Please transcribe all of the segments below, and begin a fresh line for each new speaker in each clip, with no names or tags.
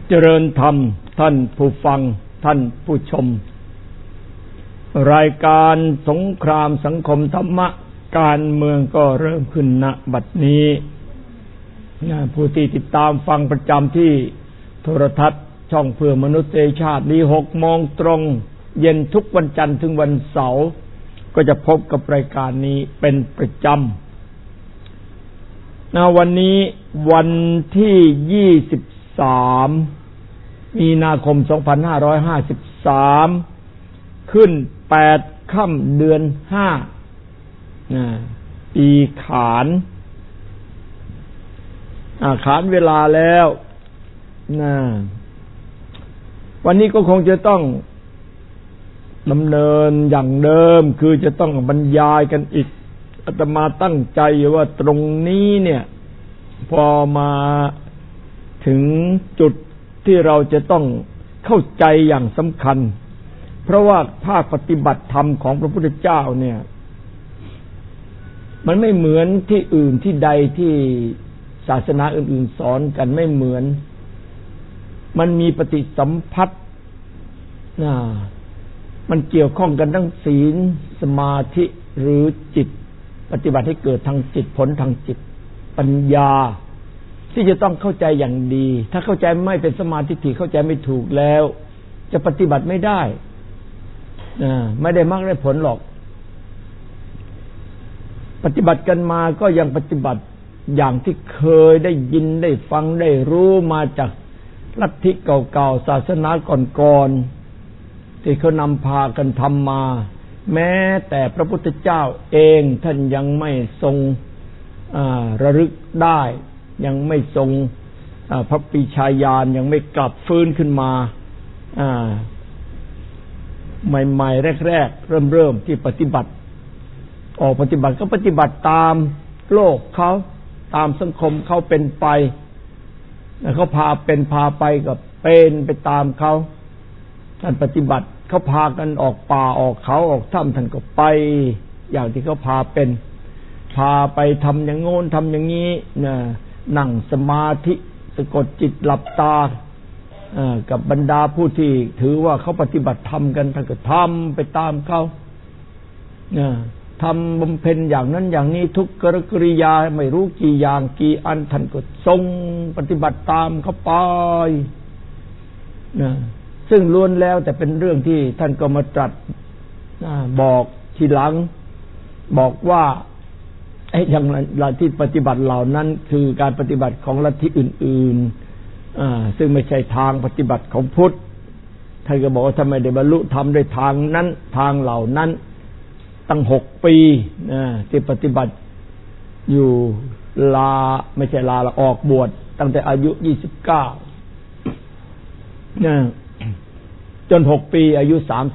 เจริญธรรมท่านผู้ฟังท่านผู้ชมรายการสงครามสังคมธรรมะการเมืองก็เริ่มขึ้นณบัดนี้ผู้ที่ติดตามฟังประจำที่โทรทัศน์ช่องเพื่อมนุษยชาตินี้ 6 โมงตรงเย็นทุกวันจันทร์ถึงวันเสาร์ก็จะพบกับรายการนี้เป็นประจำวันนี้วันที่23มีนาคม2553ขึ้น8ค่ำเดือน5ปีขานขานเวลาแล้ววันนี้ก็คงจะต้องดำเนินอย่างเดิมคือจะต้องบรรยายกันอีกอาตมาตั้งใจว่าตรงนี้เนี่ยพอมาถึงจุดที่เราจะต้องเข้าใจอย่างสำคัญเพราะว่าภาคปฏิบัติธรรมของพระพุทธเจ้าเนี่ยมันไม่เหมือนที่อื่นที่ใดที่ศาสนาอื่นๆสอนกันไม่เหมือนมันมีปฏิสัมภัทธ์มันเกี่ยวข้องกันทั้งศีลสมาธิหรือจิตปฏิบัติให้เกิดทางจิตผลทางจิตปัญญาที่จะต้องเข้าใจอย่างดีถ้าเข้าใจไม่เป็นสมาธิถี่เข้าใจไม่ถูกแล้วจะปฏิบัติไม่ได้ไม่ได้มรรคได้ผลหรอกปฏิบัติกันมาก็ยังปฏิบัติอย่างที่เคยได้ยินได้ฟังได้รู้มาจากลัทธิเก่าๆศาสนาก่อนๆที่เขานำพากันทำมาแม้แต่พระพุทธเจ้าเองท่านยังไม่ทรงระลึกได้ยังไม่ทรงพระปรีชาญาณยังไม่กลับฟื้นขึ้นมาใหม่ๆแรกๆเริ่มที่ปฏิบัติออกปฏิบัติก็ปฏิบัติตามโลกเขาตามสังคมเขาเป็นไปเขาพาเป็นพาไปก็เป็นไปตามเขาท่านปฏิบัติเขาพากันออกป่าออกเขาออกถ้ำท่านก็ไปอย่างที่เขาพาเป็นพาไปทำอย่างโน้นทำอย่างนี้นั่งสมาธิสะกดจิตหลับตากับบรรดาผู้ที่ถือว่าเขาปฏิบัติธรรมกันท่านก็ทำไปตามเขาทำบำเพ็ญอย่างนั้นอย่างนี้ทุกกริยาไม่รู้กี่อย่างกี่อันท่านก็ทรงปฏิบัติตามเขาไปซึ่งล้วนแล้วแต่เป็นเรื่องที่ท่านก็มาตรัสบอกทีหลังบอกว่าอย่างลัทธิปฏิบัติเหล่านั้นคือการปฏิบัติของลัทธิอื่นๆซึ่งไม่ใช่ทางปฏิบัติของพุทธท่านก็บอกว่าถ้าไม่ได้บรรลุธรรมด้วยทางนั้นทางเหล่านั้นตั้ง6 ปีที่ปฏิบัติอยู่ไม่ใช่ลาออกบวชตั้งแต่อายุ29จน6 ปีอายุ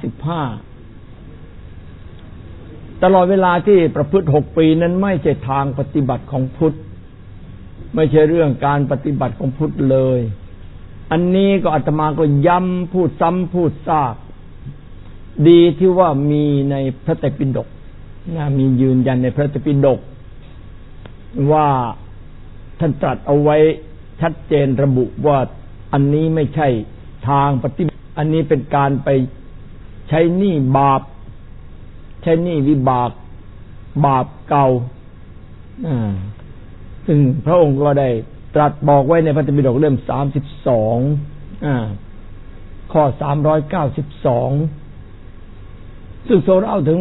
35ตลอดเวลาที่ประพฤติ6 ปีนั้นไม่ใช่ทางปฏิบัติของพุทธไม่ใช่เรื่องการปฏิบัติของพุทธเลยอันนี้ก็อาตมาก็ย้ำพูดซ้ำพูดซากดีที่ว่ามีในพระไตรปิฎกมียืนยันในพระไตรปิฎกว่าท่านตรัสเอาไว้ชัดเจนระบุว่าอันนี้ไม่ใช่ทางปฏิบัติอันนี้เป็นการไปใช้หนี้บาปใช้หนี้วิบากบาปเก่าซึ่งพระองค์ก็ได้ตรัสบอกไว้ในพระไตรปิฎกเล่ม32ข้อ392ซึ่งทรงเล่าถึง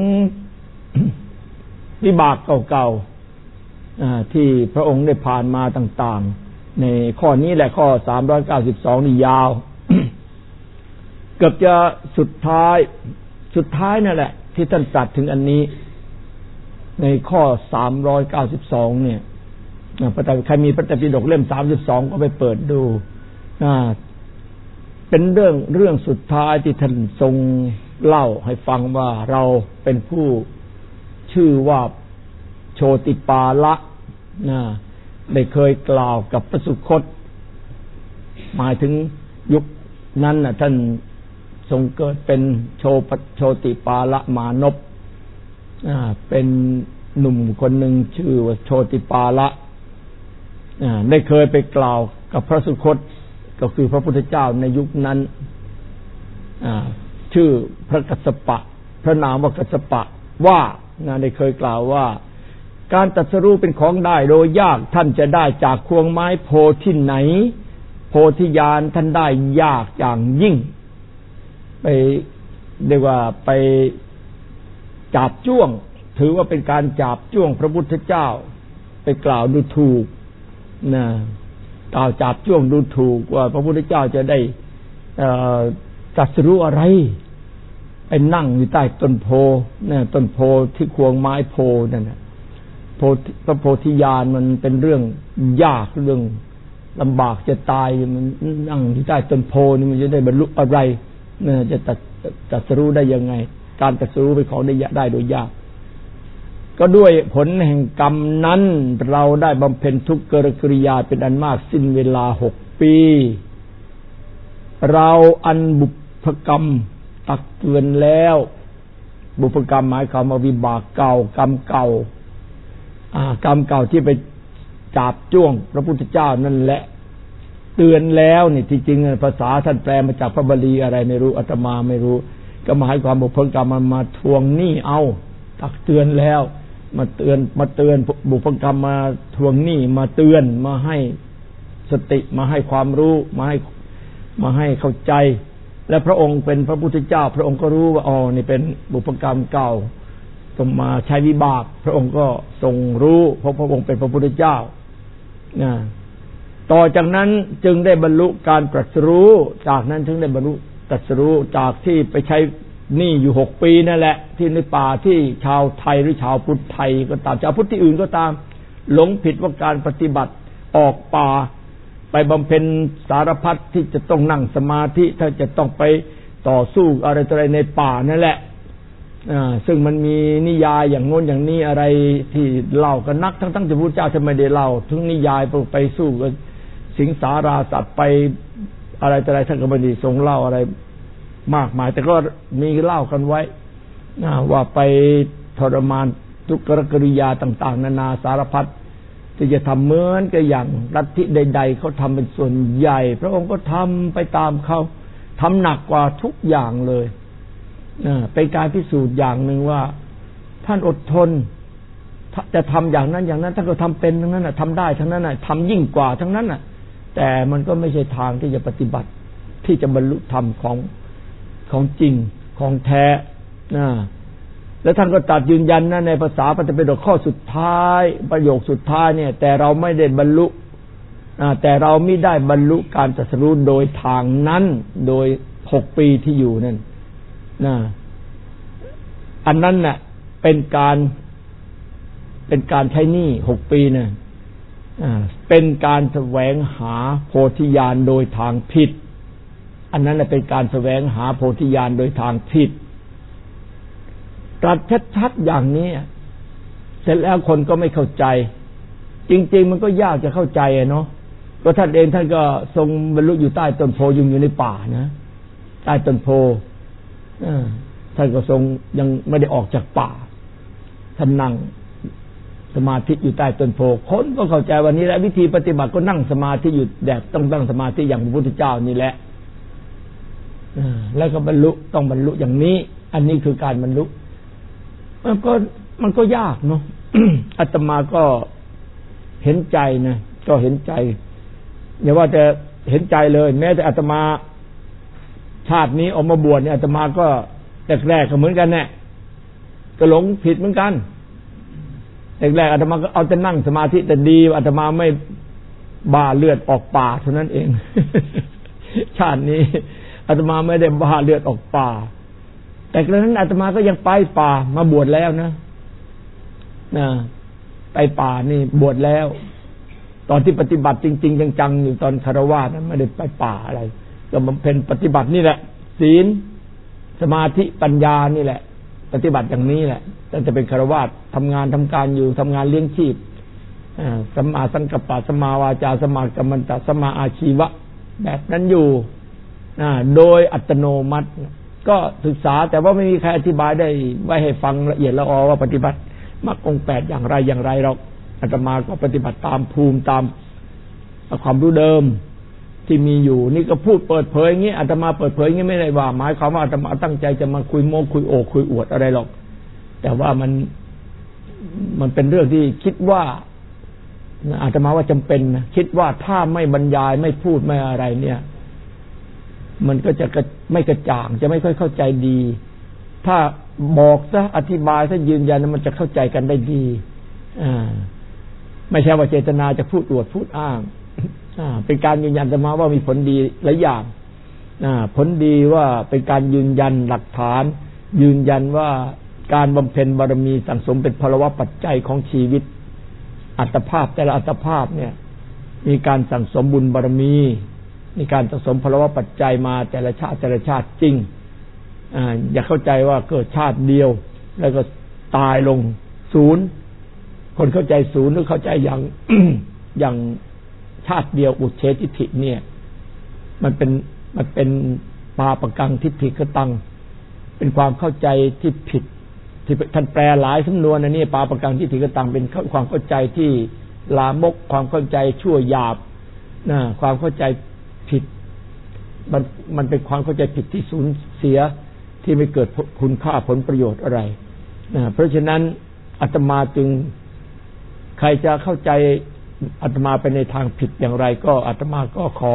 วิบากเก่าๆที่พระองค์ได้ผ่านมาต่างๆในข้อนี้แหละข้อ392นี่ยาว เกือบจะสุดท้ายนั่นแหละที่ท่านตรัสถึงอันนี้ในข้อ392เนี่ยใครมีพระไตรปิฎกเล่ม32ก็ไปเปิดดูเป็นเรื่องสุดท้ายที่ท่านทรงเล่าให้ฟังว่าเราเป็นผู้ชื่อว่าโชติปาละได้เคยกล่าวกับพระสุคตหมายถึงยุคนั้นท่านทรงเกิดเป็นโชติปาละมานพเป็นหนุ่มคนหนึ่งชื่อว่าโชติปาละได้เคยไปกล่าวกับพระสุคตก็คือพระพุทธเจ้าในยุคนั้นชื่อพระกัสสปะพระนามว่ากัสสปะว่าได้เคยกล่าวว่าการตรัสรู้เป็นของได้โดยยากท่านจะได้จากควงไม้โพที่ไหนโพธิญาณท่านได้ยากอย่างยิ่งไปเรียกว่าไปจาบจ้วงถือว่าเป็นการจาบจ้วงพระพุทธเจ้าไปกล่าวดูถูกนะกล่าวจาบจ้วงดูถูกว่าพระพุทธเจ้าจะได้ตรัสรู้อะไรไปนั่งอยู่ใต้ต้นโพนะต้นโพที่ควงไม้โพนั่นน่ะพระโพธิญาณมันเป็นเรื่องยากเรื่องลำบากจะตายมันนั่งที่ใต้ต้นโพนี่มันจะได้บรรลุอะไรนะจะตรัสรู้ได้ยังไงการตรัสรู้เป็นของได้โดยยากก็ด้วยผลแห่งกรรมนั้นเราได้บำเพ็ญทุกขกิริยาเป็นอันมากสิ้นเวลา6 ปีเราอันบุพกรรมตักเตือนแล้วบุพกรรมหมายความว่าวิบากเก่ากรรมเก่ากรรมเก่าที่ไปจาบจ้วงพระพุทธเจ้านั่นแหละเตือนแล้วนี่ที่จริงภาษาท่านแปลมาจากพระบาลีอะไรไม่รู้อาตมาไม่รู้ก็หมายความบุพกรรมมันมาทวงหนี้เอาตักเตือนแล้วมาเตือนบุพกรรมมาทวงหนี้มาเตือนมาให้สติมาให้ความรู้มาให้เข้าใจและพระองค์เป็นพระพุทธเจ้าพระองค์ก็รู้ว่านี่เป็นบุพกรรมเก่าต้องมาใช้วิบากพระองค์ก็ทรงรู้เพราะพระองค์เป็นพระพุทธเจ้าต่อจากนั้นจึงได้บรรลุการตรัสรู้จากนั้นจึงได้บรรลุตรัสรู้จากที่ไปใช้หนี้อยู่6 ปีนั่นแหละที่ในป่าที่ชาวไทยหรือชาวพุทธไทยก็ตามชาวพุทธที่อื่นก็ตามหลงผิดว่าการปฏิบัติออกป่าไปบำเพ็ญสารพัดที่จะต้องนั่งสมาธิถ้าจะต้องไปต่อสู้อะไรในป่านั่นแหละซึ่งมันมีนิยายอย่างโน้นอย่างนี้อะไรที่เล่ากันนักทั้งที่พระพุทธเจ้าท่านไม่ได้เล่าถึงนิยายไปสู้กับสิงสาราสัตว์ไปอะไรท่านก็ไม่ได้ทรงเล่าอะไรมากมายแต่ก็มีเล่ากันไว้ว่าไปทรมานทุกขกิริยาต่างๆนานาสารพัดที่จะทำเหมือนกับอย่างลัทธิใดๆเขาทำเป็นส่วนใหญ่พระองค์ก็ทำไปตามเขาทำหนักกว่าทุกอย่างเลยเป็นการพิสูจน์อย่างหนึ่งว่าท่านอดทนจะทำอย่างนั้นท่านก็ทำเป็นทั้งนั้นทำได้ทั้งนั้นทำยิ่งกว่าทั้งนั้นแต่มันก็ไม่ใช่ทางที่จะปฏิบัติที่จะบรรลุธรรมของจริงของแท้แล้วท่านก็ตรัสยืนยันนะในภาษาปฏิปิฎกข้อสุดท้ายประโยคสุดท้ายเนี่ยแต่เราไม่ได้บรรลุแต่เราไม่ได้บรรลุการตรัสรู้โดยทางนั้นโดย6 ปีที่อยู่นั่นอันนั้นน่ะเป็นการใช้หนี้6 ปีน่ะเป็นการแสวงหาโพธิญาณโดยทางผิดอันนั้นเป็นการแสวงหาโพธิญาณโดยทางผิดตรัสชัดๆอย่างนี้เสร็จแล้วคนก็ไม่เข้าใจจริงๆมันก็ยากจะเข้าใจเนาะก็ท่านเองท่านก็ทรงบรรลุอยู่ใต้ต้นโพอยู่ในป่านะใต้ต้นโพท่านก็ทรงยังไม่ได้ออกจากป่าท่านนั่งสมาธิอยู่ใต้ต้นโพคนก็เข้าใจวันนี้แหละวิธีปฏิบัติก็นั่งสมาธิอยู่แบบต้องนั่งสมาธิอย่างพระพุทธเจ้านี่แหละแล้วก็บรรลุต้องบรรลุอย่างนี้อันนี้คือการบรรลุมันก็ยากเนาะ อาตมาก็เห็นใจนะก็เห็นใจอย่าว่าแต่เห็นใจเลยแม้แต่อาตมาชาตินี้ออกมาบวชเนี่ยอาตมาก็แรกๆก็เหมือนกันแน่ก็หลงผิดเหมือนกันแรกๆอาตมาก็เอาแต่นั่งสมาธิแต่ดีอาตมาไม่บ้าเลือดออกป่าเท่านั้นเอง ชาตินี้อาตมาไม่ได้บ้าเลือดออกป่าแต่ครั้งนั้นอาตมาก็ยังไปป่ามาบวชแล้วนะไปป่านี่บวชแล้วตอนที่ปฏิบัติจริงๆจังๆอยู่ตอนคฤหัสถ์นั้นไม่ได้ไปป่าอะไรก็บำเพ็ญปฏิบัตินี่แหละศีลสมาธิปัญญานี่แหละปฏิบัติอย่างนี้แหละตั้งแต่เป็นคฤหัสถ์ทำงานทำการอยู่ทำงานเลี้ยงชีพสัมมาสังกัปปะสัมมาวาจาสัมมากัมมันตะสัมมาอาชีวะแบบนั้นอยู่โดยอัตโนมัติก็ศึกษาแต่ว่าไม่มีใครอธิบายได้ไว้ให้ฟังละเอียดละออว่าปฏิบัติมรรคองค์8อย่างไรหรอกอาตมาก็ปฏิบัติตามภูมิตามความรู้เดิมที่มีอยู่นี่ก็พูดเปิดเผยอย่างนี้อาตมาเปิดเผยอย่างนี้ไม่ได้ว่าหมายความว่าอาตมาตั้งใจจะมาคุยโม้คุยโอ้คุยอวดอะไรหรอกแต่ว่ามันเป็นเรื่องที่คิดว่าอาตมาว่าจำเป็นนะคิดว่าถ้าไม่บรรยายไม่พูดไม่อะไรเนี่ยมันก็จะไม่กระจ่างจะไม่ค่อยเข้าใจดีถ้าบอกซะอธิบายซะยืนยันมันจะเข้าใจกันได้ดีไม่ใช่ว่าเจตนาจะพูดอวดพูดอ้างเป็นการยืนยันอาตมาว่ามีผลดีหลายอย่างผลดีว่าเป็นการยืนยันหลักฐานยืนยันว่าการบำเพ็ญบารมีสั่งสมเป็นพลวะปัจจัยของชีวิตอัตภาพแต่ละอัตภาพเนี่ยมีการสั่งสมบุญบารมีมีการสั่งสมพลวะปัจจัยมาแต่ละชาติจริงอย่าเข้าใจว่าเกิดชาติเดียวแล้วก็ตายลงศูนย์คนเข้าใจศูนย์หรือเข้าใจอย่าง อย่างชาติเดียวอุเฉทิฏฐิเนี่ยมันเป็นปาปกังทิฏฐิกตังเป็นความเข้าใจที่ผิดที่ท่านแปลหลายสำนวนนี่ปาปกังทิฏฐิกตังเป็นความเข้าใจที่ลามกความเข้าใจชั่วหยาบความเข้าใจผิดมันเป็นความเข้าใจผิดที่สูญเสียที่ไม่เกิดคุณค่าผลประโยชน์อะไรเพราะฉะนั้นอาตมาจึงใครจะเข้าใจอาตมาไปในทางผิดอย่างไรก็อาตมาก็ข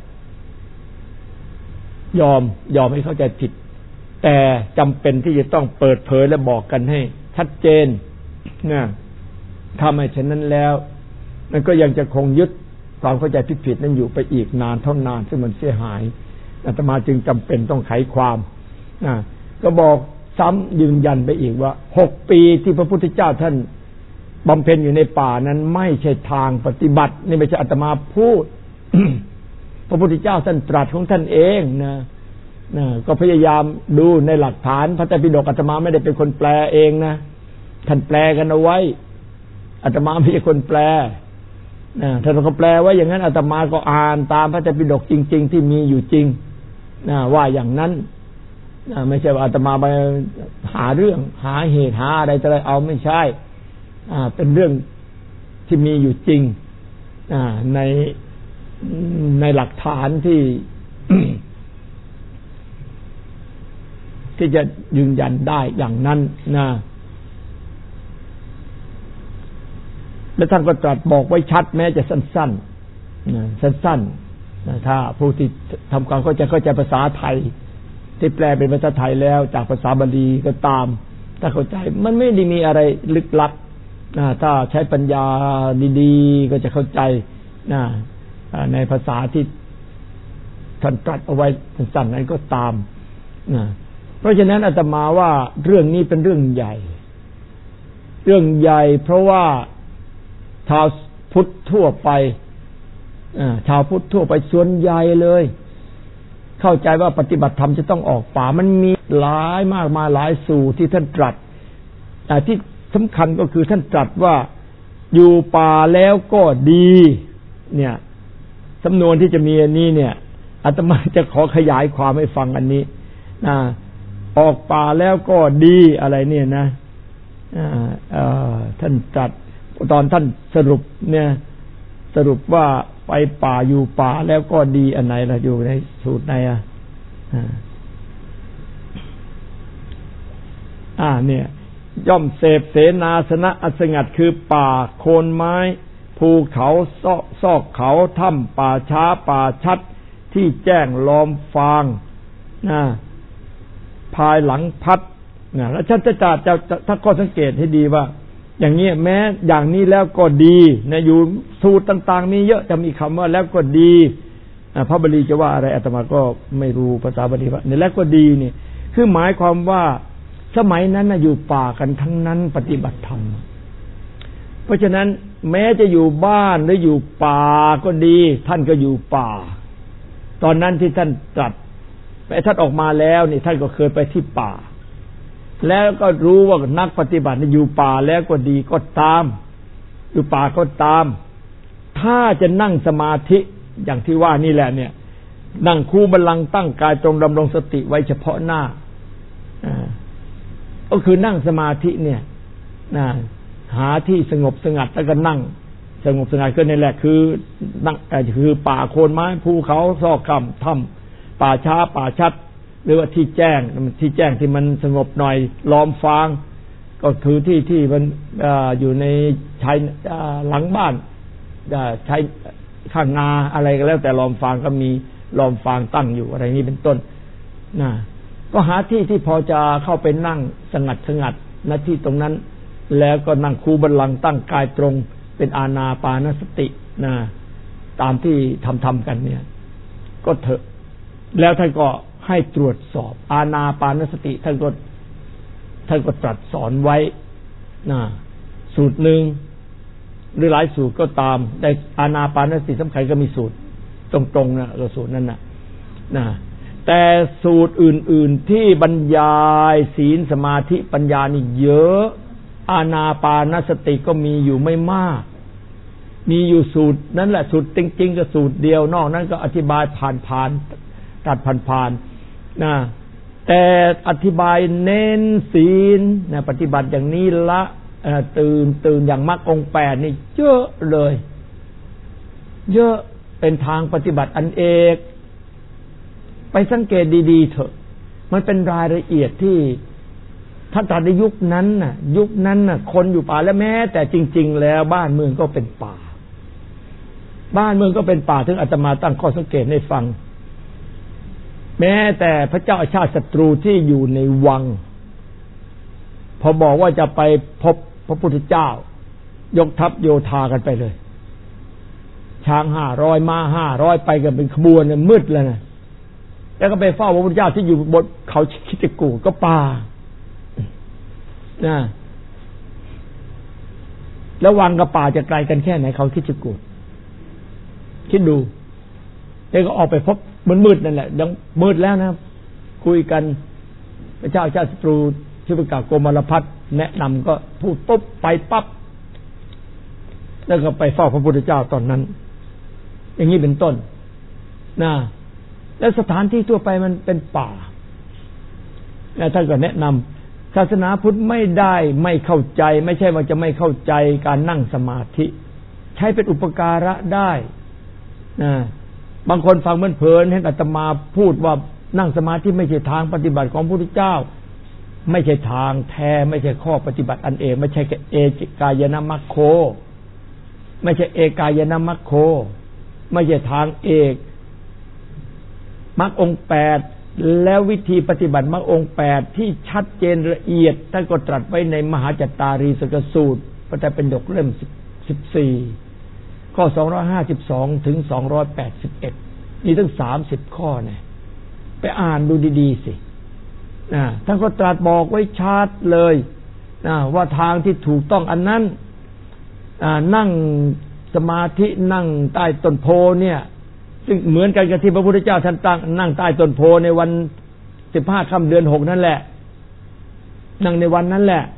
อยอมให้เข้าใจผิดแต่จำเป็นที่จะต้องเปิดเผยและบอกกันให้ชัดเจนถ้าไม่เช่นนั้นแล้วมันก็ยังจะคงยึดความเข้าใจผิดนั้นอยู่ไปอีกนานเท่านานซึ่งมันเสียหายอาตมาจึงจำเป็นต้องไขความก็บอกซ้ำยืนยันไปอีกว่า6 ปีที่พระพุทธเจ้าท่านบำเพ็ญอยู่ในป่านั้นไม่ใช่ทางปฏิบัตินี่ไม่ใช่อาตมาพูด พระพุทธเจ้าท่านตรัสของท่านเองนะก็พยายามดูในหลักฐานพระไตรปิฎกอาตมาไม่ได้เป็นคนแปลเองนะท่านแปลกันเอาไว้อาตมาไม่ใช่คนแปลท่านก็แปลไว้อย่างนั้นอาตมาก็อ่านตามพระไตรปิฎกจริงๆที่มีอยู่จริงว่าอย่างนั้นไม่ใช่ว่าอาตมาไปหาเรื่องหาเหตุหาอะไรแต่อะไรเอาไม่ใช่เป็นเรื่องที่มีอยู่จริงในหลักฐานที่ ที่จะยืนยันได้อย่างนั้นและท่านก็ตรัสบอกไว้ชัดแม้จะสั้นๆถ้าผู้ที่ทำความเข้าใจภาษาไทยที่แปลเป็นภาษาไทยแล้วจากภาษาบาลีก็ตามถ้าเข้าใจมันไม่ได้มีอะไรลึกลับถ้าใช้ปัญญาดีๆก็จะเข้าใจในภาษาที่ท่านตรัสเอาไว้สั้นๆนั้นก็ตามเพราะฉะนั้นอาตมาว่าเรื่องนี้เป็นเรื่องใหญ่เพราะว่าชาวพุทธทั่วไปส่วนใหญ่เลยเข้าใจว่าปฏิบัติธรรมจะต้องออกป่ามันมีหลายมากมาหลายสู่ที่ท่านตรัสที่สำคัญก็คือท่านตรัสว่าอยู่ป่าแล้วก็ดีเนี่ยสำนวนที่จะมีอันนี้เนี่ยอาตมาจะขอขยายความให้ฟังอันนี้ออกป่าแล้วก็ดีอะไรเนี่ยนะท่านตรัสตอนท่านสรุปว่าไปป่าอยู่ป่าแล้วก็ดีอันไหนล่ะอยู่ในสูตรไหนเนี่ยย่อมเสพเสนาสนะอันสงัดคือป่าโคนไม้ภูเขาซอกเขาถ้ำป่าช้าป่าชัดที่แจ้งล้อมฟางภายหลังพัดแล้วท่านจะถ้าข้อสังเกตให้ดีว่าอย่างนี้แม้อย่างนี้แล้วก็ดีอยู่สูตรต่างๆมีเยอะจะมีคำว่าแล้วก็ดีพระบาลีจะว่าอะไรอาตมาก็ไม่รู้ภาษาบาลีว่าเนี่ยแล้วก็ดีนี่คือหมายความว่าสมัยนั้นอยู่ป่ากันทั้งนั้นปฏิบัติธรรมเพราะฉะนั้นแม้จะอยู่บ้านหรืออยู่ป่าก็ดีท่านก็อยู่ป่าตอนนั้นที่ท่านตรัสไปท่านออกมาแล้วนี่ท่านก็เคยไปที่ป่าแล้วก็รู้ว่านักปฏิบัติอยู่ป่าแล้วก็ดีก็ตามอยู่ป่าก็ตามถ้าจะนั่งสมาธิอย่างที่ว่านี่แหละเนี่ยนั่งคูบัลลังก์ตั้งกายตรงดำรงสติไว้เฉพาะหน้าก็คือนั่งสมาธิเนี่ยหาที่สงบสงัดแล้วก็นั่งสงบสงัดก็นี่แหละคือคือป่าโคนไม้ภูเขาซอกถ้ำป่าช้าป่าชัดหรือว่าที่แจ้งที่มันสงบหน่อยล้อมฟางก็คือที่มันอยู่ในชายหลังบ้านใช้ข้างนาอะไรก็แล้วแต่ล้อมฟางก็มีล้อมฟางตั้งอยู่อะไรนี้เป็นต้นนะก็หาที่พอจะเข้าไปนั่งสงัดณที่ตรงนั้นแล้วก็นั่งคูบัลลังก์ตั้งกายตรงเป็นอานาปานสตินะตามที่ทำกันเนี่ยก็เถอะแล้วท่านก็ให้ตรวจสอบอานาปานสติท่านก็ตรัสสอนไว้นะสูตรหนึ่งหรือหลายสูตรก็ตามได้อานาปานสติสำคัญก็มีสูตรตรงๆนะก็สูตรนั้นนะแต่สูตรอื่นๆที่บรรยายศีลสมาธิปัญญานี่เยอะอานาปานสติก็มีอยู่ไม่มากมีอยู่สูตรนั้นแหละสูตรจริงๆก็สูตรเดียวนอกนั้นก็อธิบายผ่านตัดผ่านนะแต่อธิบายเน้นศีลนะปฏิบัติอย่างนี้ละตื่นอย่างมรรคองค์8นี่เยอะเลยเยอะเป็นทางปฏิบัติอันเอกไปสังเกตดีๆเถอะมันเป็นรายละเอียดที่ถ้าในยุคนั้นน่ะคนอยู่ป่าและแม้แต่จริงๆแล้วบ้านเมืองก็เป็นป่าถึงอาตมาตั้งข้อสังเกตให้ฟังแม้แต่พระเจ้าอาชาติศัตรูที่อยู่ในวังพอบอกว่าจะไปพบพระพุทธเจ้ายกทัพโยธากันไปเลยช้าง500ม้า500ไปกันเป็นขบวนมืดแล้วนะแล้วก็ไปเฝ้าพระพุทธเจ้าที่อยู่บนเขาคิจกูฏก็ป่านะแล้ววังกับป่าจะไกลกันแค่ไหนเขาคิจกูฏคิดดูแล้วก็ออกไปพบมืดนั่นแหละยังมืดแล้วนะคุยกันพระเจ้าชาติศัตรูชื่อประกาศโกมารพัฒน์แนะนำก็พูดปุ๊บไปปั๊บแล้วก็ไปเฝ้าพระพุทธเจ้าตอนนั้นอย่างนี้เป็นต้นนะแล้วสถานที่ทั่วไปมันเป็นป่าแล้วท่านก็แนะนำศาสนาพุทธไม่เข้าใจไม่ใช่ว่าจะไม่เข้าใจการนั่งสมาธิใช้เป็นอุปการะได้นะบางคนฟังเพลินเห็นอาตมาพูดว่านั่งสมาธิไม่ใช่ทางปฏิบัติของพระพุทธเจ้าไม่ใช่ทางแท้ไม่ใช่ข้อปฏิบัติอันเอกไม่ใช่เอกายนามัคโคไม่ใช่เอกายนามัคโคไม่ใช่ทางเอกมรรคองค์8แล้ววิธีปฏิบัติมรรคองค์8ที่ชัดเจนละเอียดท่านก็ตรัสไว้ในมหาจัตตารีสกสูตรพระไตรปิฎกเล่ม14ข้อ252ถึง281นี่ทั้ง30ข้อเนี่ยไปอ่านดูดีๆสิท่านก็ตรัสบอกไว้ชัดเลยว่าทางที่ถูกต้องอันนั้นนั่งสมาธินั่งใต้ต้นโพเนี่ยซึ่งเหมือนกันกับที่พระพุทธเจ้าท่านนั่งใต้ต้นโพในวัน15ค่ำเดือน6นั่นแหละนั่งในวันนั้นแหละ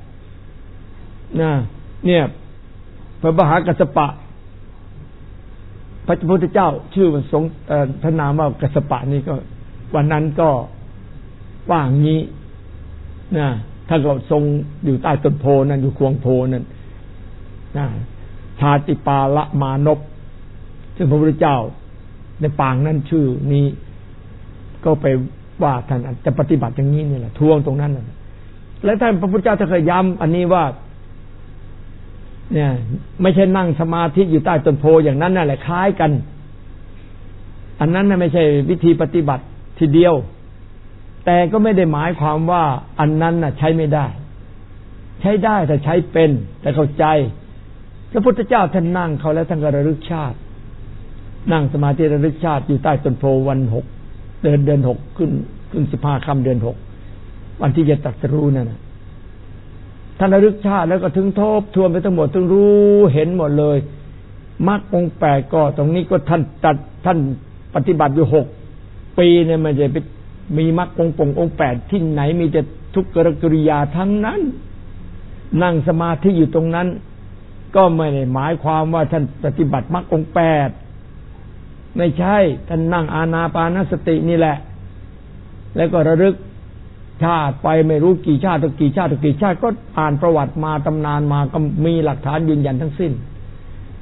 เนี่ยพระมหากัสสปะพระพุทธเจ้าชื่อมันทรงพระนามว่ากัสสปะนี่ก็วันนั้นก็ว่างี้ท่านก็ทรงอยู่ใต้ต้นโพนั่นอยู่ควงโพนั่นชาติปาละมานพซึ่งพระพุทธเจ้าในปางนั้นชื่อนี้ก็ไปว่าท่านจะปฏิบัติอย่างนี้นี่แหละทวงตรงนั้นน่ะและท่านพระพุทธเจ้าจะเคยย้ำอันนี้ว่าเนี่ยไม่ใช่นั่งสมาธิอยู่ใต้ต้นโพอย่างนั้นนั่นแหละคล้ายกันอันนั้นน่ะไม่ใช่วิธีปฏิบัติทีเดียวแต่ก็ไม่ได้หมายความว่าอันนั้นน่ะใช้ไม่ได้ใช้ได้แต่ใช้เป็นแต่เข้าใจพระพุทธเจ้าท่านนั่งเขาแล้วท่านก็ระลึกชาตินั่งสมาธิระลึกชาติอยู่ใต้ต้นโพวัน6เดือน6ขึ้น15ค่ำเดือน6วันที่จะตรัสรู้นั่นน่ะท่านระลึกชาติแล้วก็ถึงทบทวนไปทั้งหมดถึงรู้เห็นหมดเลยมรรคองค์8ก็ตรงนี้ก็ท่านปฏิบัติอยู่6ปีเนี่ยมันจะมีมรรคองค์8ที่ไหนมีแต่ทุกขกิริยาทั้งนั้นนั่งสมาธิอยู่ตรงนั้นก็ไม่ได้หมายความว่าท่านปฏิบัติมรรคองค์8ไม่ใช่ท่านนั่งอานาปานสตินี่แหละแล้วก็ระลึกชาติไปไม่รู้กี่ชาติต่อกี่ชาติก็อ่านประวัติมาตำนานมาก็มีหลักฐานยืนยันทั้งสิ้น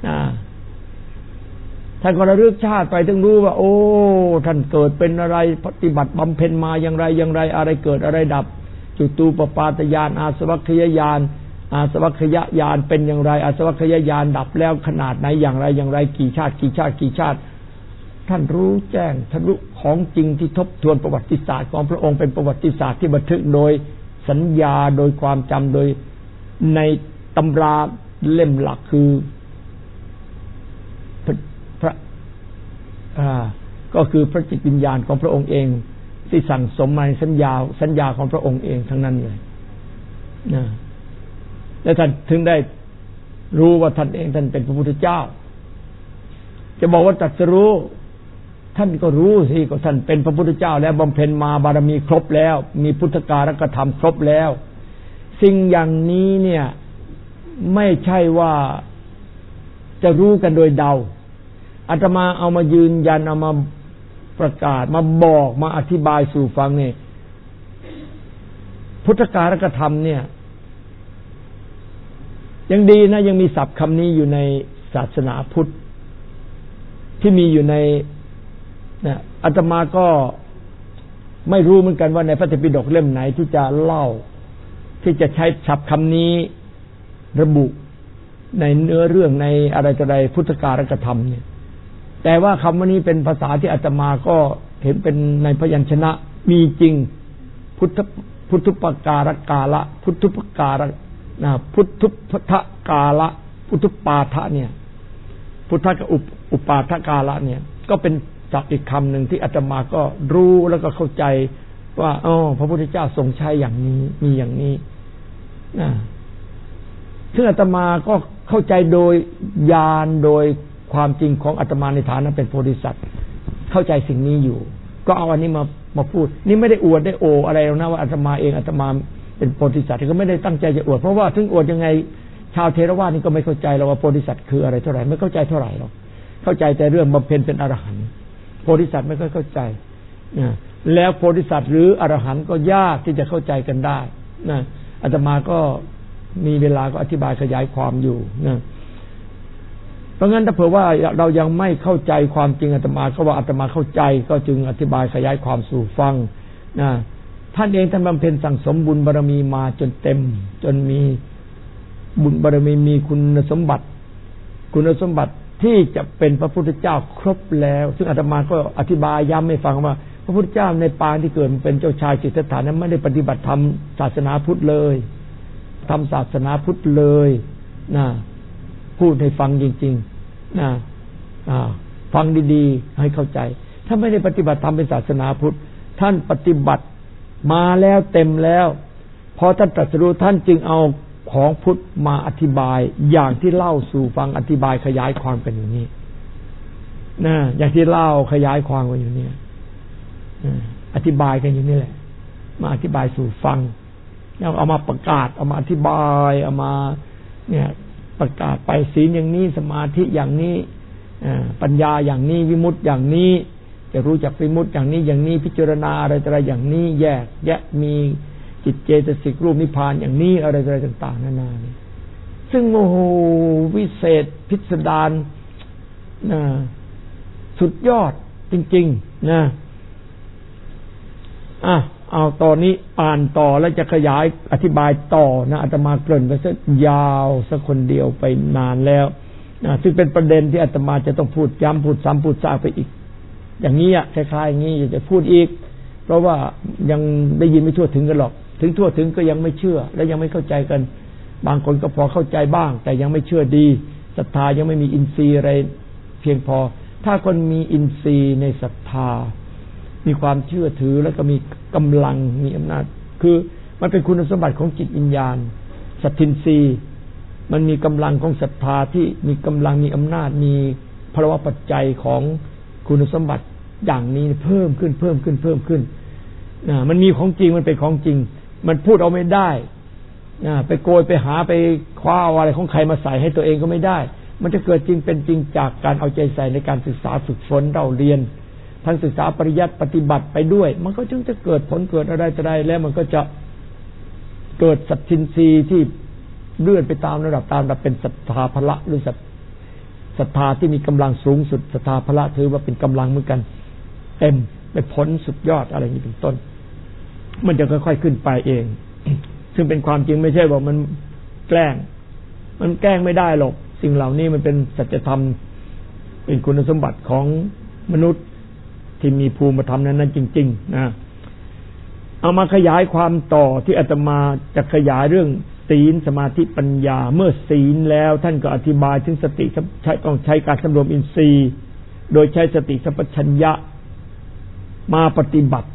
ท่านก็ระลึกชาติไปถึงรู้ว่าโอ้ท่านเกิดเป็นอะไรปฏิบัติบำเพ็ญมาอย่างไรอะไรเกิดอะไรดับจุตูปปาตญาณอาสวัคคยญาณอาสวัคคยญาณเป็นอย่างไรอาสวัคคยญาณดับแล้วขนาดไหนอย่างไรกี่ชาติท่านรู้แจ้งท่านรู้ของจริงที่ทบทวนประวัติศาสตร์ของพระองค์เป็นประวัติศาสตร์ที่บันทึกโดยสัญญาโดยความจำโดยในตำราเล่มหลักคือพระก็คือพระจิตวิญญาณของพระองค์เองที่สั่งสมมาในสัญญาของพระองค์เองทั้งนั้นเลยนะและท่านถึงได้รู้ว่าท่านเองท่านเป็นพระพุทธเจ้าจะบอกว่าตรัสรู้ท่านก็รู้สิก็ท่านเป็นพระพุทธเจ้าแล้วบำเพ็ญมาบารมีครบแล้วมีพุทธการกธรรมครบแล้วสิ่งอย่างนี้เนี่ยไม่ใช่ว่าจะรู้กันโดยเดาอาตมาเอามายืนยันเอามาประกาศมาบอกมาอธิบายสู่ฟังเนี่ยพุทธการกธรรมเนี่ยยังดีนะยังมีศัพท์คำนี้อยู่ในศาสนาพุทธที่มีอยู่ในเนี่ยอาตมาก็ไม่รู้เหมือนกันว่าในพระไตรปิฎกเล่มไหนที่จะเล่าที่จะใช้ศัพท์คำนี้ระบุในเนื้อเรื่องในอะไรต่ออะไรพุทธการกธรรมเนี่ยแต่ว่าคำว่านี้เป็นภาษาที่อาตมาก็เห็นเป็นในพยัญชนะมีจริงพุทธปการกาละพุทธปการนะพุทธปทกาละพุทธปาทะเนี่ยพุทธกับอุปาทกาละเนี่ยก็เป็นศัพท์อีกคำหนึ่งที่อาตมาก็รู้แล้วก็เข้าใจว่าพระพุทธเจ้าทรงใช้อย่างนี้มีอย่างนี้นะซึ่งอาตมาก็เข้าใจโดยญาณโดยความจริงของอาตมาในฐานะเป็นโพธิสัตว์เข้าใจสิ่งนี้อยู่ก็เอาอันนี้มาพูดนี่ไม่ได้อวดได้โออะไรหรอกนะว่าอาตมาเองอาตมาเป็นโพธิสัตว์ก็ไม่ได้ตั้งใจจะอวดเพราะว่าถึงอวดยังไงชาวเทรวาสนี่ก็ไม่เข้าใจหรอกว่าโพธิสัตว์คืออะไรเท่าไหร่ไม่เข้าใจเท่าไหร่หรอกเข้าใจแต่เรื่องบำเพ็ญเป็นอรหันต์โพธิสัตว์ไม่ค่อยเข้าใจนะแล้วโพธิสัตว์หรืออรหันต์ก็ยากที่จะเข้าใจกันได้นะอาตมาก็มีเวลาก็อธิบายขยายความอยู่นะเพราะงั้นถ้าเผื่อว่าเรายังไม่เข้าใจความจริงอาตมาก็ว่าอาตมาเข้าใจก็จึงอธิบายขยายความสู่ฟังนะท่านเองท่านบำเพ็ญสั่งสมบุญบารมีมาจนเต็มจนมีบุญบารมีมีคุณสมบัติที่จะเป็นพระพุทธเจ้าครบแล้วซึ่งอาตมาก็อธิบายย้ำให้ฟังว่าพระพุทธเจ้าในปางที่เกิดเป็นเจ้าชายสิทธัตถะนั้นไม่ได้ปฏิบัติธรรมศาสนาพุทธเลยทำศาสนาพุทธเลยนะพูดให้ฟังจริงๆนะฟังดีๆให้เข้าใจถ้าไม่ได้ปฏิบัติธรรมเป็นศาสนาพุทธท่านปฏิบัติมาแล้วเต็มแล้วพอท่านตรัสรู้ท่านจึงเอาของพุทธมาอธิบายอย่างที่เล่าสู่ฟังอธิบายขยายความกันอยู่นี่นะอย่างที่เล่าขยายความกันอยู่นี่อธิบายกันอยู่นี่แหละมาอธิบายสู่ฟังเอามาประกาศเอามาอธิบายเอามาเนี่ยประกาศไปศีลอย่างนี้สมาธิอย่างนี้ปัญญาอย่างนี้วิมุตติอย่างนี้จะรู้จักวิมุตติอย่างนี้พิจารณาอะไรอย่างนี้แยกแยะมีจิตเจตสิกรูปนิพพานอย่างนี้อะไรต่างๆนานาซึ่งโอ้โหวิเศษพิสดารสุดยอดจริงๆนะเอาตอนนี้อ่านต่อแล้วจะขยายอธิบายต่อนะอาตมาเกริ่นไปซะยาวสักคนเดียวไปนานแล้วซึ่งเป็นประเด็นที่อาตมาจะต้องพูดย้ำพูดซ้ำพูดซากไปอีกอย่างนี้คล้ายๆอย่างนี้อยากจะพูดอีกเพราะว่ายังได้ยินไม่ทั่วถึงกันหรอกถึงทั่วถึงก็ยังไม่เชื่อและยังไม่เข้าใจกันบางคนก็พอเข้าใจบ้างแต่ยังไม่เชื่อดีศรัทธายังไม่มีอินทรีย์อะไรเพียงพอถ้าคนมีอินทรีย์ในศรัทธามีความเชื่อถือแล้วก็มีกำลังมีอำนาจคือมันเป็นคุณสมบัติของจิตวิญญาณสัทธินทรีย์มันมีกำลังของศรัทธาที่มีกำลังมีอำนาจมีภาวะปัจจัยของคุณสมบัติอย่างนี้เพิ่มขึ้นมันมีของจริงมันเป็นของจริงมันพูดเอาไม่ได้ไปโกยไปหาไปคว้าอะไรของใครมาใส่ให้ตัวเองก็ไม่ได้มันจะเกิดจริงเป็นจริงจากการเอาใจใส่ในการศึกษาฝึกฝนเราเรียนทั้งศึกษาปริยัติปฏิบัติไปด้วยมันก็จึงจะเกิดผลเกิดอะไรจะได้แล้วมันก็จะเกิดสัทธินทรีย์ที่เลื่อนไปตามระดับเป็นศรัทธาพละหรือศรัทธาที่มีกำลังสูงสุดศรัทธาพละถือว่าเป็นกำลังเหมือนกันเต็มไปผลสุดยอดอะไรอย่างนี้เป็นต้นมันจะค่อยๆขึ้นไปเอง ซึ่งเป็นความจริงไม่ใช่ว่ามันแกล้งไม่ได้หรอกสิ่งเหล่านี้มันเป็นสัจธรรมเป็นคุณสมบัติของมนุษย์ที่มีภูมิธรรมนั้นจริงๆนะเอามาขยายความต่อที่อาตมาจะขยายเรื่องศีลสมาธิปัญญาเมื่อศีลแล้วท่านก็อธิบายถึงสติต้องใช้การสำรวมอินทรีย์โดยใช้สติสัมปชัญญะมาปฏิบัติ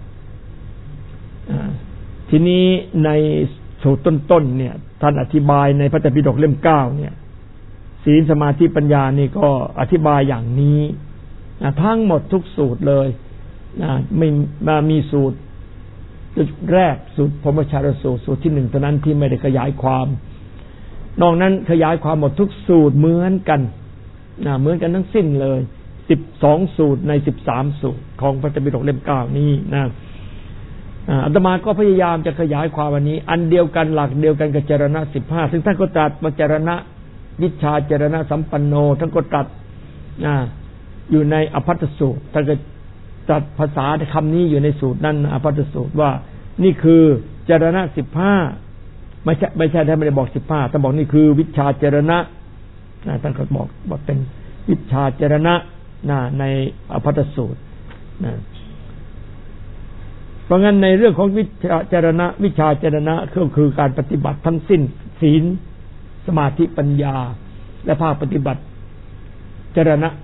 ทีนี้ในสูตรต้นๆเนี่ยท่านอธิบายในพระไตรปิฎกเล่ม9เนี่ยศีลสมาธิปัญญานี่ก็อธิบายอย่างนี้ทั้งหมดทุกสูตรเลยไม่มีสูตรแรกสูตรพรหมชาลสูตรสูตรที่1เท่านั้นที่ไม่ได้ขยายความนอกนั้นขยายความหมดทุกสูตรเหมือนกันเหมือนกันทั้งสิ้นเลย12สูตรใน13สูตรของพระไตรปิฎกเล่ม9นี้นะอาตมาก็พยายามจะขยายความวันนี้อันเดียวกันหลักเดียวกันกับจรณะ15ซึ่งท่านก็ตรัสมาจรณะวิชชาจรณะสัมปันโนท่านก็ตรัสอยู่ในอภัตตสูตรท่านก็ตรัสภาษาคำนี้อยู่ในสูตรนั้นอภัตตสูตรว่านี่คือจรณะ15ไม่ใช่ท่านไม่ได้บอก15ท่านบอกนี่คือวิชชาจรณะท่านก็บอกว่าเป็นวิชชาจรณะในอภัตตสูตรเพราะงั้นในเรื่องของวิชาจรณะวิชาจรณะก็คือการปฏิบัติทั้งสิ้นศีลสมาธิปัญญาและภาคปฏิบัติจรณะ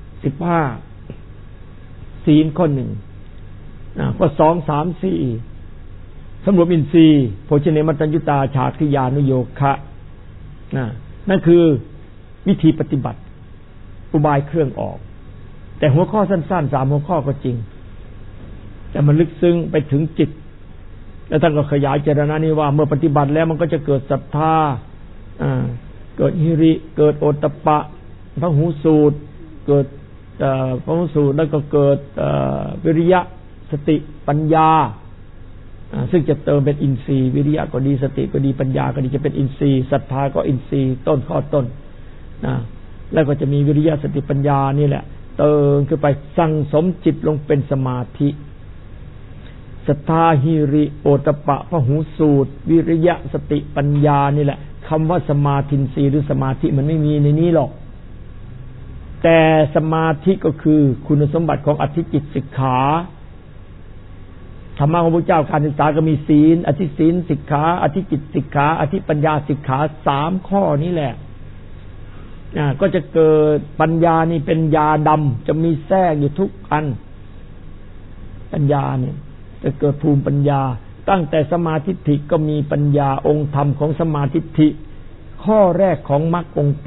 15ศีลข้อ1ข้อ2 3 4สำรวมอินทรีย์โภชเนมัตตัญญุตาฉาทิยานุโยคะนั่นคือวิธีปฏิบัติอุบายเครื่องออกแต่หัวข้อสั้นๆ3หัวข้อก็จริงแต่มันลึกซึ้งไปถึงจิตแล้วท่านก็ขยายเจรณะนี้ว่าเมื่อปฏิบัติแล้วมันก็จะเกิดศรัทธาเกิดหิริเกิดโอตตัปปะพหูสูตรเกิดพหูสูตรแล้วก็เกิดวิริยะสติปัญญาซึ่งจะเติมเป็นอินทรีย์วิริยะก็ดีสติก็ดีปัญญาก็ดีจะเป็นอินทรีย์ศรัทธาก็อินทรีย์ต้นข้อต้นแล้วก็จะมีวิริยะสติปัญญานี่แหละเติมขึ้นไปสั่งสมจิตลงเป็นสมาธิศรัทธาหิริโอตตัปปะพหูสูตรวิริยะสติปัญญานี่แหละคำว่าสมาธิสีหรือสมาธิมันไม่มีในนี้หรอกแต่สมาธิก็คือคุณสมบัติของอธิจิตสิกขาธรรมะของพระเจ้าการศึกษาก็มีศีลอธิศีลสิกขาอธิจิตสิกขาอธิปัญญาสิกขา3ข้อนี้แหละก็จะเกิดปัญญานี่เป็นยาดำจะมีแทรกอยู่ทุกอันปัญญาเนี่ยจะเกิดภูมิปัญญาตั้งแต่สมาธิิก็มีปัญญาองค์ธรรมของสมาธิิข้อแรกของมรรคองค์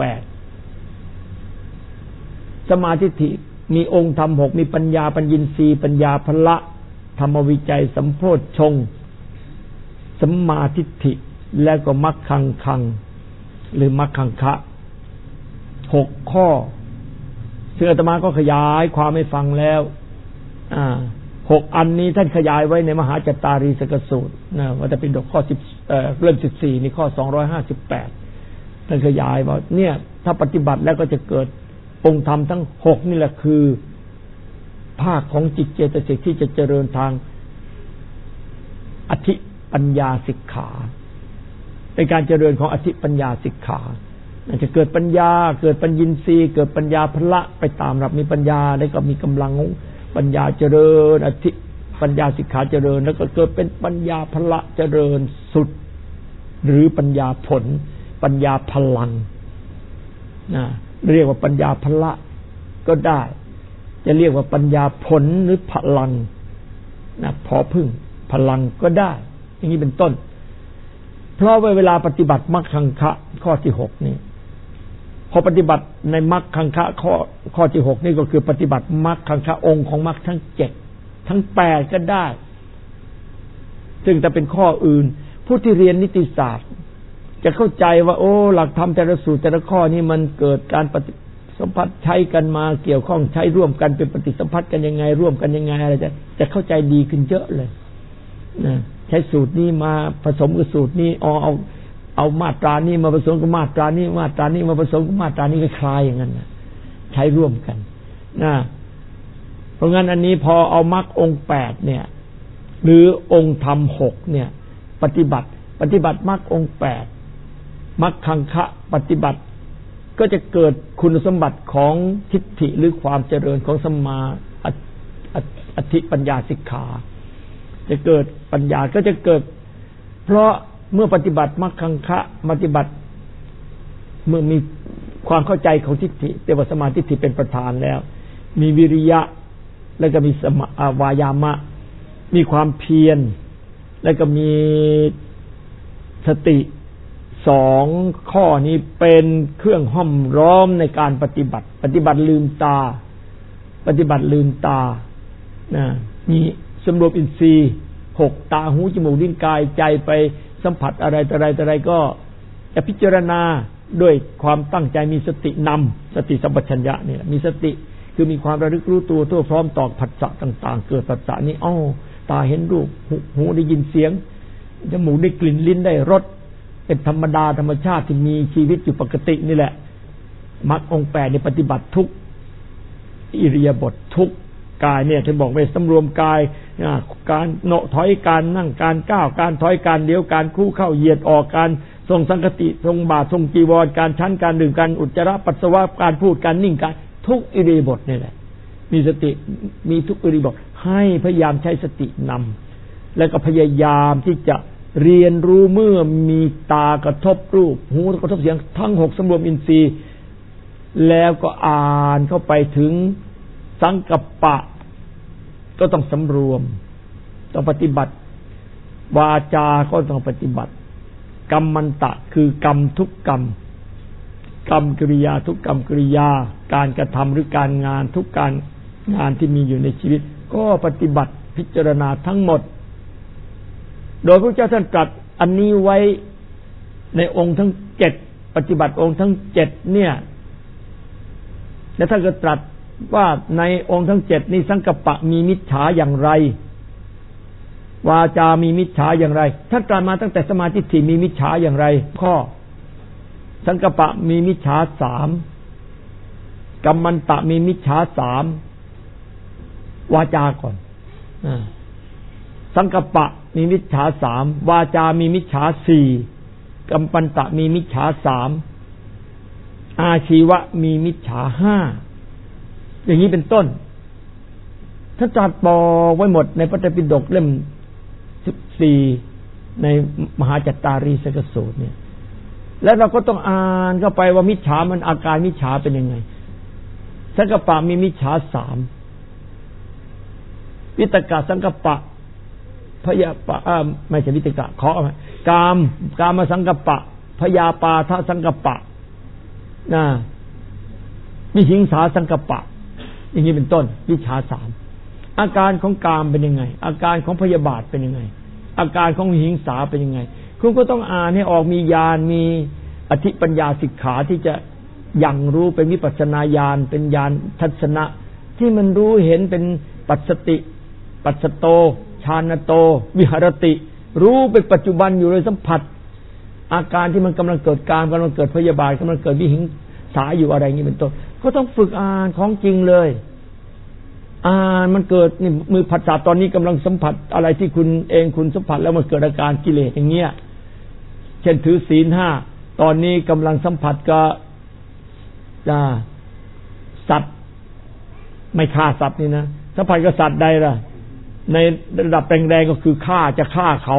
8สมาธิิมีองค์ธรรม6มีปัญญาปัญญินทรีย์ปัญญาพละธรรมวิจัยสัมโพชฌงค์สัมมาทิฏฐิแล้วก็มรรคังหรือมรรคังคะ6ข้อซึ่งอาตมาก็ขยายความให้ฟังแล้ว6อันนี้ท่านขยายไว้ในมหาจัตตารีสกสูตรว่าจะเป็นดอกข้อ10เล่ม14นี่ข้อ258ท่านขยายว่าเนี่ยถ้าปฏิบัติแล้วก็จะเกิดองค์ธรรมทั้ง6นี่แหละคือภาคของจิตเจตสิกที่จะเจริญทางอธิปัญญาสิกขาเป็นการเจริญของอธิปัญญาสิกขาจะเกิดปัญญาเกิดปัญญินทรีย์เกิดปัญญาพละไปตามรับมีปัญญาแล้วก็มีกำลังปัญญาเจริญอธิปัญญาสิกขาเจริญแล้วก็เกิดเป็นปัญญาพละเจริญสุดหรือปัญญาผลปัญญาพลังเรียกว่าปัญญาพละก็ได้จะเรียกว่าปัญญาผลหรือพลังพอพึ่งพลังก็ได้อย่างนี้เป็นต้นเพราะว่าเวลาปฏิบัติมรรคคังคะข้อที่6นี่พอปฏิบัติในมรรคคังคะข้อที่6นี่ก็คือปฏิบัติมรรคคังคะองค์ของมรรคทั้ง7ทั้ง8ก็ได้ซึ่งแต่เป็นข้ออื่นผู้ที่เรียนนิติศาสตร์จะเข้าใจว่าโอ้หลักธรรมแต่ละสูตรแต่ละข้อนี้มันเกิดการปฏิสัมพัทธ์ใช้กันมาเกี่ยวข้องใช้ร่วมกันเป็นปฏิสัมพัทธ์กันยังไงร่วมกันยังไงอะไรจะเข้าใจดีขึ้นเยอะเลยนะใช้สูตรนี้มาผสมกับสูตรนี้เอามาตรานี้มาผสมกับมาตรานี้มาตรานี้มาผสมกับมาตรานี้คล้ายๆอย่างนั้นนะใช้ร่วมกันนะเพราะงั้นอันนี้พอเอามรรคองค์8เนี่ยหรือองค์ธรรม6เนี่ยปฏิบัติมรรคองค์8มรรคคังคะปฏิบัติก็จะเกิดคุณสมบัติของทิฏฐิหรือความเจริญของสัมมาอธิปัญญาสิกขาจะเกิดปัญญาก็จะเกิดเพราะเมื่อปฏิบัติมรรคคังคะปฏิบัติเมื่อมีความเข้าใจของทิฏฐิเตวสมาธิฏฐิเป็นประธานแล้วมีวิริยะแล้วก็มีวายามะมีความเพียรแล้วก็มีสติ2ข้อนี้เป็นเครื่องห้อมล้อมในการปฏิบัติลืมตานะมีสำรวมอินทรีย์6ตาหูจมูกลิ้นกายใจไปสัมผัสอะไรต่ออะไรก็จะพิจารณาด้วยความตั้งใจมีสตินำสติสัมปชัญญะนี่แหละมีสติคือมีความระลึกรู้ตัวทั่วพร้อมต่อผัสสะต่างๆเกิดผัสสะนี้ตาเห็นรูปหูได้ยินเสียงจมูกได้กลิ่นลิ้นได้รสเป็นธรรมดาธรรมชาติที่มีชีวิตอยู่ปกตินี่แหละมรรคองค์8ในปฏิบัติทุกอิริยาบถทุกกายเนี่ยท่านบอกไว้สำรวมกายการโนถอยการนั่งการก้าวการถอยการเลี้ยวการคู่เข้าเหยียดออกการทรงสังคติทรงบาททรงจีวรการชั้นการดื่มการอุจจาระปัสสาวะการพูดการนิ่งการทุกอิริยาบถนี่แหละมีสติมีทุกอิริยาบถให้พยายามใช้สตินำแล้วก็พยายามที่จะเรียนรู้เมื่อมีตากระทบรูปหูกระทบเสียงทั้ง6สำรวมอินทรีย์แล้วก็อ่านเข้าไปถึงสังกัปปะก็ต้องสำรวมต้องปฏิบัติวาจาก็ต้องปฏิบัติกัมมันตะคือกรรมทุกกรรมกริยาทุกกรรมกริยาการกระทำหรือการงานทุกการงานที่มีอยู่ในชีวิตก็ปฏิบัติพิจารณาทั้งหมดโดยพระเจ้าท่านตรัสอันนี้ไว้ในองค์ทั้ง7ปฏิบัติองค์ทั้ง7เนี่ยและท่านก็ตรัสว่าในองค์ทั้ง7นี้สังกัปปะมีมิจฉาอย่างไรวาจามีมิจฉาอย่างไรท่านตรัสมาตั้งแต่สมาธิฏฐิมีมิจฉาอย่างไรข้อสังกัปปะมีมิจฉา3กัมมันตะมีมิจฉา3วาจาก่อนสังกัปปะมีมิจฉา3วาจามีมิจฉา4กัมมันตะมีมิจฉา3อาชีวะมีมิจฉา5อย่างนี้เป็นต้นท่านตรัสบอกไว้หมดในพระไตรปิฎกเล่ม14ในมหาจัตตารีสกสูตรเนี่ยแล้วเราก็ต้องอ่านเข้าไปว่ามิจฉามันอาการมิจฉาเป็นยังไงสังกัปปะมีมิจฉา3วิตกะสังกัปปะพยาปะไม่ใช่วิตกะขอกามสังกัปปะพยาปาทสังกัปปะวิหิงสาสังกัปปะอย่างนี้เป็นต้นวิชชา3อาการของกามเป็นยังไงอาการของพยาบาทเป็นยังไงอาการของวิหิงสาเป็นยังไงคุณก็ต้องอ่านให้ออกมีญาณมีอธิปัญญาสิกขาที่จะยังรู้เป็นวิปัสสนาญาณเป็นญาณทัศนะที่มันรู้เห็นเป็นปัสสติปัสสโตฌานโตวิหรติรู้เป็นปัจจุบันอยู่เลยสัมผัสอาการที่มันกำลังเกิดการกำลังเกิดพยาบาทกำลังเกิดวิหิงสาอยู่อะไรอย่างนี้เป็นต้นก็ต้องฝึกอ่านของจริงเลยมันเกิดนี่มือผัสสะตอนนี้กำลังสัมผัสอะไรที่คุณเองคุณสัมผัสแล้วมันเกิดอาการกิเลสอย่างเงี้ยเช่นถือศีล5ตอนนี้กำลังสัมผัสกับสัตว์ไม่ฆ่าสัตว์นี่นะสัมผัสกับสัตว์ใดล่ะในระดับแรงๆก็คือจะฆ่าเขา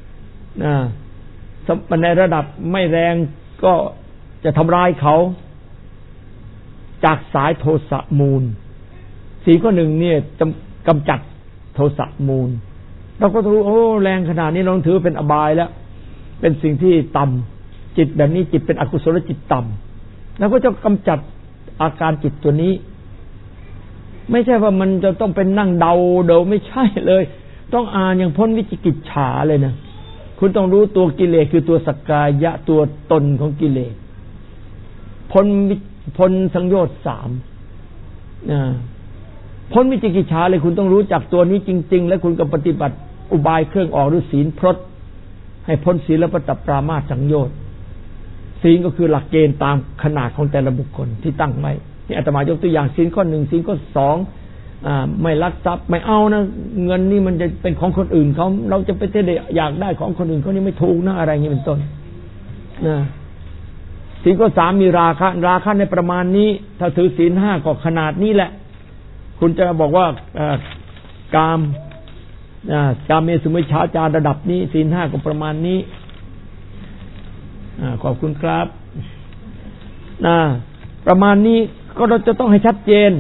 ในระดับไม่แรงก็จะทำร้ายเขาจากสายโทสะมูล4 ข้อ 1เนี่ยกำจัดโทสะมูลเราก็รู้แรงขนาดนี้เราถือเป็นอบายแล้วเป็นสิ่งที่ต่ำจิตแบบนี้จิตเป็นอกุศลจิตต่ำแล้วก็จะกำจัดอาการจิตตัวนี้ไม่ใช่ว่ามันจะต้องเป็นนั่งเดาไม่ใช่เลยต้องอ่านอย่างพ้นวิจิกิจฉาเลยนะคุณต้องรู้ตัวกิเลสคือตัวสักกายะตัวตนของกิเลสพ้นสังโยชน์3พ้นวิจิกิจฉาเลยคุณต้องรู้จักตัวนี้จริงๆแล้วคุณก็ปฏิบัติอุบายเครื่องออกด้วยศีลพรตให้พ้นศีลปตปรามาสสังโยชน์ศีลก็คือหลักเกณฑ์ตามขนาดของแต่ละบุคคลที่ตั้งไว้นี่อาตมายกตัวอย่างศีลข้อหนึ่งศีลข้อสองไม่ลักทรัพย์ไม่เอานะเงินนี่มันจะเป็นของคนอื่นเขาเราจะไปได้อยากได้ของคนอื่นเขานี่ไม่ถูกนะอะไรอย่างนี้เป็นต้นนะศีลข้อสามมีราคะในประมาณนี้ถ้าถือศีลห้าก็ขนาดนี้แหละคุณจะบอกว่ากามเมสุมิจฉาจารระดับนี้ศีลห้าก็ประมาณนี้ขอบคุณครับประมาณนี้ก็เราจะต้องให้ชัดเจน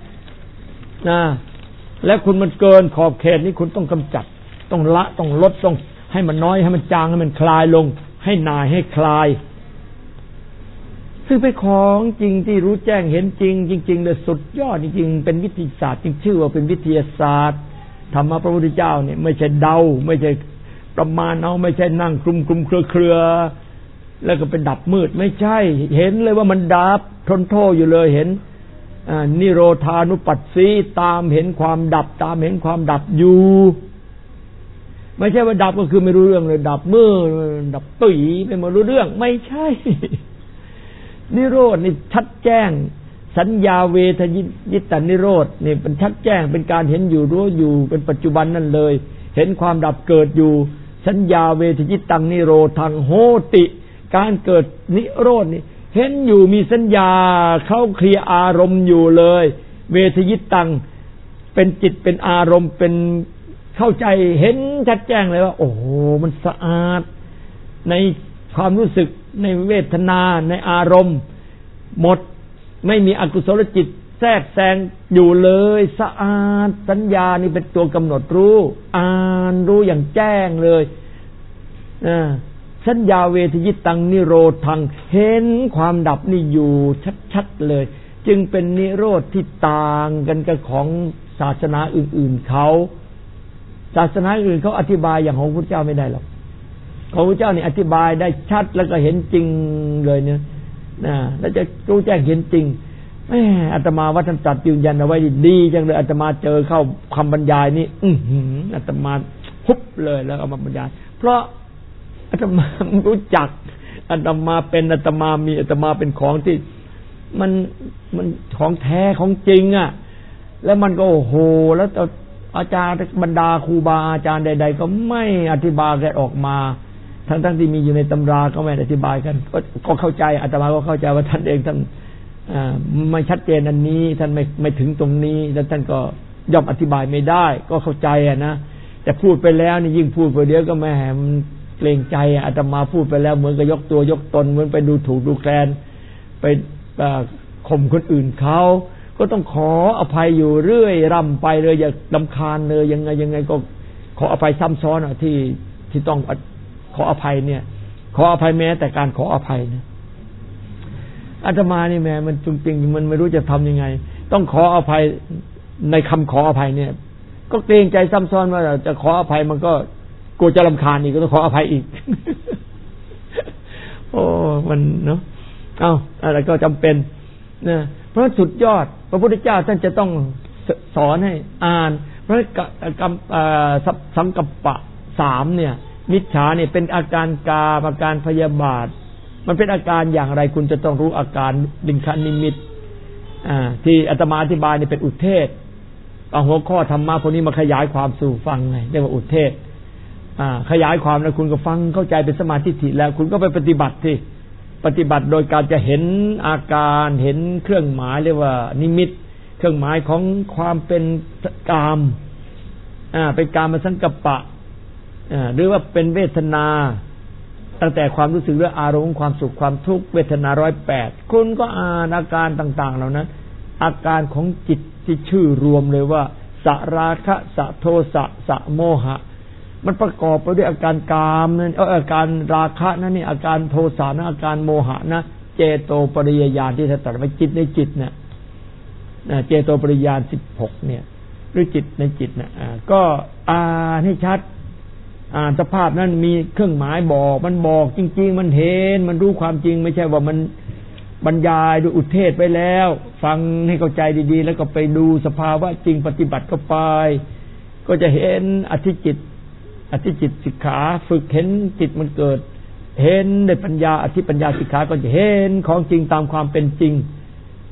และคุณมันเกินขอบเขตนี้คุณต้องกำจัดต้องละต้องลดต้องให้มันน้อยให้มันจางให้มันคลายลงให้นายให้คลายซึ่งเป็นของจริงที่รู้แจ้งเห็นจริงจริงเลยสุดยอดจริงๆเป็นวิทยาศาสตร์จริงชื่อว่าเป็นวิทยาศาสตร์ธรรมะพระพุทธเจ้าเนี่ยไม่ใช่เดาไม่ใช่ประมาณเอาไม่ใช่นั่งคลุมเครือแล้วก็เป็นดับมืดไม่ใช่เห็นเลยว่ามันดับทนโทษอยู่เลยเห็นนิโรธานุปัสสีตามเห็นความดับตามเห็นความดับอยู่ไม่ใช่ว่าดับก็คือไม่รู้เรื่องเลยดับมืดดับตุ๋ยไม่รู้เรื่องไม่ใช่นิโรธนี่ชัดแจ้งสัญญาเวทยิตตนิโรธนี่เป็นชัดแจ้งเป็นการเห็นอยู่รู้อยู่เป็นปัจจุบันนั่นเลยเห็นความดับเกิดอยู่สัญญาเวทยิตตังนิโรธังโหติการเกิดนิโรธนี่เห็นอยู่มีสัญญาเข้าเคลียร์อารมณ์อยู่เลยเวทยิตตังเป็นจิตเป็นอารมณ์เป็นเข้าใจเห็นชัดแจ้งเลยว่าโอ้โหมันสะอาดในความรู้สึกในเวทนาในอารมณ์หมดไม่มีอกุศลจิตแทรกแซงอยู่เลยสะอาดสัญญานี่เป็นตัวกำหนดรู้อ่านรู้อย่างแจ้งเลยสัญญาเวทยิตตังนิโรธังเห็นความดับนี่อยู่ชัดๆเลยจึงเป็นนิโรธที่ต่างกันกับของศาสนาอื่นๆเขาศาสนาอื่นเขาอธิบายอย่างของพระพุทธเจ้าไม่ได้หรอกของพระพุทธเจ้านี่อธิบายได้ชัดแล้วก็เห็นจริงเลยเนี่ยแล้วจะรู้แจ้งเห็นจริงอาตมาวัดท่านจัดยืนยันเอาไว้ดีจังเลยอาตมาเจอเข้าคำบรรยายนี่อาตมาฮุบเลยแล้วเอามาบรรยายเพราะอาตมารู้จักอาตมาเป็นอาตมามีอาตมาเป็นของที่มันของแท้ของจริงอ่ะแล้วมันก็โอ้โหแล้วอาจารย์บรรดาครูบาอาจารย์ใดๆก็ไม่อธิบายกันออกมาทั้งที่มีอยู่ในตำราก็ไม่อธิบายกันก็เข้าใจอาตมาก็เข้าใจว่าท่านเองท่านไม่ชัดเจนอันนี้ท่านไม่ถึงตรงนี้แล้วท่านก็ย่อมอธิบายไม่ได้ก็เข้าใจนะแต่พูดไปแล้วนี่ยิ่งพูดไปเดี๋ยวก็แม่มันเกรงใจอาตมาพูดไปแล้วเหมือนกับยกตัวยกตนเหมือนไปดูถูกดูแคลนไปข่มคนอื่นเขาก็ต้องขออภัยอยู่เรื่อยร่ำไปเลยอย่ารำคาญเลยยังไงก็ขออภัยซ้ำซ้อนที่ต้องขออภัยเนี่ยขออภัยแม้แต่การขออภัยนะอาตมานี่แม่มันจริงๆมันไม่รู้จะทำยังไงต้องขออภัยในคำขออภัยเนี่ยก็เกรงใจซ้ำซ้อนว่าจะขออภัยมันก็กลัวจะรำคาญอีกก็ต้องขออภัยอีก โอ้มันเนาะอะไรก็จำเป็นนะเพราะสุดยอดพระพุทธเจ้าท่านจะต้องสอนให้อ่านเพราะสังกัปปะ3เนี่ยมิจฉาเนี่ยเป็นอาการกามอาการพยาบาทมันเป็นอาการอย่างไรคุณจะต้องรู้อาการดิงคนิมิตที่อาตมาอธิบายนี่เป็นอุเทศเอาหัวข้อธรรมะพวกนี้มาขยายความสู่ฟังไงเรียกว่าอุเทศขยายความแล้วคุณก็ฟังเข้าใจเป็นสมาธิถิแล้วคุณก็ไปปฏิบัติที่ปฏิบัติโดยการจะเห็นอาการเห็นเครื่องหมายเรียกว่านิมิตเครื่องหมายของความเป็นกามเป็นกามสังกัปปะหรือว่าเป็นเวทนาตั้งแต่ความรู้สึกเรื่องอารมณ์ความสุขความทุกข์เวทนา108คุณก็อ่านอาการต่างๆเหล่านั้นอาการของจิตที่ชื่อรวมเลยว่าสราคะสโทสะสโมหะมันประกอบไปด้วยอาการกามนั่นอาการราคะนั่นนี่อาการโทสะนะอาการโมหะนะเจโตปริยญาณที่ท่านตรัสไว้จิตในจิตเนี่ยเจโตปริยญาณ16เนี่ยหรือจิตในจิตเนี่ยก็อ่านให้ชัดสภาพนั้นมีเครื่องหมายบอกมันบอกจริงๆมันเห็นมันรู้ความจริงไม่ใช่ว่ามันบรรยายด้วยอุเทศไปแล้วฟังให้เข้าใจดีๆแล้วก็ไปดูสภาวะจริงปฏิบัติเข้าไปก็จะเห็นอธิจิตสิกขาฝึกเห็นจิตมันเกิดเห็นในปัญญาอธิปัญญาสิกขาก็จะเห็นของจริงตามความเป็นจริง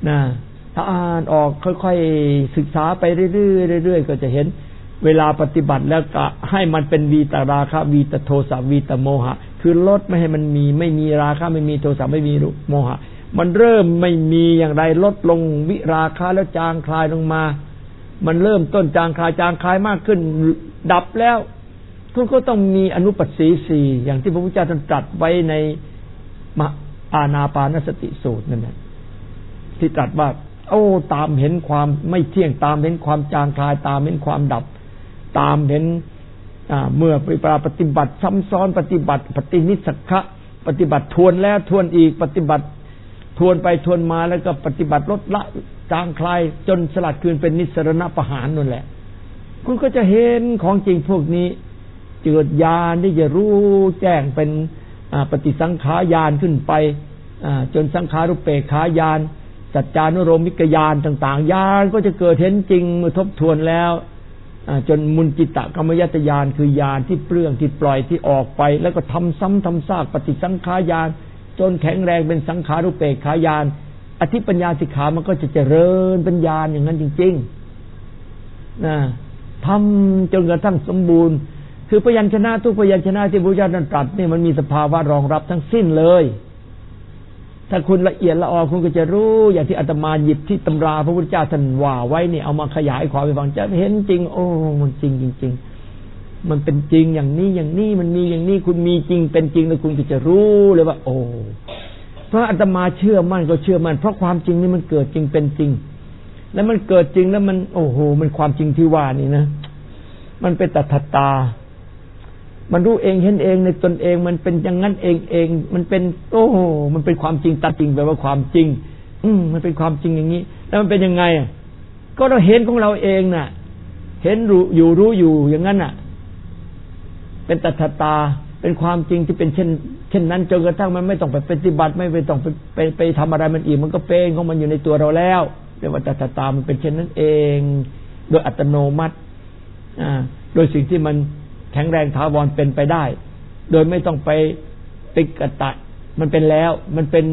นะถ้าอ่านออกค่อยๆศึกษาไปเรื่อยๆก็จะเห็นเวลาปฏิบัติแล้วก็ให้มันเป็นวีตราคะวีตโทสะวีตโมหะคือลดไม่ให้มันมีไม่มีราคะไม่มีโทสะไม่มีโมหะมันเริ่มไม่มีอย่างไรลดลงวิราคะแล้วจางคลายลงมามันเริ่มต้นจางคลายมากขึ้นดับแล้วคุณก็ต้องมีอนุปัสสีสี่อย่างที่พระพุทธเจ้าตรัสไว้ในอานาปานสติสูตรนั่นแหละที่ตรัสว่าโอ้ตามเห็นความไม่เที่ยงตามเห็นความจางคลายตามเห็นความดับตามเห็นเมื่อปฏิบัติซ้ำซ้อนปฏิบัติปฏินิสสักขะปฏิบัติทวนแล้วทวนอีกปฏิบัติทวนไปทวนมาแล้วก็ปฏิบัติลดละจางคลายจนสลัดคืนเป็นนิสรณประหารนั่นแหละคุณก็จะเห็นของจริงพวกนี้เกิดญาณที่จะรู้แจ้งเป็นปฏิสังขารญาณขึ้นไปจนสังขารุปเปกขาญาณสัจจานุโรมิกญาณต่างๆญาณก็จะเกิดเห็นจริงเมื่อทบทวนแล้วจนมุนจิตกรรมยตญาณคือญาณที่เปลื้องที่ปล่อยที่ออกไปแล้วก็ทำซ้ำทำซากปฏิสังขารญาณจนแข็งแรงเป็นสังขารุปเปกขาญาณอธิปัญญาสิกขามันก็จะเจริญเป็นญาณอย่างนั้นจริงๆนะทำจนกระทั่งสมบูรณ์คือพยัญชนะทุกพยัญชนะที่พระพุทธเจ้าตรัสนี่มันมีสภาวะรองรับทั้งสิ้นเลยถ้าคุณละเอียดละออคุณก็จะรู้อย่างที่อาตมาหยิบที่ตำราพระพุทธเจ้าท่านว่าไว้นี่เอามาขยายความให้ฟังจะเห็นจริงโอ้มันจริงจริงๆมันเป็นจริงอย่างนี้มันมีอย่างนี้คุณมีจริงเป็นจริงแล้วคุณก็จะรู้เลยว่าโอ้เพราะอาตมาเชื่อมั่นก็เชื่อมั่นเพราะความจริงนี่มันเกิดจริงเป็นจริงแล้วมันเกิดจริงแล้วมันโอ้โหมันความจริงที่ว่านี่นะมันเป็นตัทตามันรู้เองเห็นเองในตนเองมันเป็นอย่างนั้นเองมันเป็นโอ้มันเป็นความจริงตัดจริงแปลว่าความจริงมันเป็นความจริงอย่างนี้แล้วมันเป็นยังไงก็เราเห็นของเราเองน่ะเห็นรู้อยู่อย่างนั้นน่ะเป็นตัทตาเป็นความจริงที่เป็นเช่นนั้นจนกระทั่งมันไม่ต้องไปปฏิบัติไม่ต้องไปทำอะไรมันอีกมันก็เป็นของมันอยู่ในตัวเราแล้วเรียกว่าตัทตามันเป็นเช่นนั้นเองโดยอัตโนมัติโดยสิ่งที่มันแข็งแรงถาวรเป็นไปได้โดยไม่ต้องไปติกตะมันเป็นแล้วมันเป็น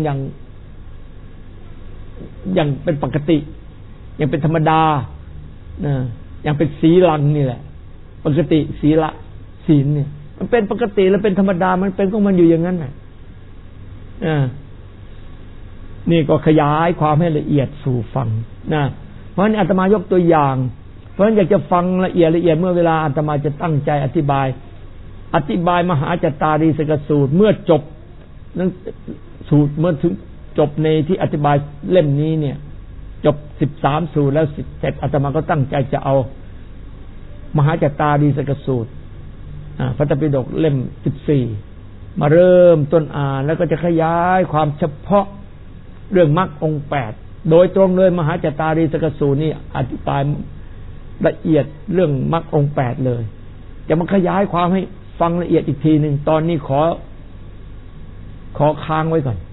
อย่างเป็นปกติอย่างเป็นธรรมดาอย่างเป็นศีลังนี่แหละปกติศีลเนี่ยมันเป็นปกติแล้วเป็นธรรมดามันเป็นของมันอยู่อย่างนั้นน่ะนี่ก็ขยายความให้ละเอียดสู่ฟังนะเพราะฉะนั้นอาตมายกตัวอย่างเพราะฉะนั้นอยากจะฟังละเอียดเมื่อเวลาอาตมาจะตั้งใจอธิบายมหาจัตตารีสกสูตรเมื่อจบนั้นสูตรเมื่อถึงจบในที่อธิบายเล่มนี้เนี่ยจบ13สูตรแล้วเสร็จอาตมาก็ตั้งใจจะเอามหาจัตตารีสกสูตรพระไตรปิฎกเล่ม14มาเริ่มต้นอ่านแล้วก็จะขยายความเฉพาะเรื่องมรรคองค์8โดยตรงเลยมหาจัตตารีสกสูตรนี่อธิบายละเอียดเรื่องมรรคองค์8เลยจะมาขยายความให้ฟังละเอียดอีกทีหนึ่งตอนนี้ขอค้างไว้ก่อน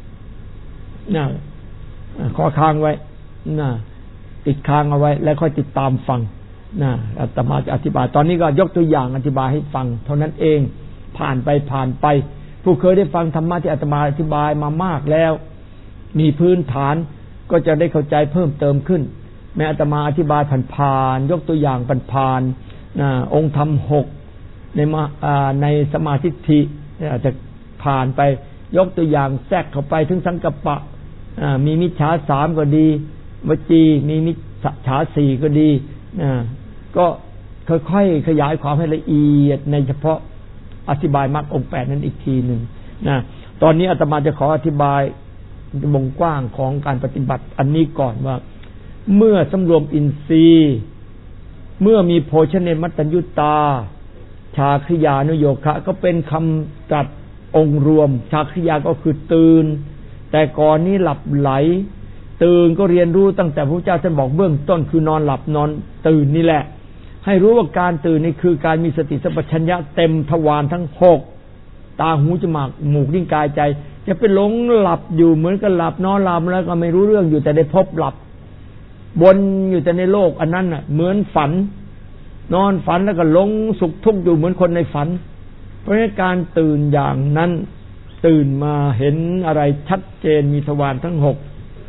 ขอค้างไว้ติดค้างเอาไว้แล้วค่อยติดตามฟังอาตมาจะอธิบายตอนนี้ก็ยกตัวอย่างอธิบายให้ฟังเท่านั้นเองผ่านไปผู้เคยได้ฟังธรรมะที่อาตมาอธิบายมามากแล้วมีพื้นฐานก็จะได้เข้าใจเพิ่มเติมขึ้นแม้อาตมาอธิบายผ่านยกตัวอย่างผ่านองค์ธรรม6ในสมาธิทิอาจจะผ่านไปยกตัวอย่างแทรกเข้าไปถึงสังกัปปะมีมิจฉา3ก็ดีวจีมีมิจฉา4ก็ดีก็ค่อยๆขยายความให้ละเอียดในเฉพาะอธิบายมรรคองค์8นั้นอีกทีหนึ่งตอนนี้อาตมาจะขออธิบายวงกว้างของการปฏิบัติอันนี้ก่อนว่าเมื่อสำรวมอินทรีย์เมื่อมีโภชเนมัตตัญญุตาชาคริยานุโยคะก็เป็นคำตรัสองค์รวมชาคริยาก็คือตื่นแต่ก่อนนี้หลับไหลตื่นก็เรียนรู้ตั้งแต่พระเจ้าท่านบอกเบื้องต้นคือนอนหลับนอนตื่นนี่แหละให้รู้ว่าการตื่นนี่คือการมีสติสัมปชัญญะเต็มทวารทั้ง6ตาหูจมูกหมูกลิ้นกายใจจะไปหลงหลับอยู่เหมือนกับหลับนอนหลับแล้วก็ไม่รู้เรื่องอยู่แต่ได้พบหลับบนอยู่แต่ในโลกอันนั้นน่ะเหมือนฝันนอนฝันแล้วก็หลงสุขทุกข์อยู่เหมือนคนในฝันเพราะการตื่นอย่างนั้นตื่นมาเห็นอะไรชัดเจนมีทวารทั้ง6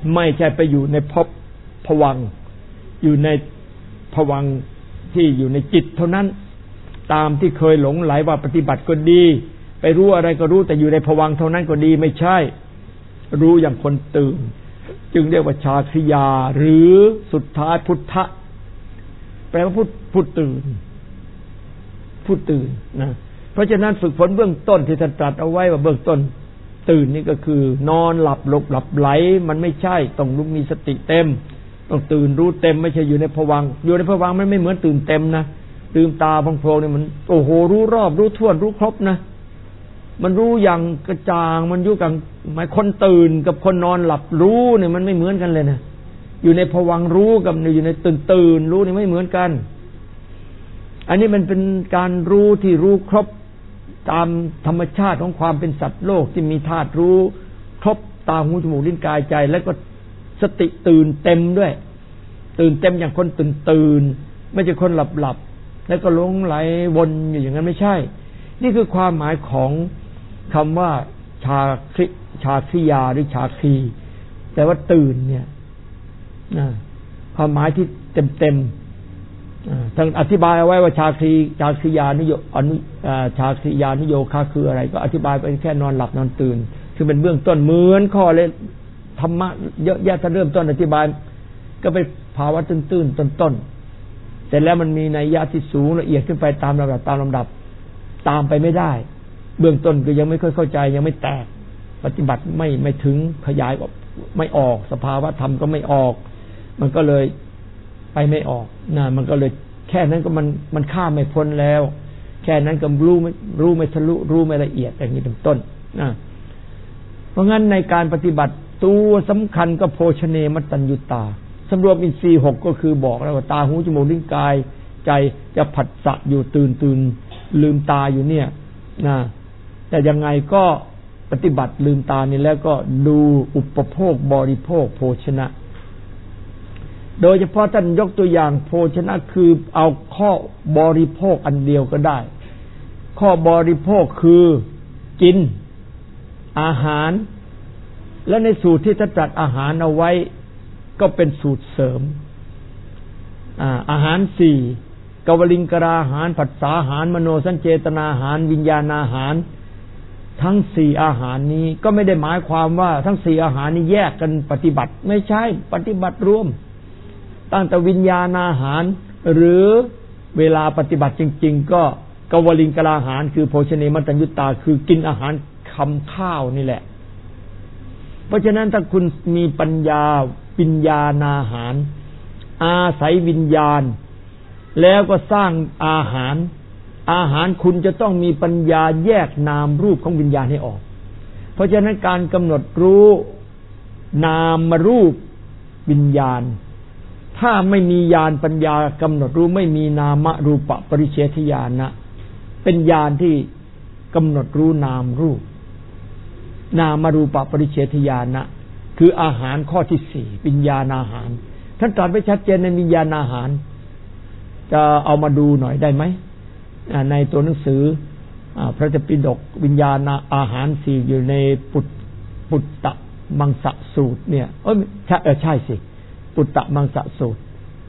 ไม่ใช่ไปอยู่ในภวังค์อยู่ในภวังค์ที่อยู่ในจิตเท่านั้นตามที่เคยหลงไหลว่าปฏิบัติก็ดีไปรู้อะไรก็รู้แต่อยู่ในภวังค์เท่านั้นก็ดีไม่ใช่รู้อย่างคนตื่นจึงเรียกว่าชาคริยาหรือสุดท้ายพุทธะแปลว่าผู้ตื่นผู้ตื่นนะเพราะฉะนั้นฝึกฝนเบื้องต้นที่ท่านตรัสเอาไว้ว่าเบื้องต้นตื่นนี่ก็คือนอนหลับหลับไหลมันไม่ใช่ต้องรู้มีสติเต็มต้องตื่นรู้เต็มไม่ใช่อยู่ในภวังค์อยู่ในภวังค์มันไม่เหมือนตื่นเต็มนะตื่นตาโพลงๆเนี่ยมันโอ้โหรู้รอบรู้ทั่วรู้ครบนะมันรู้อย่างกระจ่างมันอยู่กับหมายคนตื่นกับคนนอนหลับรู้เนี่ยมันไม่เหมือนกันเลยนะอยู่ในภวังค์รู้กับอยู่ในตื่นรู้นี่ไม่เหมือนกันอันนี้มันเป็นการรู้ที่รู้ครบตามธรรมชาติของความเป็นสัตว์โลกที่มีธาตุรู้ครบตาหูจมูกลิ้นกายใจแล้วก็สติตื่นเต็มด้วยตื่นเต็มอย่างคนตื่นไม่ใช่คนหลับแล้วก็หลงไหลวนอยู่อย่างนั้นไม่ใช่นี่คือความหมายของคำว่าชาคริยาหรือชาครีแต่ว่าตื่นเนี่ยความหมายที่เต็มท่านอธิบายเอาไว้ว่าชาคริยานิโยชาคริยานิโยคะคืออะไรก็อธิบายไปแค่นอนหลับนอนตื่นคือเป็นเบื้องต้นเหมือนข้อเลยธรรมะเยอะแยะถ้าเริ่มต้นอธิบายก็ไปภาวะตื้นๆต้นๆแต่แล้วมันมีนัยยะที่สูงละเอียดขึ้นไปตามลำดับตามไปไม่ได้เบื้องต้นก็ยังไม่ค่อยเข้าใจยังไม่แตกปฏิบัติไม่ถึงขยายไม่ออกสภาวะธรรมก็ไม่ออกมันก็เลยไปไม่ออกนะมันก็เลยแค่นั้นก็มันข้ามไม่พ้นแล้วแค่นั้นก็รู้ไม่ทะลุรู้ไม่ละเอียดอย่างนี้เป็นต้นนะเพราะงั้นในการปฏิบัติตัวสำคัญก็โภชเนมัตตัญญุตาสำรวมอินทรีย์6ก็คือบอกแล้วว่าตาหูจมูกลิ้นกายใจจะผัสสะอยู่ตื่นลืมตาอยู่เนี่ยนะแต่ยังไงก็ปฏิบัติลืมตานี่แล้วก็ดูอุปโภคบริโภคโภชนะโดยเฉพาะท่านยกตัวอย่างโภชนะคือเอาข้อบริโภคอันเดียวก็ได้ข้อบริโภคคือกินอาหารและในสูตรที่ท่านจัดอาหารเอาไว้ก็เป็นสูตรเสริมอาหาร4กวลิงกราหารผัสสาหารมโนสัญเจตนาหารวิญญาณอาหารทั้ง4อาหารนี้ก็ไม่ได้หมายความว่าทั้ง4อาหารนี้แยกกันปฏิบัติไม่ใช่ปฏิบัติรวมตั้งแต่วิญญาณอาหารหรือเวลาปฏิบัติจริงๆก็กวลิงกราหารคือโภชเนมัตตัญญุตาคือกินอาหารคำข้าวนี่แหละเพราะฉะนั้นถ้าคุณมีปัญญาวิญญาณอาหารอาศัยวิญญาณแล้วก็สร้างอาหารคุณจะต้องมีปัญญาแยกนามรูปของวิญญาณให้ออกเพราะฉะนั้นการกำหนดรู้นามรูปวิญญาณถ้าไม่มีญาณปัญญากำหนดรู้ไม่มีนามรูปปริเฉทญาณะเป็นญาณที่กำหนดรู้นามรูปนามรูปปริเฉทญาณะคืออาหารข้อที่4วิญญาณอาหารท่านตรัสไว้ชัดเจนในวิญญาณอาหารจะเอามาดูหน่อยได้ไหมในตัวหนังสือพระเจ้าปิฎกวิญญาณอาหาร4อยู่ในปุตตมังสสูตรเนี่ยใช่สิปุตตมังสสูตร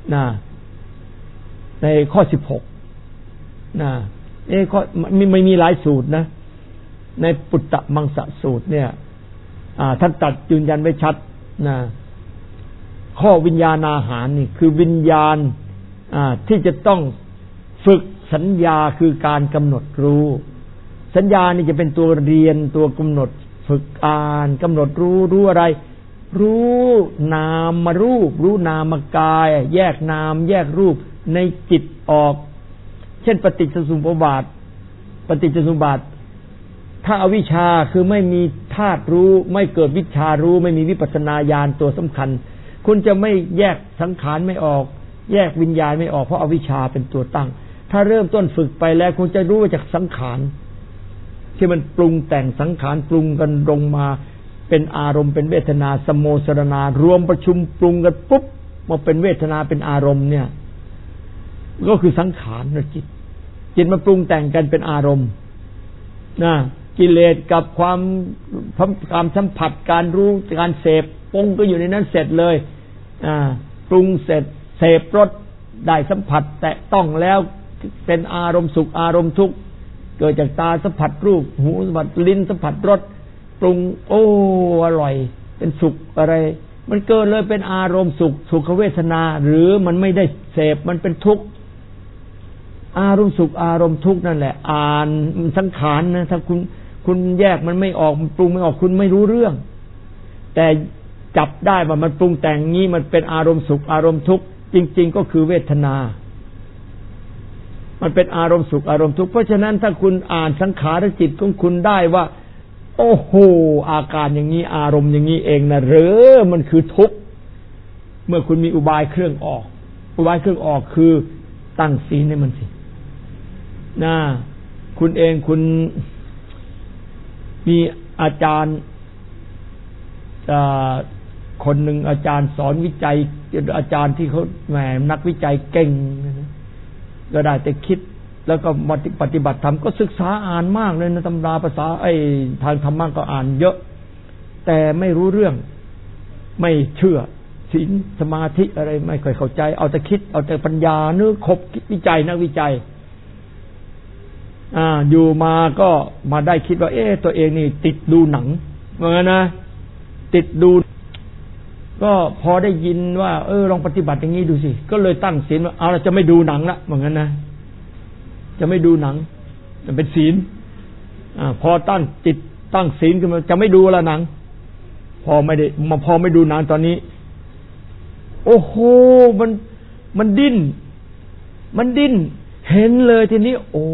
ในข้อ16ข้อไม่มีหลายสูตรนะในปุตตมังสสูตรเนี่ยท่านตรัสยืนยันไว้ชัดข้อวิญญาณอาหารนี่คือวิญญาณที่จะต้องฝึกสัญญาคือการกำหนดรู้สัญญานี่จะเป็นตัวเรียนตัวกำหนดฝึกอ่านกำหนดรู้อะไรรู้นามรูปรู้นามกายแยกนามแยกรูปในจิตออกเช่นปฏิจจสมุปบาทถ้าอวิชชาคือไม่มีธาตุรู้ไม่เกิดวิชชารู้ไม่มีวิปัสสนาญาณตัวสำคัญคุณจะไม่แยกสังขารไม่ออกแยกวิญญาณไม่ออกเพราะอวิชชาเป็นตัวตั้งถ้าเริ่มต้นฝึกไปแล้วคุณจะรู้ว่าจากสังขารที่มันปรุงแต่งสังขารปรุงกันลงมาเป็นอารมณ์เป็นเวทนาสโมสรณารวมประชุมปรุงกันปุ๊บมาเป็นเวทนาเป็นอารมณ์เนี่ยก็คือสังขารนะจิตมันปรุงแต่งกันเป็นอารมณ์กิเลสกับความสัมผัสการรู้การเสพปรุงก็อยู่ในนั้นเสร็จเลยปรุงเสร็จเสพรสได้สัมผัสแตะต้องแล้วเป็นอารมณ์สุขอารมณ์ทุกข์เกิดจากตาสัมผัสรูปหูสัมผัสลิ้นสัมผัสรสปรุงโอ้อร่อยเป็นสุขอะไรมันเกิดเลยเป็นอารมณ์สุขเวทนาหรือมันไม่ได้เสพมันเป็นทุกข์อารมณ์สุขอารมณ์ทุกข์นั่นแหละอ่านสังขารนะถ้าคุณแยกมันไม่ออกมันปรุงไม่ออกคุณไม่รู้เรื่องแต่จับได้ว่ามันปรุงแต่งงี้มันเป็นอารมณ์สุขอารมณ์ทุกข์จริงๆก็คือเวทนามันเป็นอารมณ์สุขอารมณ์ทุกข์เพราะฉะนั้นถ้าคุณอ่านสังขารจิตของคุณได้ว่าโอ้โหอาการอย่างนี้อารมณ์อย่างนี้เองนะหรือมันคือทุกข์เมื่อคุณมีอุบายเครื่องออกอุบายเครื่องออกคือตั้งศีลให้มันสิคุณเองคุณมีอาจารย์คนหนึ่งอาจารย์สอนวิจัยอาจารย์ที่เขาแหมนักวิจัยเก่งก็ได้แต่คิดแล้วก็ปฏิบัติธรรมก็ศึกษาอ่านมากเลยนะตำราภาษาทางธรรมะก็อ่านเยอะแต่ไม่รู้เรื่องไม่เชื่อศีลสมาธิอะไรไม่ค่อยเข้าใจเอาแต่คิดเอาแต่ปัญญาเนื้อคบวิจัยนักวิจัยอยู่มาก็มาได้คิดว่าตัวเองนี่ติดดูหนังเหมือนกันนะติดดูก็พอได้ยินว่าลองปฏิบัติอย่างนี้ดูสิก็เลยตั้งศีลว่าเอาละจะไม่ดูหนังละเหมือนกันนะจะไม่ดูหนังมันเป็นศีลพอตั้งจิตตั้งศีลขึ้นมาจะไม่ดูละหนังพอไม่ดูหนังตอนนี้โอ้โหมันดิ้นเห็นเลยทีนี้โอ้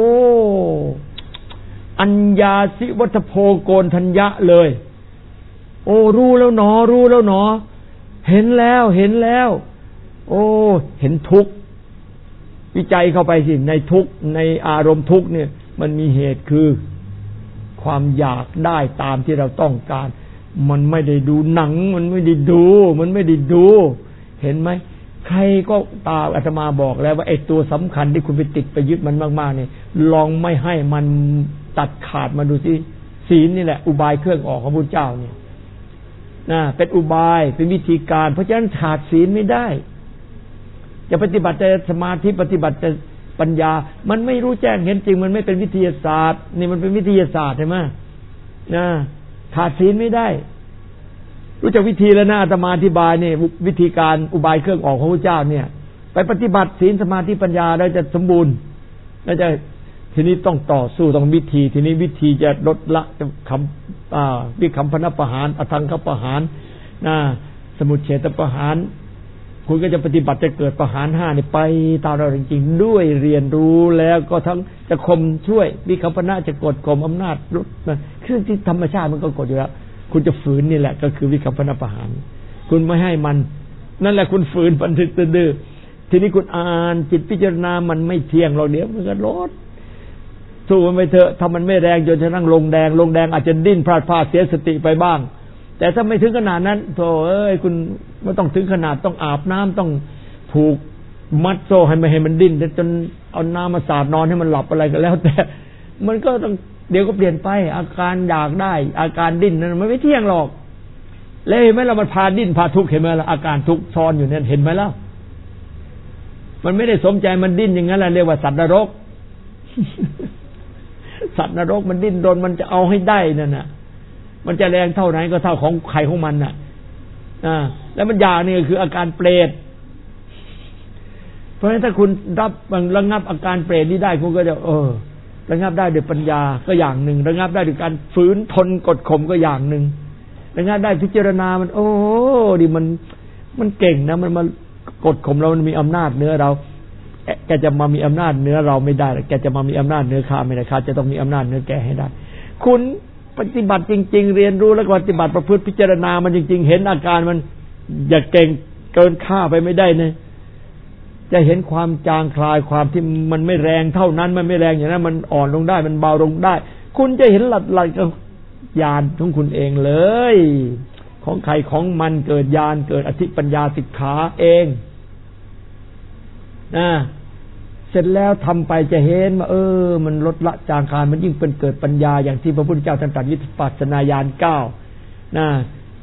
อัญญาสิวัฏโพโกณทัญญะเลยโอ้รู้แล้วหนอเห็นแล้วโอ้เห็นทุกข์วิจัยเข้าไปสิในทุกข์ในอารมณ์ทุกข์เนี่ยมันมีเหตุคือความอยากได้ตามที่เราต้องการมันไม่ได้ดูหนังมันไม่ได้ดูเห็นไหมใครก็ตามอาตมาบอกแล้วว่าไอ้ตัวสำคัญที่คุณไปติดไปยึดมันมากๆเนี่ยลองไม่ให้มันตัดขาดมาดูสิศีลนี่แหละอุบายเครื่องออกของพระเจ้าเนี่ยเป็นอุบายเป็นวิธีการเพราะฉะนั้นขาดศีลไม่ได้จะปฏิบัติแต่สมาธิปฏิบัติแต่ปัญญามันไม่รู้แจ้งเห็นจริงมันไม่เป็นวิทยาศาสตร์นี่มันเป็นวิทยาศาสตร์ใช่ไหมขาดศีลไม่ได้รู้จักวิธีแล้วนะอาตมาอธิบายนี่วิธีการอุบายเครื่องออกของพระเจ้าเนี่ยไปปฏิบัติศีลสมาธิปัญญาแล้วจะสมบูรณ์แล้วจะทีนี้ต้องต่อสู้ต้องวิธีทีนี้วิธีจะลดละวิคัมพนประหารอทังคประหารสมุจเฉทประหารคุณก็จะปฏิบัติจะเกิดประหาร5นี่ไปตามเราจริงๆด้วยเรียนรู้แล้วก็ทั้งจะข่มช่วยวิคัมพนะจะกดข่มอำนาจลดคือที่ธรรมชาติมันก็กดอยู่แล้วคุณจะฝืนนี่แหละก็คือวิคัมพนประหารคุณไม่ให้มันนั่นแหละคุณฝืนบันทึกดื้อทีนี้คุณอ่านจิตพิจารณามันไม่เที่ยงหรอกเดี๋ยวมันก็ลดสู้มันไปเถอะถ้ามันไม่แรงจนจะนั่งลงแดงอาจจะดิ้นพลาดเสียสติไปบ้างแต่ถ้าไม่ถึงขนาดนั้นโธ่คุณไม่ต้องถึงขนาดต้องอาบน้ำต้องผูกมัดโซ่ให้ไม่ให้มันดิ้นจนเอาน้ำมาสาดนอนให้มันหลับอะไรก็แล้วแต่มันก็ต้องเดี๋ยวก็เปลี่ยนไปอาการอยากได้อาการดิ้นนั้นมันไม่เที่ยงหรอกเลยเห็นไหมเรามันพาดิ้นพาทุกข์เห็นไหมล่ะอาการทุกข์ซ้อนอยู่เนี่ยเห็นไหมล่ะมันไม่ได้สมใจมันดิ้นอย่างนั้นแหละเรียกว่าสัตว์นรก สัตว์นรกมันดิ้นรนมันจะเอาให้ได้นั่นน่ะมันจะแรงเท่าไหนก็เท่าของใครของมันน่ะแล้วมันอยากนี่ก็คืออาการเปรตเพราะฉะนั้นถ้าคุณรับระงับอาการเปรตนี้ได้คุณก็จะระงับได้ด้วยปัญญาก็อย่างหนึ่งระงับได้ด้วยการฝืนทนกดข่มก็อย่างหนึ่งระงับได้พิจารณามันดิมันเก่งนะมันมากดข่มเรามันมีอำนาจเหนือเราแกจะมามีอำนาจเหนือเราไม่ได้แกจะมามีอำนาจเหนือข้าไม่ได้ข้าจะต้องมีอำนาจเหนือแกให้ได้คุณปฏิบัติจริงๆเรียนรู้แล้วปฏิบัติประพฤติพิจารณามันจริงๆเห็นอาการมันอย่าเก่งเกินข้าไปไม่ได้นะจะเห็นความจางคลายความที่มันไม่แรงเท่านั้นมันไม่แรงอย่างนั้นมันอ่อนลงได้มันเบาลงได้คุณจะเห็นหลัดกับญาณของคุณเองเลยของใครของมันเกิดญาณเกิดอธิปัญญาสิกขาเองเสร็จแล้วทำไปจะเห็นว่ามันลดละจางคลายมันยิ่งเป็นเกิดปัญญาอย่างที่พระพุทธเจ้าท่านตรัสวิปัสสนาญาณ9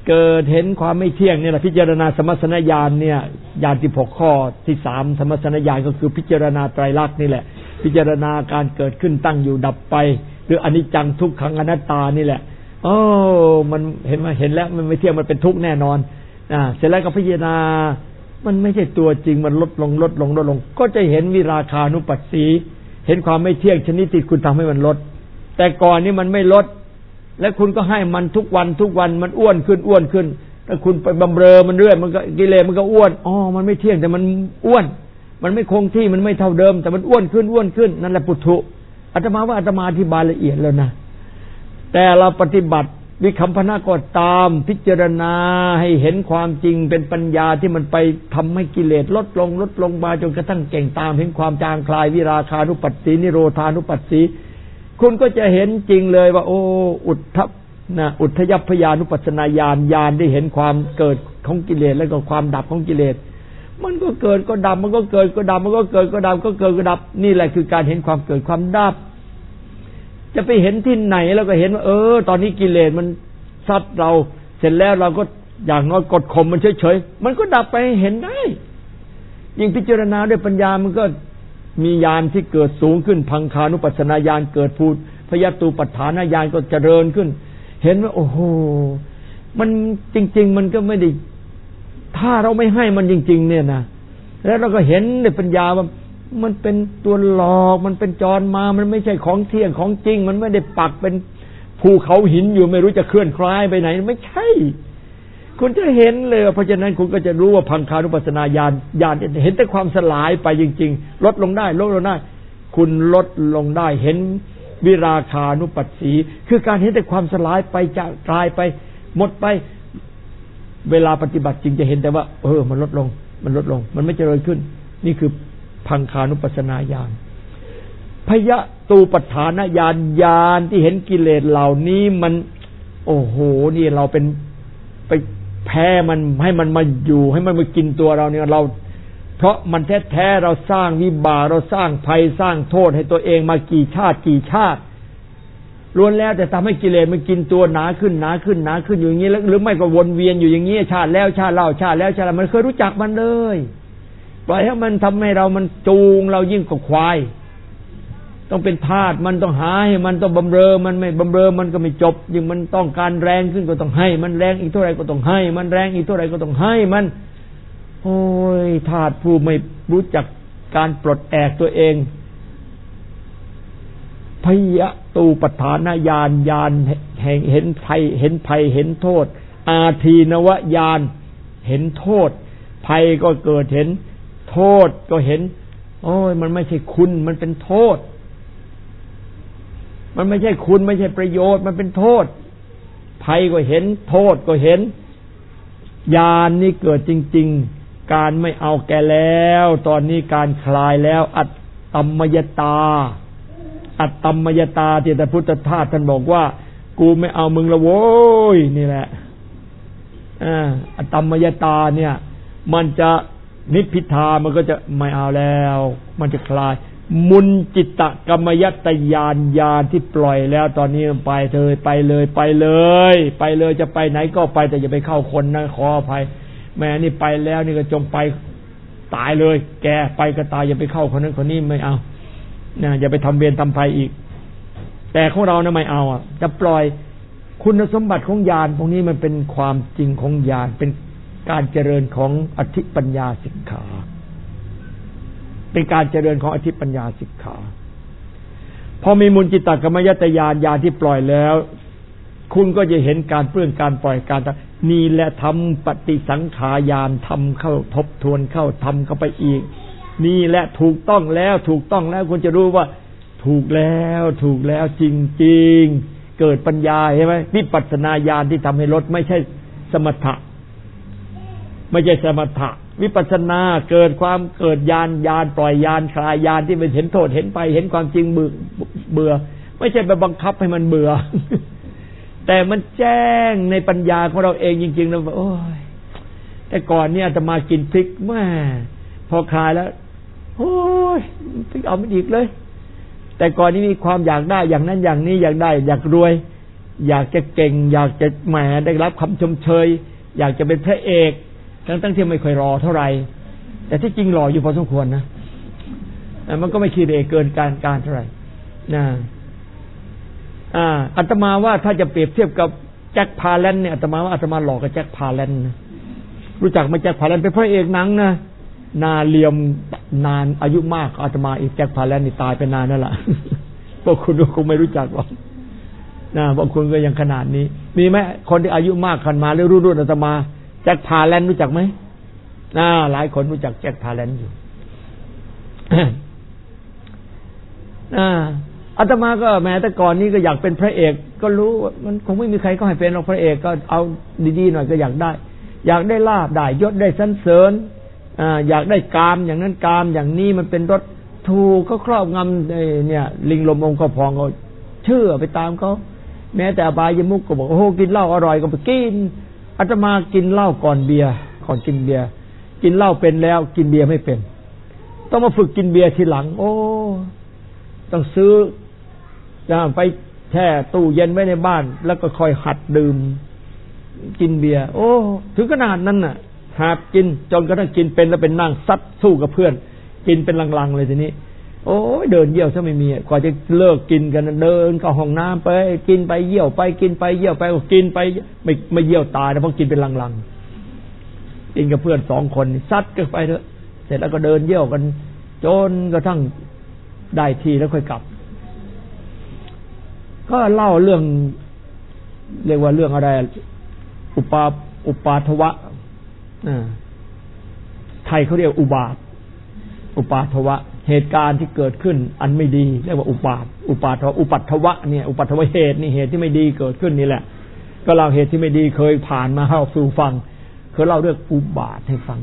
เกิดเห็นความไม่เที่ยงเนี่ยแหละพิจารณาสมัสนญาณเนี่ยญาณ16ข้อที่3สมัสนญาณก็คือพิจารณาไตรลักษณ์นี่แหละพิจารณาการเกิดขึ้นตั้งอยู่ดับไปหรืออนิจจังทุกขังอนัตตานี่แหละมันเห็นไหมเห็นแล้วมันไม่เที่ยงมันเป็นทุกข์แน่นอนเสร็จแล้วก็พิจารณามันไม่ใช่ตัวจริงมันลดลงก็จะเห็นวิราคานุปัสสีเห็นความไม่เที่ยงชนิดที่คุณทำให้มันลดแต่ก่อนนี้มันไม่ลดและคุณก็ให้มันทุกวันมันอ้วนขึ้นถ้าคุณไปบำเรอมันเรื่อยมันก็กิเลสมันก็อ้วนมันไม่เที่ยงแต่มันอ้วนมันไม่คงที่มันไม่เท่าเดิมแต่มันอ้วนขึ้นนั่นแหละปุถุอาตมาว่าอาตมาอธิบายละเอียดแล้วนะแต่เราปฏิบัติวิคัมภนะก็ตามพิจารณาให้เห็นความจริงเป็นปัญญาที่มันไปทำให้กิเลสลดลงมาจนกระทั่งเก่งตามเห็นความจางคลายวิราคานุปัสสีนิโรธานุปัสสีคุณก็จะเห็นจริงเลยว่าอุทธยัพพยานุปัสสนาญาณได้เห็นความเกิดของกิเลสแล้วก็ความดับของกิเลสมันก็เกิดก็ดับมันก็เกิดก็ดับมันก็เกิดก็ดับก็เกิดก็ดับนี่แหละคือการเห็นความเกิดความดับจะไปเห็นที่ไหนแล้วก็เห็นว่าตอนนี้กิเลสมันซัดเราเสร็จแล้วเราก็อย่างน้อยกดข่มมันเฉยๆมันก็ดับไปเห็นได้ยิ่งพิจารณาด้วยปัญญามันก็มีญาณที่เกิดสูงขึ้นพังคานุปัสสนาญาณเกิดภูพยตูปัฏฐานญาณก็เจริญขึ้นเห็นว่าโอ้โหมันจริงๆมันก็ไม่ได้ถ้าเราไม่ให้มันจริงๆเนี่ยนะแล้วเราก็เห็นในปัญญาว่ามันเป็นตัวหลอกมันเป็นจรมามันไม่ใช่ของเที่ยงของจริงมันไม่ได้ปักเป็นภูเขาหินอยู่ไม่รู้จะเคลื่อนคล้ายไปไหนไม่ใช่คุณจะเห็นเลยเพราะฉะนั้นคุณก็จะรู้ว่าพังคานุปัสสนาญาณเห็นแต่ความสลายไปจริงๆลดลงได้คุณลดลงได้เห็นวิราคานุปัสสีคือการเห็นแต่ความสลายไปจะกลายไปหมดไปเวลาปฏิบัติจริงจะเห็นแต่ว่ามันลดลงมันไม่เจริญขึ้นนี่คือพังคานุปัสสนาญาณพยตูปัฏฐานญาณที่เห็นกิเลสเหล่านี้มันโอ้โหนี่เราเป็นไปแพ้มันให้มันมาอยู่ให้มันมากินตัวเราเนี่ยเราเพราะมันแท้ๆเราสร้างวิบากเราสร้างภัยสร้างโทษให้ตัวเองมากี่ชาติล้วนแล้วแต่ทำให้กิเลสมันกินตัวหนาขึ้นอยู่อย่างนี้แล้วหรือไม่ก็วนเวียนอยู่อย่างนี้ชาติแล้วชาติเล่าชาติแล้วชาติมันเคยรู้จักมันเลยปล่อยให้มันทำให้เรามันจูงเรายิ่งกว่าควายต้องเป็นทาสมันต้องหาให้มันต้องบำเรอมันไม่บำเรอมันก็ไม่จบยิ่งมันต้องการแรงขึ้นก็ต้องให้มันแรงอีกเท่าไหร่ก็ต้องให้มันแรงอีกเท่าไหร่ก็ต้องให้มันโอ้ยทาสผู้ไม่รู้จักการปลดแอกตัวเองพยตูปัฏฐานญาณแห่งเห็นภัยเห็นโทษอาทีนวญาณเห็นโทษภัยก็เกิดเห็นโทษก็เห็นโอ้ยมันไม่ใช่คุณมันเป็นโทษมันไม่ใช่คุณไม่ใช่ประโยชน์มันเป็นโทษภัยก็เห็นโทษก็เห็นญาณนี้เกิดจริงๆการไม่เอาแกแล้วตอนนี้การคลายแล้วอัตตมยตาที่พระพุทธทาสท่านบอกว่ากูไม่เอามึงละโว้ยนี่แหละอัตตมยตาเนี่ยมันจะนิพพิทามันก็จะไม่เอาแล้วมันจะคลายมุนจิตตกรรมยตญาณที่ปล่อยแล้วตอนนี้ไปเลยจะไปไหนก็ไปแต่อย่าไปเข้าคนนะขออภัยแม่นี่ไปแล้วนี่ก็จงไปตายเลยแกไปก็ตายอย่าไปเข้าคนนั้นคนนี้ไม่เอานะอย่าไปทำเวรทำภัยอีกแต่ของเรานะไม่เอาจะปล่อยคุณสมบัติของญาณพวกนี้มันเป็นความจริงของญาณเป็นการเจริญของอธิปัญญาสิกขาเป็นการเจริญของอธิปัญญาสิกขาพอมีมุนจิตตกรรมยตญาณที่ปล่อยแล้วคุณก็จะเห็นการเปลื้องการปล่อยการนี่แหละทำปฏิสังขารญาณทำเข้าทบทวนเข้าทำเข้าไปอีกนี่แหละถูกต้องแล้วคุณจะรู้ว่าถูกแล้วจริงๆเกิดปัญญาใช่ไหมวิปัสสนาญาณที่ทำให้ลดไม่ใช่สมถะวิปัสสนาเกิดความเกิดญาณปล่อยญาณคลายญาณที่มันเห็นโทษเห็นไปเห็นความจริงเบื่อไม่ใช่ไปบังคับให้มันเบื่อ แต่มันแจ้งในปัญญาของเราเองจริงๆแล้วโอ้ยแต่ก่อนเนี่ยจะมากินพริกแม่พอคลายแล้วโอ้ยพริกเอาไม่อีกเลยแต่ก่อนนี้มีความอยากได้อย่างนั้นอย่างนี้อยากได้อยากรวยอยากจะเก่งอยากจะแหมได้รับคำชมเชยอยากจะเป็นพระเอกทั้งที่ไม่ค่อยรอเท่าไหร่แต่ที่จริงรออยู่พอสมควรนะมันก็ไม่ขี้เหร่เกินการเท่าไหร่นะอาตมาว่าถ้าจะเปรียบเทียบกับแจ็คพาแลนเนี่ยอาตมาว่าอาตมาหลอกกับแจ็คพาแลนนะรู้จักไหมแจ็คพาแลนเป็นพระเอกหนังนะนาเลียมนานอายุมากอาตมาอีกแจ็คพาแลนนี่ตายไปนานนั่นแหละพวกคุณคงไม่รู้จักหรอกนะบางคนก็ยังขนาดนี้มีไหมคนที่อายุมากขันมาแล้วรุ่นอาตมาแจ็คพาแลนรู้จักไหมหลายคนรู้จักแจ็คพาแลนอยู่อาตมาก็แม้แต่ก่อนนี้ก็อยากเป็นพระเอกก็รู้มันคงไม่มีใครก็ให้เป็นหรอกพระเอกก็เอาดีๆหน่อยก็อยากได้ลาภได้ยศได้สรรเสริญอยากได้กามอย่างนั้นกามอย่างนี้มันเป็นรถถูกเขาครอบงำเนี่ยลิงลมองค์ก็พองก็เชื่อไปตามเขาแม้แต่อบายมุกก็บอกโอ้โหกินเหล้าอร่อยก็ไปกินอาตมากินเหล้าก่อนเบียร์ก่อนกินเบียร์กินเหล้าเป็นแล้วกินเบียร์ไม่เป็นต้องมาฝึกกินเบียร์ทีหลังโอ้ต้องซื้อไปแช่ตู้เย็นไว้ในบ้านแล้วก็ค่อยหัดดื่มกินเบียร์โอ้ถึงขนาดนั้นน่ะหัดกินจนกระทั่งกินเป็นแล้วเป็นนั่งซัดสู้กับเพื่อนกินเป็นลังๆเลยทีนี้โอ้ยเดินเยี่ยวถ้าไม่มีกว่าจะเลิกกินกันเดินเข้าห้องน้ำไปกินไปเยี่ยวไปกินไปเยี่ยวไปกินไปไม่เยี่ยวตายนะเพราะกินเป็นลังๆกินกับเพื่อน2 คนซัดกันไปเถอะเสร็จแล้วก็เดินเยี่ยวกันจนกระทั่งได้ทีแล้วค่อยกลับก็เล่าเรื่องเรียกว่าเรื่องอะไรอุปาทวะไทยเขาเรียกอุบาทวะเหตุการณ์ที่เกิดขึ้นอันไม่ดีเรียกว่าอุปาทวะอุปัตถวะเนี่ยอุปัตถวะเหตุนี่เหตุที่ไม่ดีเกิดขึ้นนี่แหละก็เล่าเหตุที่ไม่ดีเคยผ่านมาให้สู่ฟังเคยเล่าเรื่องอุบาทให้ฟัง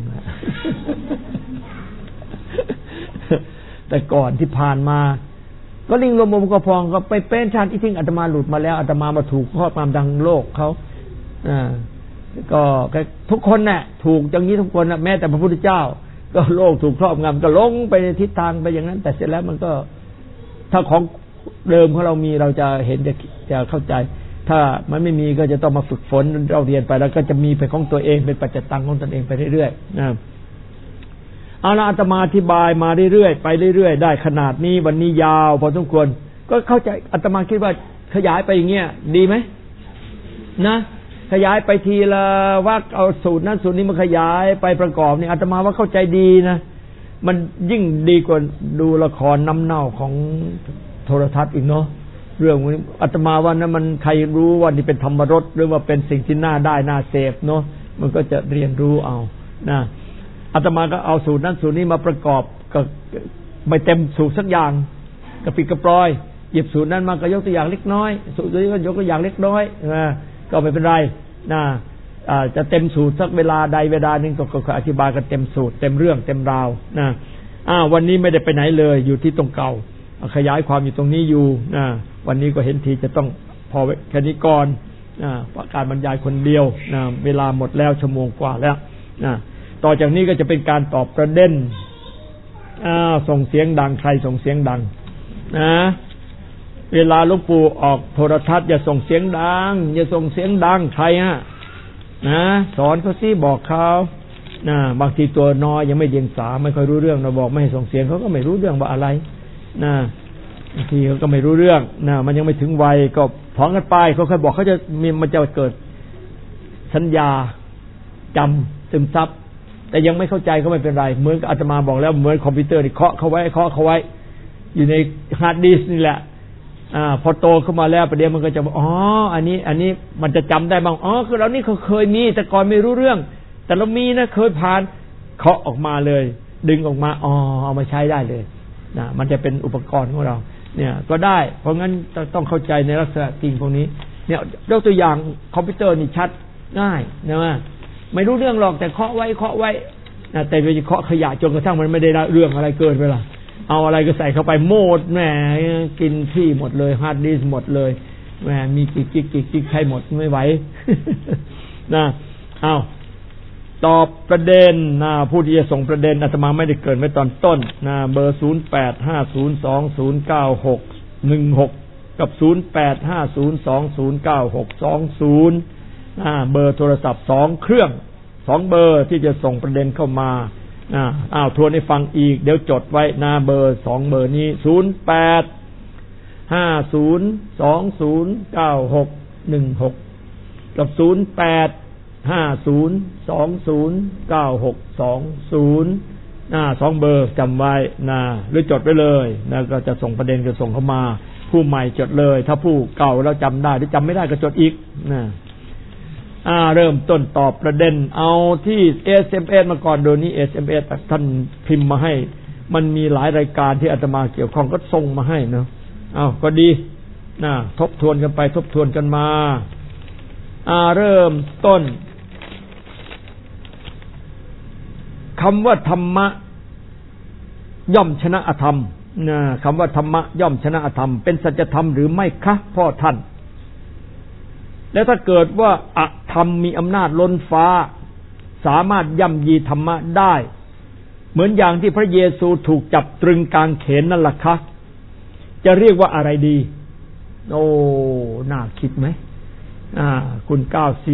แต่ก่อนที่ผ่านมาก็ลิงลมก็พองก็ไปเป็นชาติที่ทิ้งอาตมาหลุดมาแล้วอาตมามาถูกครอบงำดังโลกเขาก็ทุกคนน่ะถูกอย่างนี้ทุกคนน่ะแม้แต่พระพุทธเจ้าก็โลกถูกครอบงำก็ลงไปในทิศทางไปอย่างนั้นแต่เสร็จแล้วมันก็ถ้าของเดิมของเรามีเราจะเห็นจะเข้าใจถ้ามันไม่มีก็จะต้องมาฝึกฝนเราเรียนไปแล้วก็จะมีเป็นของตัวเองเป็นปัจจตังของตนเองไปเรื่อยๆเอาละอาตมาอธิบายมาเรื่อยๆไปเรื่อยๆได้ขนาดนี้วันนี้ยาวพอสมควรก็เข้าใจอาตมาคิดว่าขยายไปอย่างเงี้ยดีไหมนะขยายไปทีละว่าเอาสูตรนั้นสูตรนี้มาขยายไปประกอบนี่อาตมาว่าเข้าใจดีนะมันยิ่งดีกว่าดูละครน้ำเน่าของโทรทัศน์อีกเนาะเรื่องนี้อาตมาว่านะมันใครรู้ว่านี่เป็นธรรมรสหรือว่าเป็นสิ่งที่น่าได้น่าเสพเนาะมันก็จะเรียนรู้เอานะอาตมาก็เอาสูตรนั้นสูตรนี้มาประกอบก็ไม่เต็มสูตรสักอย่างกระปิดกระปลอยหยิบสูตรนั้นมาก็ยกตัวอย่างเล็กน้อยสูตรนี้ก็ยกตัวอย่างเล็กน้อยก็ไม่เป็นไรนะจะเต็มสูตรสักเวลาใดเวลาหนึ่งก็อธิบายกันเต็มสูตรเต็มเรื่องเต็มราวนะวันนี้ไม่ได้ไปไหนเลยอยู่ที่ตรงเก่าขยายความอยู่ตรงนี้อยู่นะวันนี้ก็เห็นทีจะต้องพอแค่นี้ก่อนการบรรยายคนเดียวนะเวลาหมดแล้วชั่วโมงกว่าแล้วนะต่อจากนี้ก็จะเป็นการตอบประเด็นส่งเสียงดังใครส่งเสียงดังนะเวลาหลวงปู่ออกโทรทัศน์อย่าส่งเสียงดังอย่าส่งเสียงดังใครนะสอนเขาสิบอกเขานะบางทีตัวน้อยยังไม่เดียงสาไม่ค่อยรู้เรื่องเราบอกไม่ให้ส่งเสียงเขาก็ไม่รู้เรื่องว่าอะไรนะบางทีเขาก็ไม่รู้เรื่องนะมันยังไม่ถึงวัยก็ถอนกันไปเขาเคยบอกเขาจะมันจะเกิดสัญญาจำซึมซับแต่ยังไม่เข้าใจก็ไม่เป็นไรเหมือนอาตมาบอกแล้วเหมือนคอมพิวเตอร์นี่เคาะเขาไว้อยู่ในฮาร์ดดิสก์นี่แหละพอโตขึ้นมาแล้วประเดี๋ยวมันก็จะอ๋ออันนี้มันจะจำได้บ้างอ๋อคือเรานี่เขาเคยมีแต่ก่อนไม่รู้เรื่องแต่เรามีนะเคยผ่านเคาะออกมาเลยดึงออกมาอ๋อเอามาใช้ได้เลยนะมันจะเป็นอุปกรณ์ของเราเนี่ยก็ได้เพราะงั้นต้องเข้าใจในลักษณะจริงพวกนี้เนี่ยยกตัวอย่างคอมพิวเตอร์นี่ชัดง่ายนะไม่รู้เรื่องหรอกแต่เคาะไว้นะแต่ไปเคาะขยะจนกระทั่งมันไม่ได้เรื่องอะไรเกินไปละเอาอะไรก็ใส่เข้าไปโหมดแหมกินที่หมดเลยฮาร์ดดิสก์หมดเลยแหมมีกิ๊กใช้หมดไม่ไหว นะเอาตอบประเด็นนะผู้ที่จะส่งประเด็นอาตมาไม่ได้เกินไว้ตอนต้นนะเบอร์0850209616 กับ0850209620เบอร์โทรศัพท์2เครื่อง2เบอร์ที่จะส่งประเด็นเข้ามาทวนให้ฟังอีกเดี๋ยวจดไว้นะเบอร์2เบอร์นี้0850209616กับ08502096202เบอร์จำไว้นะหรือจดไว้เลยนะก็จะส่งประเด็นก็ส่งเข้ามาผู้ใหม่จดเลยถ้าผู้เก่าแล้วจำได้หรือจำไม่ได้ก็จดอีกนะเริ่มต้นตอบประเด็นเอาที่ SMS มาก่อนโดยนี้ SMS ท่านพิมพ์มาให้มันมีหลายรายการที่อาตมาเกี่ยวข้องก็ส่งมาให้เนาะก็ดีนะทบทวนกันไปทบทวนกันมาเริ่มต้นคำว่าธรรมะย่อมชนะอธรรมคำว่าธรรมะย่อมชนะอธรรมเป็นสัจธรรมหรือไม่คะพ่อท่านแล้วถ้าเกิดว่าอธรรมมีอำนาจล้นฟ้าสามารถย่ำยีธรรมะได้เหมือนอย่างที่พระเยซูถูกจับตรึงกางเขนนั่นล่ะคะจะเรียกว่าอะไรดีโอ้น่าคิดไหมคุณ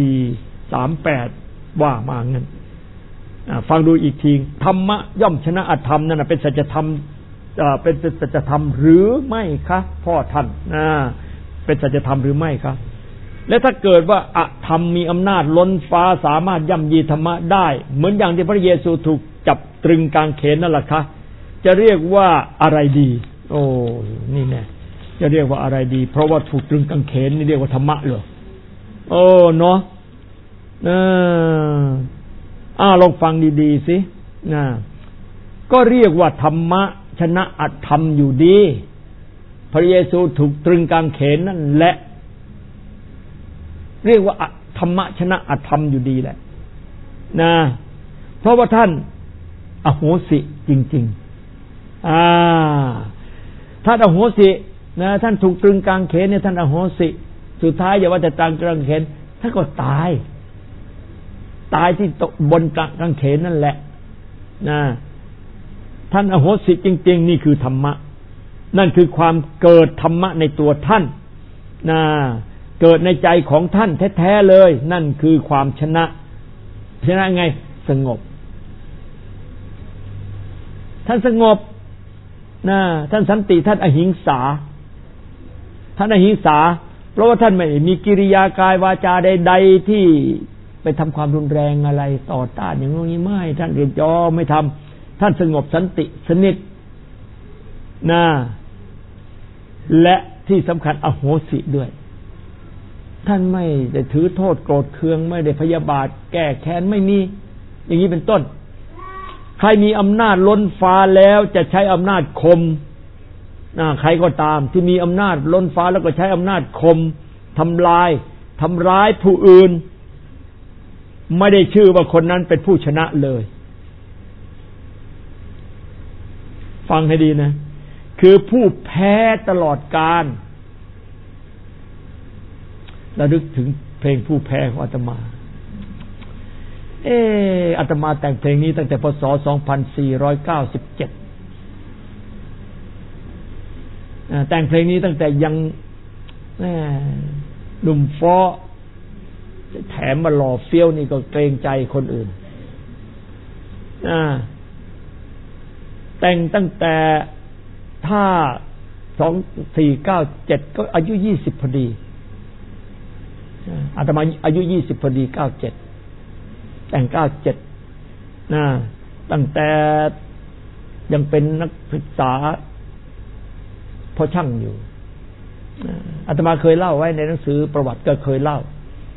9438ว่ามางั้นฟังดูอีกทีธรรมะย่อมชนะอธรรมนั่นเป็นสัจธรรมเป็นสัจธรรมหรือไม่คะพ่อท่านเป็นสัจธรรมหรือไม่คะและถ้าเกิดว่าอธรรมมีอำนาจล้นฟ้าสามารถย่ำยีธรรมะได้เหมือนอย่างที่พระเยซูถูกจับตรึงกางเขนนั่นแหละคะจะเรียกว่าอะไรดีโอ้นี่แน่จะเรียกว่าอะไรดีเพราะว่าถูกตรึงกางเขนนี่เรียกว่าธรรมะเหรอโอ้เนาะลองฟังดีๆสิก็เรียกว่าธรรมะชนะอธรรมอยู่ดีพระเยซูถูกตรึงกางเขนนั่นแหละเรียกว่าธรรมะชนะอธรรมอยู่ดีแหละเพราะว่าท่านอโหสิจริงๆท่านอโหสิท่านถูกตรึงกางเขนเนี่ยท่านอโหสิสุดท้ายอย่าว่าแต่ตรึงกางเขนท่านก็ตายที่บนกางเขนนั่นแหละท่านอโหสิจริงๆนี่คือธรรมะนั่นคือความเกิดธรรมะในตัวท่านเกิดในใจของท่านแท้ๆเลยนั่นคือความชนะไงสงบท่านสงบท่านสันติท่านอหิงสาเพราะว่าท่านไม่มีกิริยากายวาจาใดๆที่ไปทำความรุนแรงอะไรต่อต้านอย่างนี้ไม่ท่านเรียบร้อยไม่ทำท่านสงบสันติสนิทและที่สำคัญอโหสิด้วยท่านไม่ได้ถือโทษโกรธเคืองไม่ได้พยาบาทแก้แค้นไม่มีอย่างนี้เป็นต้นใครมีอำนาจล้นฟ้าแล้วจะใช้อำนาจข่มใครก็ตามที่มีอำนาจล้นฟ้าแล้วก็ใช้อำนาจข่มทำร้ายผู้อื่นไม่ได้ชื่อว่าคนนั้นเป็นผู้ชนะเลยฟังให้ดีนะคือผู้แพ้ตลอดกาลระลึกถึงเพลงผู้แพ้ของอาตมาอาตมาแต่งเพลงนี้ตั้งแต่พศ 2497แต่งเพลงนี้ตั้งแต่ยังหนุ่มฟ้อแถมมาหล่อเฟี้ยวนี่ก็เกรงใจคนอื่นแต่งตั้งแต่ถ้า2497ก็อายุ20พอดีอาตมาอายุ20พอดี97แต่ง97ตั้งแต่ยังเป็นนักศึกษาพอช่างอยู่อาตมาเคยเล่าไว้ในหนังสือประวัติก็เคยเล่า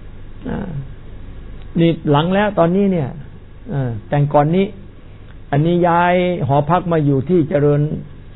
นี่หลังแล้วตอนนี้เนี่ยแต่งก่อนนี้อันนี้ย้ายหอพักมาอยู่ที่เจริญ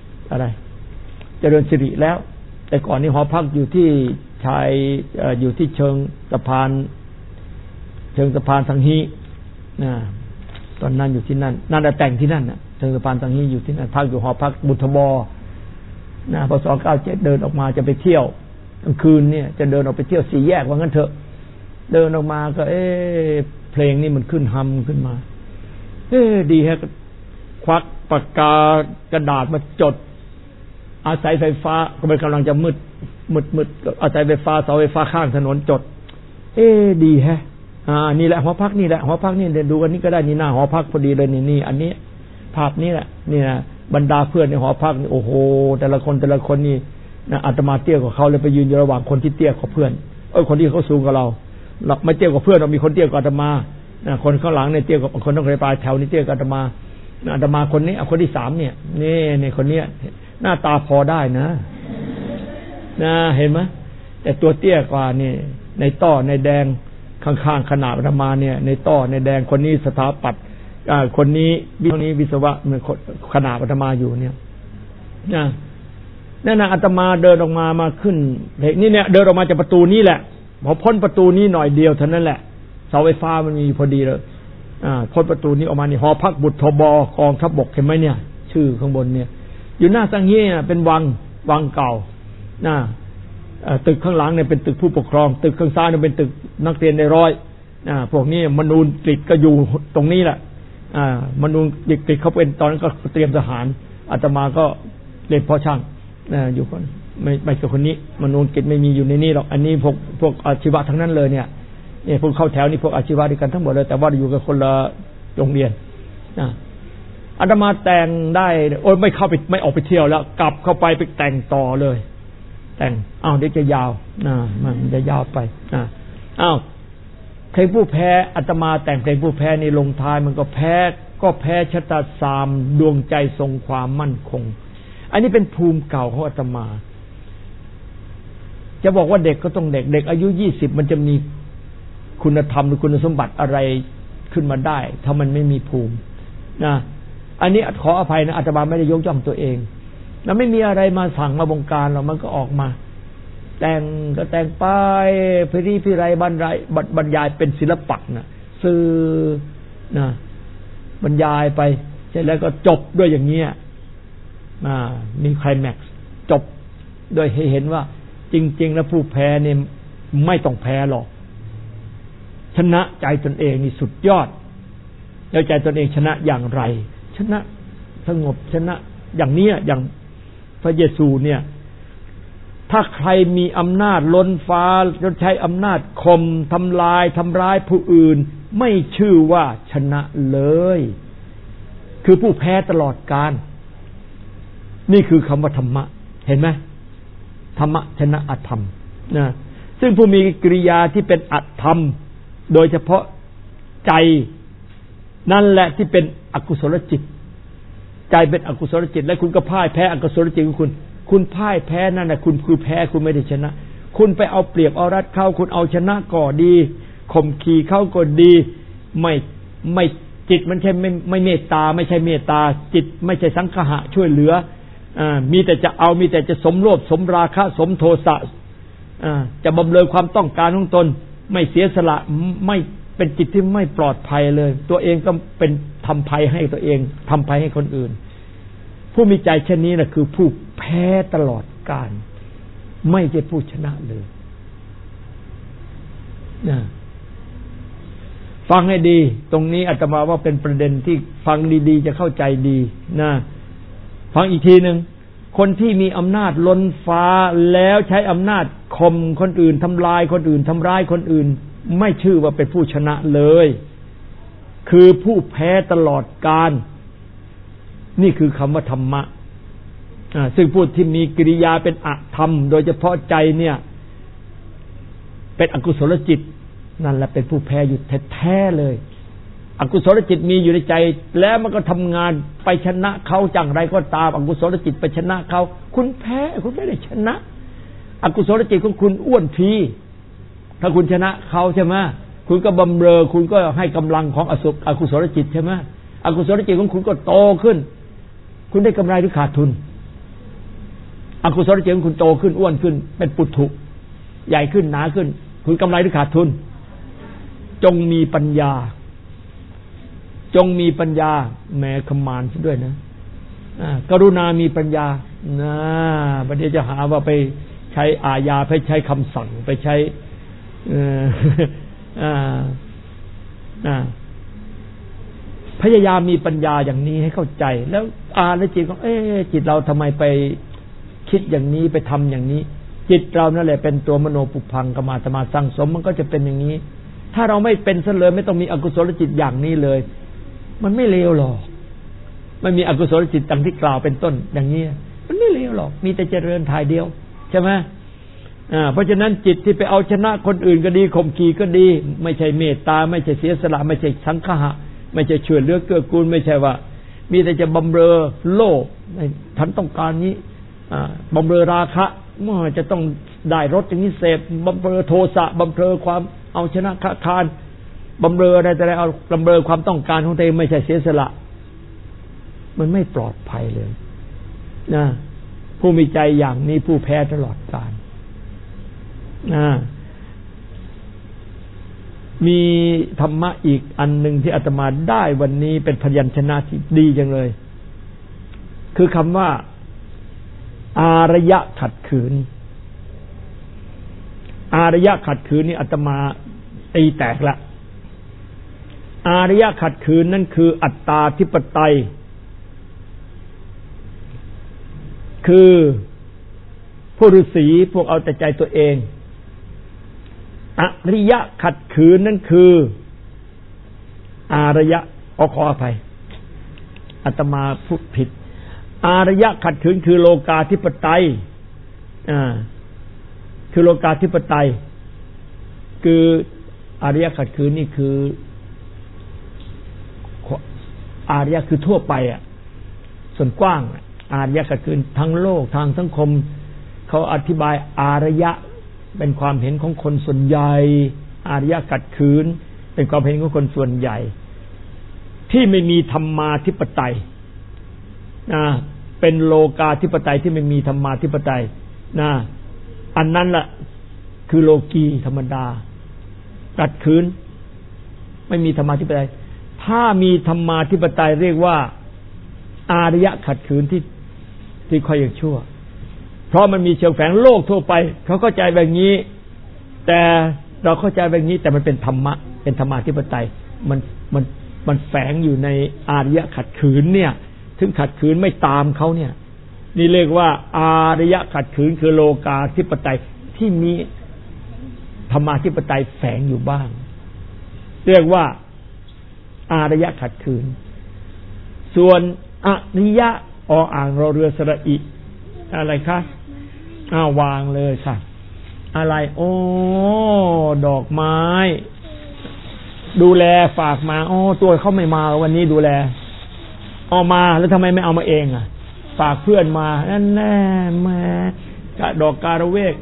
สิริแล้วแต่ก่อนนี้หอพักอยู่ที่อยู่ที่เชิงสะพานสังฮีตอนนั้นอยู่ที่นั่นแต่งที่นั่นน่ะเชิงสะพานสังฮีอยู่ที่นั่นพักอยู่หอพักบุทบพศ97เดินออกมาจะไปเที่ยวกลางคืนเนี่ยจะเดินออกไปเที่ยวสี่แยกว่างั้นเถอะเดินออกมาก็เพลงนี้มันขึ้นฮัมขึ้นมาดีฮะควักปากกากระดาษมาจดอาศัยไฟฟ้าก็มันกำลังจะมืดมืดเอาใจไฟฟ้าเสาไฟฟ้าข้างถนนจดดีแฮะนี่แหละหอพักนี่แหละหอพักนี่เดี๋ยวดูกันนี้ก็ได้นี่หน้าหอพักพอดีเลยนี่อันนี้ภาพนี้แหละนี่นะบรรดาเพื่อนในหอพักนี่โอ้โหแต่ละคนนี่นะอาตมาเตี้ยกว่าเขาเลยไปยืนอยู่ระหว่างคนที่เตี้ยกว่าเพื่อนคนที่เขาสูงกว่าเราไม่เตี้ยกว่าเพื่อนเรามีคนเตี้ยกว่าอาตมาคนข้างหลังเนี่ยเตี้ยกว่าคนต้องเคยปลายแถวนี่เตี้ยกว่าอาตมาคนนี้คนที่3เนี่ยนี่คนเนี้ยหน้าตาพอได้นะเห็นไหมแต่ตัวเตี้ยกว่านี่ในต้อในแดงข้างๆขนาดอาตมาเนี่ยในต้อในแดงคนนี้สถาปัตย์คนนี้วิศวะเหมือนขนาดอาตมาอยู่เนี่ยนั่นนะอาตมาเดินออกมาขึ้นนี่เนี่ยเดินออกมาจากประตูนี้แหละพอพ้นประตูนี้หน่อยเดียวเท่านั้นแหละเสาไฟฟ้ามันมีพอดีเลยพ้นประตูนี้ออกมานี่หอพักบุตรทบกองทัพบกเห็นไหมเนี่ยชื่อข้างบนเนี่ยอยู่หน้าสังเฮียเป็นวังเก่าตึกข้างหลังเนี่ยเป็นตึกผู้ปกครองตึกข้างซ้ายเนี่ยเป็นตึกนักเรียนในร้อยพวกนี้มนูนกฤษก็อยู่ตรงนี้แหละมนูนกฤษเขาเป็นตอนนั้นก็เตรียมทหารอาตมาก็เรียนพ่อช่างอยู่คนไม่ใช่คนนี้มนูนกฤษไม่มีอยู่ในนี้หรอกอันนี้พวกอาชีวะทั้งนั้นเลยเนี่ยพวกเข้าแถวนี่พวกอาชีวะด้วยกันทั้งหมดเลยแต่ว่าอยู่กับคนละโรงเรียนอาตมาแต่งได้ไม่เข้าไปไม่ออกไปเที่ยวแล้วกลับเข้าไปแต่งต่อเลยแต่งเดี๋ยวจะยาวมันจะยาวไปเพลงผู้แพ้อาตมาแต่งเพลงผู้แพ้นี่ลงท้ายมันก็แพ้ชะตาสามดวงใจทรงความมั่นคงอันนี้เป็นภูมิเก่าของอาตมาจะบอกว่าเด็กก็ต้องเด็กอายุ20มันจะมีคุณธรรมหรือคุณสมบัติอะไรขึ้นมาได้ถ้ามันไม่มีภูมิอันนี้ขออภัยนะอาตมาไม่ได้ยกย่องตัวเองแล้วไม่มีอะไรมาสั่งมาบงการหรอกมันก็ออกมาแต่งไปพิไรบรรยายเป็นศิลปะนะสื่อบรรยายไปเสร็จแล้วก็จบด้วยอย่างเงี้ยมีไคลแม็กซ์จบโดยให้เห็นว่าจริงๆแล้วผู้แพ้เนี่ยไม่ต้องแพ้หรอกชนะใจตนเองนี่สุดยอดแล้วใจตนเองชนะอย่างไรชนะสงบชนะอย่างเนี้ยอย่างพระเยซูเนี่ยถ้าใครมีอำนาจล้นฟ้าจะใช้อำนาจข่มทำร้ายผู้อื่นไม่ชื่อว่าชนะเลยคือผู้แพ้ตลอดกาลนี่คือคำว่าธรรมะเห็นไหมธรรมะชนะอธรรมนะซึ่งผู้มีกิริยาที่เป็นอธรรมโดยเฉพาะใจนั่นแหละที่เป็นอกุศลจิตใจเป็นอกุศลจิตและคุณก็พ่ายแพ้อกุศลจิตของคุณพ่ายแพ้นั่นน่ะคุณคือแพ้คุณไม่ได้ชนะคุณไปเอาเปรียบเอารัดเข้าคุณเอาชนะก็ดีข่มขีเข้าก็ดีไม่จิตมันแค่ไม่เมตตาไม่ใช่เมตตาจิตไม่ใช่สังคหะช่วยเหลือมีแต่จะเอามีแต่จะสมโลภสมราคะสมโทสะจะบำเรอความต้องการของตนไม่เสียสละไม่เป็นจิตที่ไม่ปลอดภัยเลยตัวเองก็เป็นทำภัยให้ตัวเองทำภัยให้คนอื่นผู้มีใจเช่นนี้นะคือผู้แพ้ตลอดกาลไม่ใช่ผู้ชนะเลยนะฟังให้ดีตรงนี้อาตมาว่าเป็นประเด็นที่ฟังดีๆจะเข้าใจดีนะฟังอีกทีนึงคนที่มีอำนาจล้นฟ้าแล้วใช้อำนาจข่มคนอื่นทำลายคนอื่นทำร้ายคนอื่นไม่ชื่อว่าเป็นผู้ชนะเลยคือผู้แพ้ตลอดกาลนี่คือคำว่าธรรมะซึ่งผู้ที่มีกิริยาเป็นอธรรมโดยเฉพาะใจเนี่ยเป็นอกุศลจิตนั่นแหละเป็นผู้แพ้อยู่แท้ๆเลยอกุศลจิตมีอยู่ในใจแล้วมันก็ทำงานไปชนะเขาจังไรก็ตามอกุศลจิตไปชนะเขาคุณแพ้คุณไม่ได้ชนะอกุศลจิตของคุณอ้วนพีถ้าคุณชนะเขาใช่ไหมคุณก็บำเรอคุณก็ให้กำลังของอกุศลจิตใช่ไหมอกุศลจิตของคุณก็โตขึ้นคุณได้กำไรหรือขาดทุนอกุศลจิตของคุณโตขึ้นอ้วนขึ้นเป็นปุถุใหญ่ขึ้นหนาขึ้นคุณกำไรหรือขาดทุนจงมีปัญญาแม้คำมานซะด้วยนะกรุณามีปัญญาประเดี๋ยวจะหาว่าไปใช้อาญาไปใช้คำสั่งไปใช้พยายามมีปัญญาอย่างนี้ให้เข้าใจแล้วแล้วจิตของจิตเราทำไมไปคิดอย่างนี้ไปทำอย่างนี้จิตเรานั่นแหละเป็นตัวมโนปุพังกมาตมาสังสมมันก็จะเป็นอย่างนี้ถ้าเราไม่เป็นซะเลยไม่ต้องมีอกุศลจิตอย่างนี้เลยมันไม่เลวหรอกไม่มีอกุศลจิตดังที่กล่าวเป็นต้นอย่างนี้มันไม่เลวหรอกมีแต่เจริญทายเดียวใช่ไหมเพราะฉะนั้นจิตที่ไปเอาชนะคนอื่นก็ดีข่มขีก็ดีไม่ใช่เมตตาไม่ใช่เสียสละไม่ใช่สังฆะไม่ใช่ช่วยเหลือเกื้อกูลไม่ใช่ว่ามีแต่จะบำเรอโลภฉันต้องการนี้บำเรอราคะมันจะต้องได้รสอย่างนี้เสพบำเรอโทสะบำเรอความเอาชนะค้าคานบำเรออะไรแต่เอาบำเรอความต้องการของตัวเองไม่ใช่เสียสละมันไม่ปลอดภัยเลยนะผู้มีใจอย่างนี้ผู้แพ้ตลอดกาลมีธรรมะอีกอันหนึ่งที่อาตมาได้วันนี้เป็นพยัญชนะที่ดีจังเลยคือคำว่าอารยะขัดขืนอารยะขัดขืนนี่อาตมาตีแตกละอารยะขัดขืนนั่นคืออัตตาธิปไตยคือผู้ฤาษีพวกเอาแต่ใจตัวเองอริยะขัดขืนนั่นคืออารยะขออภัยอาตมาพูดผิดอารยะขัดขืนคือโลกาธิปไตยคือโลกาธิปไตยคืออารยะขัดขืนนี่คืออารยะคือทั่วไปส่วนกว้างอารยะขัดขืนทั้งโลกทางสังคมเขาอธิบายอารยะเป็นความเห็นของคนส่วนใหญ่อารยะขัดขืนเป็นความเห็นของคนส่วนใหญ่ที่ไม่มีธรรมาธิปไตยเป็นโลกาธิปไตยที่ไม่มีธรรมาธิปไตยอันนั้นล่ะคือโลกีธรรมดาขัดขืนไม่มีธรรมาธิปไตยถ้ามีธรรมาธิปไตยเรียกว่าอารยะขัดขืนที่ค่อยยังชั่วเพราะมันมีเชิงแฝงโลกทั่วไปเขาเข้าใจแบบนี้แต่เราเข้าใจแบบนี้แต่มันเป็นธรรมะเป็นธรรมาธิปไตยมันแฝงอยู่ในอารยะขัดขืนเนี่ยถึงขัดขืนไม่ตามเขาเนี่ยนี่เรียกว่าอารยะขัดขืนคือโลกาธิปไตยที่มีธรรมาธิปไตยแฝงอยู่บ้างเรียกว่าอารยะขัดขืนส่วนอริยะอ่างรอเรือสระอิอะไรคะวางเลยค่ะอะไรดอกไม้ดูแลฝากมาตัวเขาไม่มาวันนี้ดูแลมาแล้วทำไมไม่เอามาเองฝากเพื่อนมานั่นแน่แม่ดอกการะเวก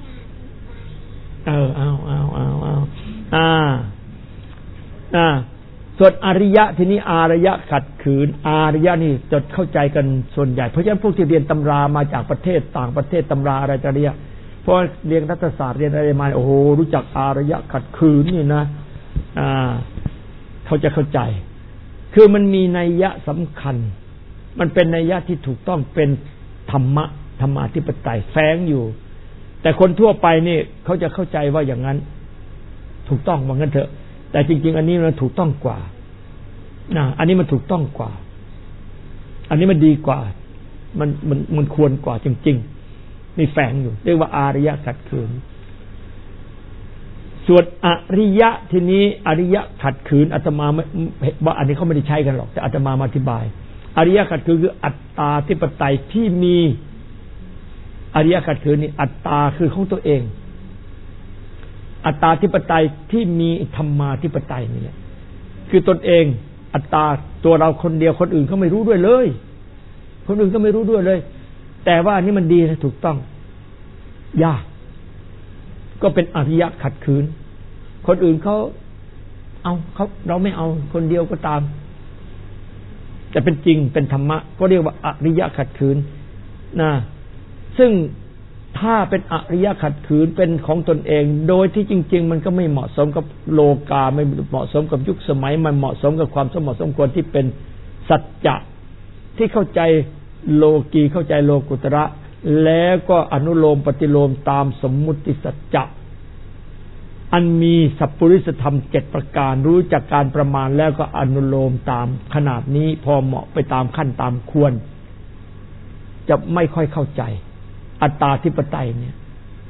ส่วนอริยะทีนี้อารยะขัดขืนอารยะนี่จะเข้าใจกันส่วนใหญ่เพราะฉะนั้นพวกที่เรียนตำรามาจากประเทศต่างประเทศตำราอะไรจะเรียกเพราะเรียนรัฐศาสตร์เรียนอะไรมารู้จักอารยะขัดขืนนี่นะเขาจะเข้าใจคือมันมีนัยยะสำคัญมันเป็นนัยยะที่ถูกต้องเป็นธรรมาธิปไตยแฝงอยู่แต่คนทั่วไปนี่เขาจะเข้าใจว่าอย่างนั้นถูกต้องว่างั้นเถอะแต่จริงๆอันนี้มันถูกต้องกว่าอันนี้มันถูกต้องกว่าอันนี้มันดีกว่ามันควรกว่าจริงๆนี่แฝงอยู่เรียกว่าอารยะขัดขืนส่วนอริยะทีนี้อริยะขัดขืนอาตมาว่าอันนี้เขาไม่ได้ใช้กันหรอกแต่อาตมาอธิบายอริยะขัดขืนคืออัตตาธิปไตยที่มีอริยะขัดขืนนี่อัตตาคือของตัวเองอัตตาธิปไตยที่มีธรรมาธิปไตยนี่แหละคือตนเองอัตตาตัวเราคนเดียวคนอื่นเขาไม่รู้ด้วยเลยคนอื่นก็ไม่รู้ด้วยเลยแต่ว่าอันนี้มันดีนะถูกต้องยากก็เป็นอริยะขัดขืนคนอื่นเขาเราไม่เอาคนเดียวก็ตามแต่เป็นจริงเป็นธรรมะก็เรียกว่าอริยะขัดขืนซึ่งถ้าเป็นอริยะขัดขืนเป็นของตนเองโดยที่จริงๆมันก็ไม่เหมาะสมกับโลกาไม่เหมาะสมกับยุคสมัยมันเหมาะสมกับความสมเหมาะสมควรที่เป็นสัจจะที่เข้าใจโลกีเข้าใจโลกุตระแล้วก็อนุโลมปฏิโลมตามสมมุติสัจจะอันมีสัพพุริสธรรม7ประการรู้จักการประมาณแล้วก็อนุโลมตามขนาดนี้พอเหมาะไปตามขั้นตามควรจะไม่ค่อยเข้าใจอัตตาธิปไตยเนี่ย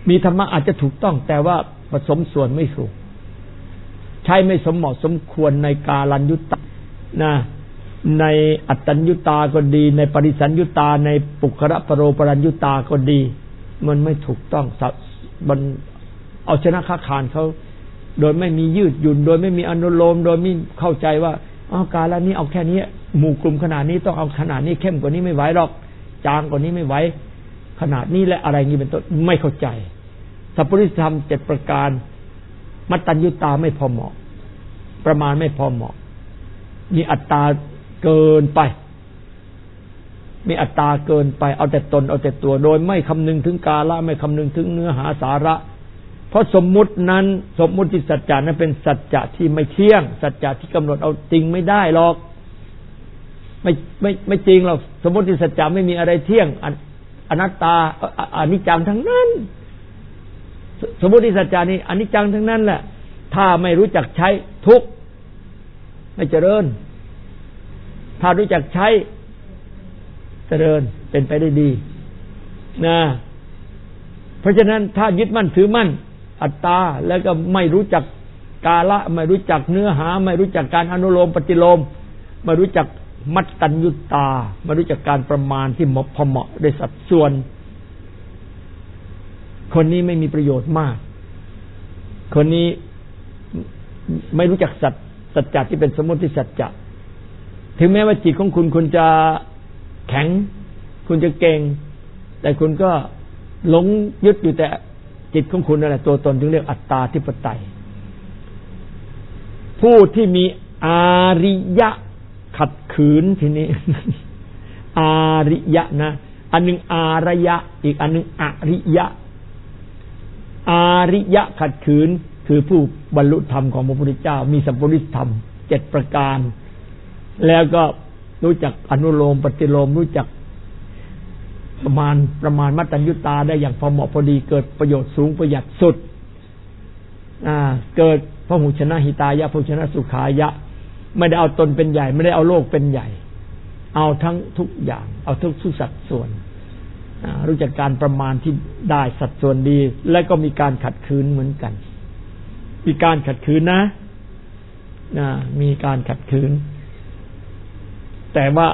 มีธรรมะอาจจะถูกต้องแต่ว่าผสมส่วนไม่ถูกใช้ไม่สมเหมาะสมควรในกาลัญยุตานะในอัตตัญญุตาก็ดีในปริสัญญุตาในปุคระปโรปรัญญุตาก็ดีมันไม่ถูกต้องมันเอาชนะค้าคานเขาโดยไม่มียืดหยุ่นโดยไม่มีอนุโลมโดยไม่เข้าใจว่าเอากาลนี้เอาแค่นี้หมู่กลุ่มขนาดนี้ต้องเอาขนาดนี้เข้มกว่านี้ไม่ไหวหรอกจางกว่านี้ไม่ไหวขนาดนี้และอะไรงี้เป็นต้นไม่เข้าใจสัพพุริสธรรม7ประการมัตตัญญุตาไม่พอเหมาะประมาณไม่พอเหมาะมีอัตตาเกินไปมีอัตตาเกินไปเอาแต่ตนเอาแต่ตัวโดยไม่คำนึงถึงกาละไม่คำนึงถึงเนื้อหาสาระเพราะสมมุตินั้นสมมุติสัจจะนั้นเป็นสัจจะที่ไม่เที่ยงสัจจะที่กำหนดเอาจริงไม่ได้หรอกไม่จริงหรอกสมมุติสัจจะไม่มีอะไรเที่ยงอนัตตาอนิจจังทั้งนั้นสมมุติสัจจะนี่อนิจจังทั้งนั้นแหละถ้าไม่รู้จักใช้ทุกข์ไม่เจริญถ้ารู้จักใช้เจริญเป็นไปได้ดีนะเพราะฉะนั้นถ้ายึดมั่นถือมั่นอัตตาแล้วก็ไม่รู้จักกาละไม่รู้จักเนื้อหาไม่รู้จักการอนุโลมปฏิโลมไม่รู้จักมัตตัญญุตาไม่รู้จักการประมาณที่เหมาะพอเหมาะได้สัดส่วนคนนี้ไม่มีประโยชน์มากคนนี้ไม่รู้จักสัจจะที่เป็นสมมติสัจจะถึงแม้ว่าจิตของคุณจะแข็งคุณจะเก่งแต่คุณก็หลงยึดอยู่แต่จิตของคุณนั่นแหละตัวตนจึงเรียกอัตตาธิปไตยผู้ที่มีอาริยะขัดขืนทีนี้ อาริยะนะอันหนึ่งอารยะอีกอันหนึ่งอริยะอาริยะขัดขืนคือผู้บรรลุธรรมของพระพุทธเจ้ามีสัพพุริสธรรม7ประการแล้วก็รู้จักอนุโลมปฏิโลมรู้จักประมาณมัตตัญญุตาได้อย่างพอเหมาะพอดีเกิดประโยชน์สูงประหยัดสุดเกิดพหุชนะหิตายะพหุชนะสุขายะไม่ได้เอาตนเป็นใหญ่ไม่ได้เอาโลกเป็นใหญ่เอาทั้งทุกอย่างเอาทุกสัดส่วนรู้จักการประมาณที่ได้สัดส่วนดีและก็มีการขัดขืนเหมือนกันมีการขัดขืนนะมีการขัดขืนแต่ว่า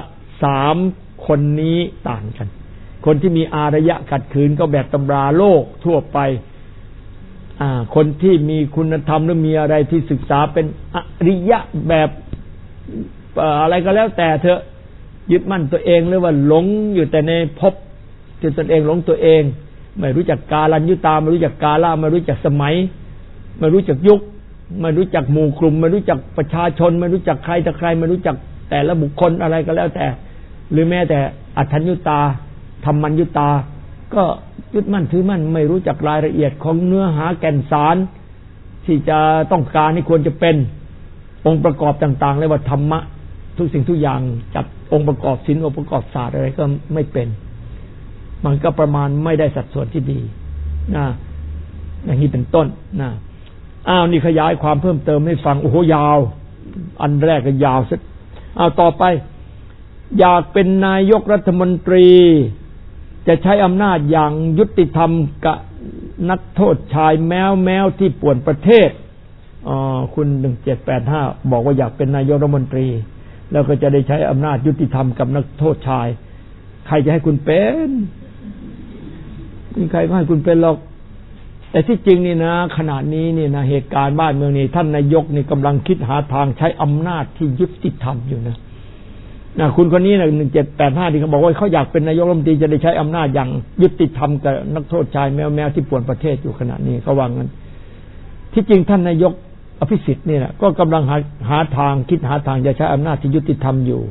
3คนนี้ต่างกันคนที่มีอารยะขัดขืนก็แบบตำราโลกทั่วไปคนที่มีคุณธรรมหรือมีอะไรที่ศึกษาเป็นอริยะแบบอะไรก็แล้วแต่เถอะยึดมั่นตัวเองหรือว่าหลงอยู่แต่ในภพที่ตนเองหลงตัวเองไม่รู้จักกาลัญยุตาไม่รู้จักกาลไม่รู้จักสมัยไม่รู้จักยุคไม่รู้จักหมู่กลุ่มไม่รู้จักประชาชนไม่รู้จักใครแต่ใครไม่รู้จักแต่ละบุคคลอะไรก็แล้วแต่หรือแม้แต่อัฏฐัญญุตาธรรมัญญุตาก็ยึดมั่นถือมั่นไม่รู้จักรายละเอียดของเนื้อหาแก่นสารที่จะต้องการที่ควรจะเป็นองค์ประกอบต่างๆเรียกว่าธรรมะทุกสิ่งทุกอย่างจัดองค์ประกอบศีลองค์ประกอบศาสตร์อะไรก็ไม่เป็นมันก็ประมาณไม่ได้สัดส่วนที่ดีนะอย่างนี้เป็นต้นนะนี่ขยายความเพิ่มเติมให้ฟังโอ้โหยาวอันแรกก็ยาวสักต่อไปอยากเป็นนายกรัฐมนตรีจะใช้อำนาจอย่างยุติธรรมกับนักโทษชายแมวที่ป่วนประเทศคุณ1785บอกว่าอยากเป็นนายกรัฐมนตรีแล้วก็จะได้ใช้อำนาจยุติธรรมกับนักโทษชายใครจะให้คุณเป็นมีใครก็ให้คุณเป็นหรอกแต่ที่จริงนี่นะขณะนี้นี่นะเหตุการณ์บ้านเมืองนี้ท่านนายกนี่กำลังคิดหาทางใช้อำนาจที่ยุติธรรมอยู่นะคุณคนนี้นะ1785ที่เขาบอกว่าเขาอยากเป็นนายกรัฐมนตรีจะได้ใช้อำนาจอย่างยุติธรรมกับนักโทษชายแมวที่ป่วนประเทศอยู่ขณะนี้เขาว่างั้นที่จริงท่านนายกอภิสิทธิ์นี่แหละก็กำลังหาทางคิดหาทางจะใช้อำนาจที่ยุติธรรมอยู่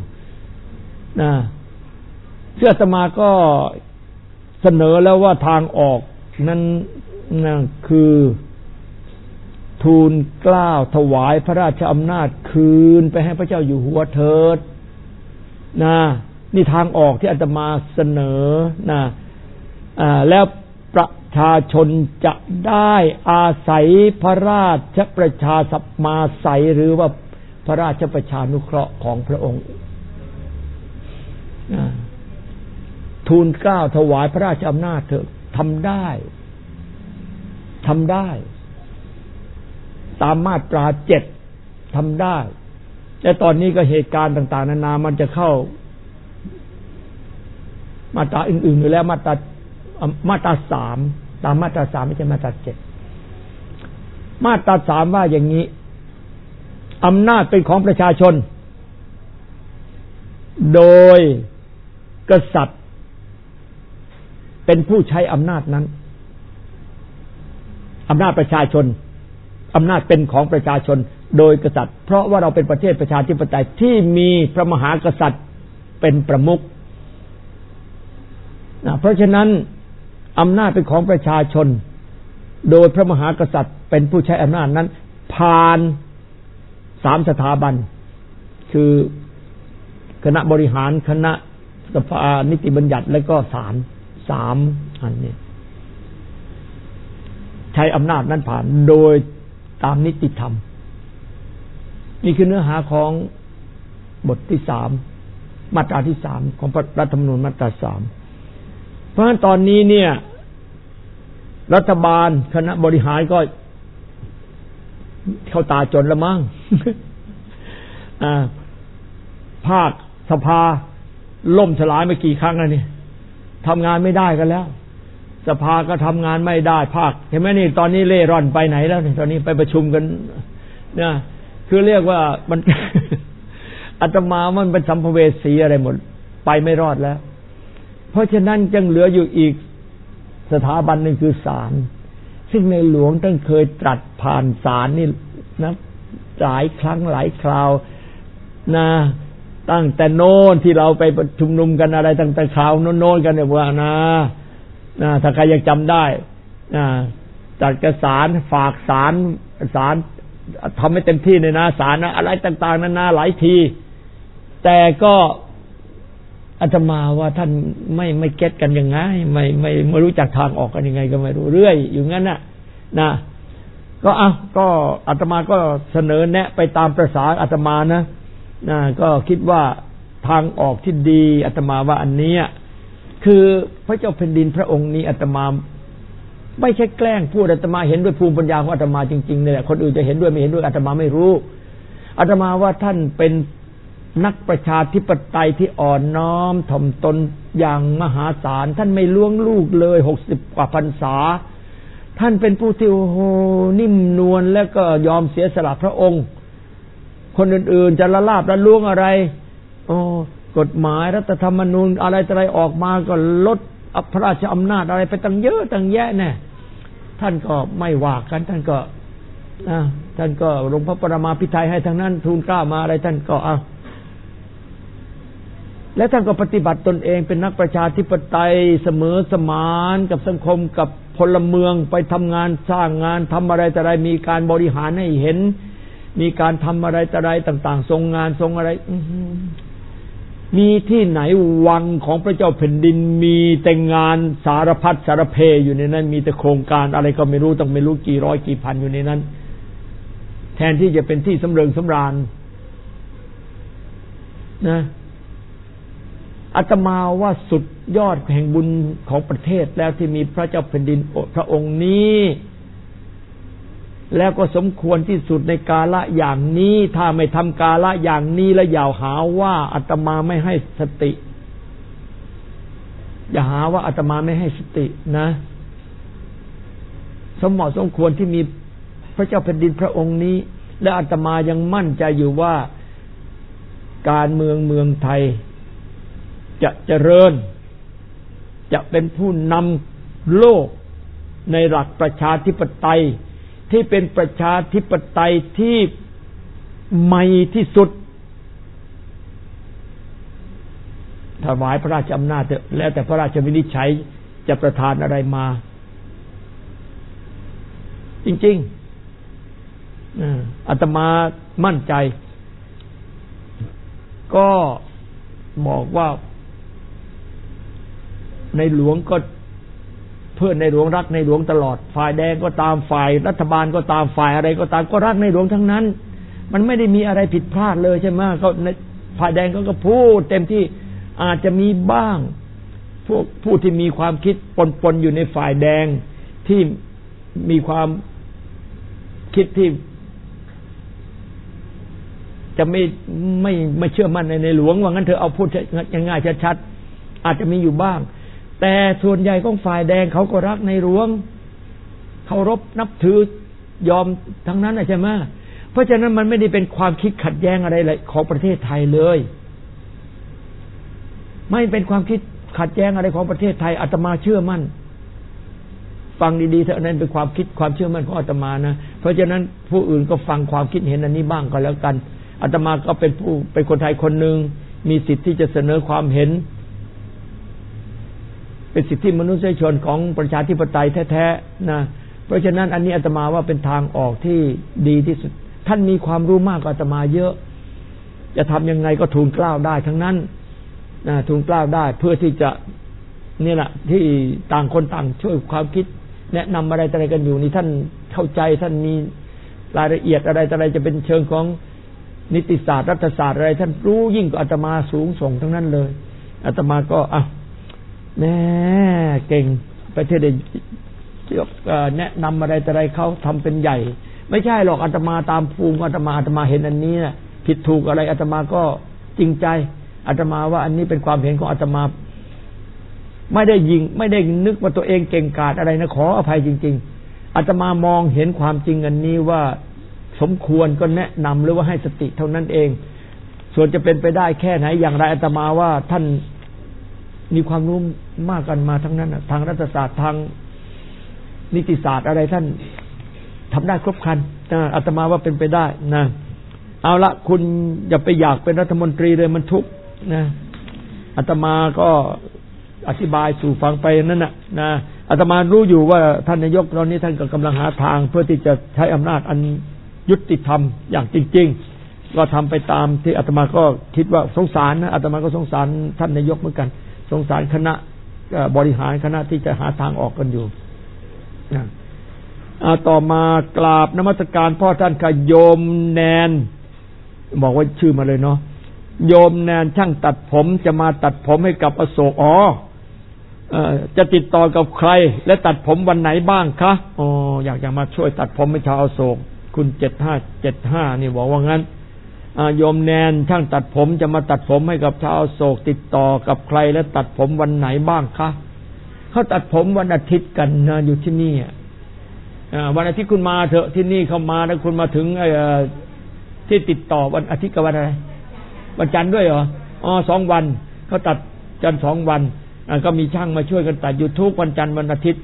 เสื้ออาตมาก็เสนอแล้วว่าทางออกนั้นคือทูลเกล้าถวายพระราชอำนาจคืนไปให้พระเจ้าอยู่หัวเถิดนี่ทางออกที่อาตมาเสนอแล้วประชาชนจะได้อาศัยพระราชประชาสัมมาไสยหรือว่าพระราชประชานุเคราะห์ของพระองค์ทูลเกล้าถวายพระราชอำนาจเถอะทำได้ทำได้ตามมาตรา7ทำได้แต่ตอนนี้ก็เหตุการณ์ต่างๆนานามันจะเข้ามาตราอื่นๆอยู่แล้วมาตรา3ตามมาตรา3ไม่ใช่มาตรา7มาตรา3ว่าอย่างนี้อำนาจเป็นของประชาชนโดยกษัตริย์เป็นผู้ใช้อำนาจนั้นอำนาจประชาชนอำนาจเป็นของประชาชนโดยกษัตริย์เพราะว่าเราเป็นประเทศประชาธิปไตยที่มีพระมหากษัตริย์เป็นประมุขเพราะฉะนั้นอำนาจเป็นของประชาชนโดยพระมหากษัตริย์เป็นผู้ใช้อำนาจนั้นผ่าน3สถาบันคือคณะบริหารคณะสภานิติบัญญัติและก็ศาล3อันนี้ใช้อำนาจนั้นผ่านโดยตามนิติธรรมนี่คือเนื้อหาของบทที่3มาตราที่3ของรัฐธรรมนูญมาตรา3เพราะฉะนั้นตอนนี้เนี่ยรัฐบาลคณะบริหารก็เข้าตาจนละมั้ง ภาคสภาล่มสลายมากี่ครั้งแล้วนี่ทำงานไม่ได้กันแล้วสภาก็ทำงานไม่ได้ภาคเห็นไหมนี่ตอนนี้เล่ร่อนไปไหนแล้วนี่ตอนนี้ไปประชุมกันนะคือเรียกว่ามัน อาตมามันเป็นสัมภเวสีอะไรหมดไปไม่รอดแล้วเพราะฉะนั้นจึงเหลืออยู่อีกสถาบันหนึ่งคือศาลซึ่งในหลวงท่านเคยตรัสผ่านศาลนี่นะหลายครั้งหลายคราวนะตั้งแต่โน้นที่เราไปชุมนุมกันอะไรตั้งแต่คราวโน้นกันเนี่ยว่านะถ้าใครยังจำได้จัดกระสารฝากศาลทำให้เต็มที่เลยนะศาลนะอะไรต่างๆนานาหลายทีแต่ก็อาตมาว่าท่านไม่เก็ตกันยังไงไม่รู้จักทางออกกันยังไงก็ไม่รู้เรื่อยอยู่งั้นน่ะนะก็อาตมาก็เสนอแนะไปตามประสาอาตมานะก็คิดว่าทางออกที่ดีอาตมาว่าอันนี้คือพระเจ้าแผ่นดินพระองค์นี้อาตมาไม่ใช่แกล้งพูดอาตมาเห็นด้วยภูมิปัญญาของอาตมาจริงๆเนี่ยคนอื่นจะเห็นด้วยไม่เห็นด้วยอาตมาไม่รู้อาตมาว่าท่านเป็นนักประชาธิปไตยที่อ่อนน้อมถ่อมตนอย่างมหาศาลท่านไม่ล้วงลูกเลย60 กว่าพรรษาท่านเป็นผู้ที่โอ้โหนิ่มนวลและก็ยอมเสียสละพระองค์คนอื่นๆจะละลาบละล้วงอะไรกฎหมายรัฐธรรมนูญอะไรออกมาก็ลดพระราชอำนาจอะไรไปตั้งเยอะตั้งแยะแน่ท่านก็ไม่ว่ากันท่านก็ลงพระปรมาภิไธยให้ทั้งนั้นทูลเกล้ามาอะไรท่านก็และท่านก็ปฏิบัติตนเองเป็นนักประชาธิปไตยเสมอสมานกับสังคมกับพลเมืองไปทำงานสร้างงานทำอะไรแต่อะไรมีการบริหารให้เห็นมีการทำอะไรแต่อะไรต่างๆทรงงานทรงอะไรมีที่ไหนวังของพระเจ้าแผ่นดินมีแต่งานสารพัดสารเพอยู่ในนั้นมีแต่โครงการอะไรก็ไม่รู้ต้องไม่รู้กี่ร้อยกี่พันอยู่ในนั้นแทนที่จะเป็นที่สำเริงสำราญนะอาตมาว่าสุดยอดแห่งบุญของประเทศแล้วที่มีพระเจ้าแผ่นดินพระองค์นี้แล้วก็สมควรที่สุดในกาละอย่างนี้ถ้าไม่ทำกาละอย่างนี้แล้วอย่าหาว่าอาตมาไม่ให้สติอย่าหาว่าอาตมาไม่ให้สตินะสมเหมาะสมควรที่มีพระเจ้าแผ่นดินพระองค์นี้และอาตมายังมั่นใจอยู่ว่าการเมืองไทยจะเจริญจะเป็นผู้นำโลกในหลักประชาธิปไตยที่เป็นประชาธิปไตยที่ใหม่ที่สุดถวายพระราชอำนาจแล้วแต่พระราชวินิจฉัยจะประทานอะไรมาจริงๆอาตมามั่นใจก็บอกว่าในหลวงก็เพื่อนในหลวงรักในหลวงตลอดฝ่ายแดงก็ตามฝ่ายรัฐบาลก็ตามฝ่ายอะไรก็ตามก็รักในหลวงทั้งนั้นมันไม่ได้มีอะไรผิดพลาดเลยใช่ไหมก็ในฝ่ายแดงก็พูดเต็มที่อาจจะมีบ้างพวกผู้ที่มีความคิดปนอยู่ในฝ่ายแดงที่มีความคิดที่จะไม่เชื่อมั่นในหลวงว่างั้นเธอเอาพูดง่ายๆชัดๆอาจจะมีอยู่บ้างแต่ส่วนใหญ่ของฝ่ายแดงเขาก็รักในหลวงเคารพนับถือยอมทั้งนั้นใช่ไหมเพราะฉะนั้นมันไม่ได้เป็นความคิดขัดแย้งอะไรเลยของประเทศไทยเลยไม่เป็นความคิดขัดแย้งอะไรของประเทศไทยอาตมาเชื่อมั่นฟังดีๆเถอะนั่นเป็นความคิดความเชื่อมั่นของอาตมานะเพราะฉะนั้นผู้อื่นก็ฟังความคิดเห็นอันนี้บ้างก็แล้วกันอาตมาก็เป็นคนไทยคนหนึ่งมีสิทธิ์ที่จะเสนอความเห็นเป็นสิทธิมนุษยชนของประชาธิปไตยแท้ๆนะเพราะฉะนั้นอันนี้อาตมาว่าเป็นทางออกที่ดีที่สุดท่านมีความรู้มากกว่าอาตมาเยอะจะทำยังไงก็ทูลเกล้าได้ทั้งนั้นนะทูลเกล้าได้เพื่อที่จะนี่แหละที่ต่างคนต่างช่วยความคิดแนะนำอะไรอะไรกันอยู่นี่ท่านเข้าใจท่านมีรายละเอียดอะไรจะเป็นเชิงของนิติศาสตร์รัฐศาสตร์อะไรท่านรู้ยิ่งกว่าอาตมาสูงส่งทั้งนั้นเลยอาตมาก็แม่เก่งไปเทศแนะนำอะไรเขาทำเป็นใหญ่ไม่ใช่หรอกอาตมาตามภูมิอาตมาเห็นอันนี้นะผิดถูกอะไรอาตมาก็จริงใจอาตมาว่าอันนี้เป็นความเห็นของอาตมาไม่ได้นึกว่าตัวเองเก่งกาจอะไรนะขออภัยจริงๆอาตมามองเห็นความจริงอันนี้ว่าสมควรก็แนะนำหรือว่าให้สติเท่านั้นเองส่วนจะเป็นไปได้แค่ไหนอย่างไรอาตมาว่าท่านมีความรู้มากกันมาทั้งนั้นทางรัฐศาสตร์ทางนิติศาสตร์อะไรท่านทำได้ครบครันอาตมาว่าเป็นไปได้นะเอาละคุณอย่าไปอยากเป็นรัฐมนตรีเลยมันทุกข์นะอาตมาก็อธิบายสู่ฟังไปนั่นนะอาตมารู้อยู่ว่าท่านนายกตอนนี้ท่านก็กำลังหาทางเพื่อที่จะใช้อำนาจอันยุติธรรมอย่างจริงๆก็ทำไปตามที่อาตมาก็คิดว่าสงสารนะอาตมาก็สงสารท่านนายกเหมือนกันสงสารคณะบริหารคณะที่จะหาทางออกกันอยู่นะต่อมากราบนมัสการพ่อท่านค่ะโยมแนนบอกว่าชื่อมาเลยเนาะโยมแนนช่างตัดผมจะมาตัดผมให้กับอโศกจะติดต่อกับใครและตัดผมวันไหนบ้างคะอยากจะมาช่วยตัดผมให้ชาวอโศกคุณ7575นี่บอกว่างั้นโยมแนนช่างตัดผมจะมาตัดผมให้กับชาวอโศกติดต่อกับใครและตัดผมวันไหนบ้างคะเขาตัดผมวันอาทิตย์กันนะอยู่ที่นี่วันอาทิตย์คุณมาเถอะที่นี่เข้ามาแล้วคุณมาถึงที่ติดต่อวันอาทิตย์กับวันอะไรวันจันทร์ด้วยเหรอ2 วันเขาตัดจันทร์2 วันก็มีช่างมาช่วยกันตัดอยู่ทุกวันจันทร์วันอาทิตย์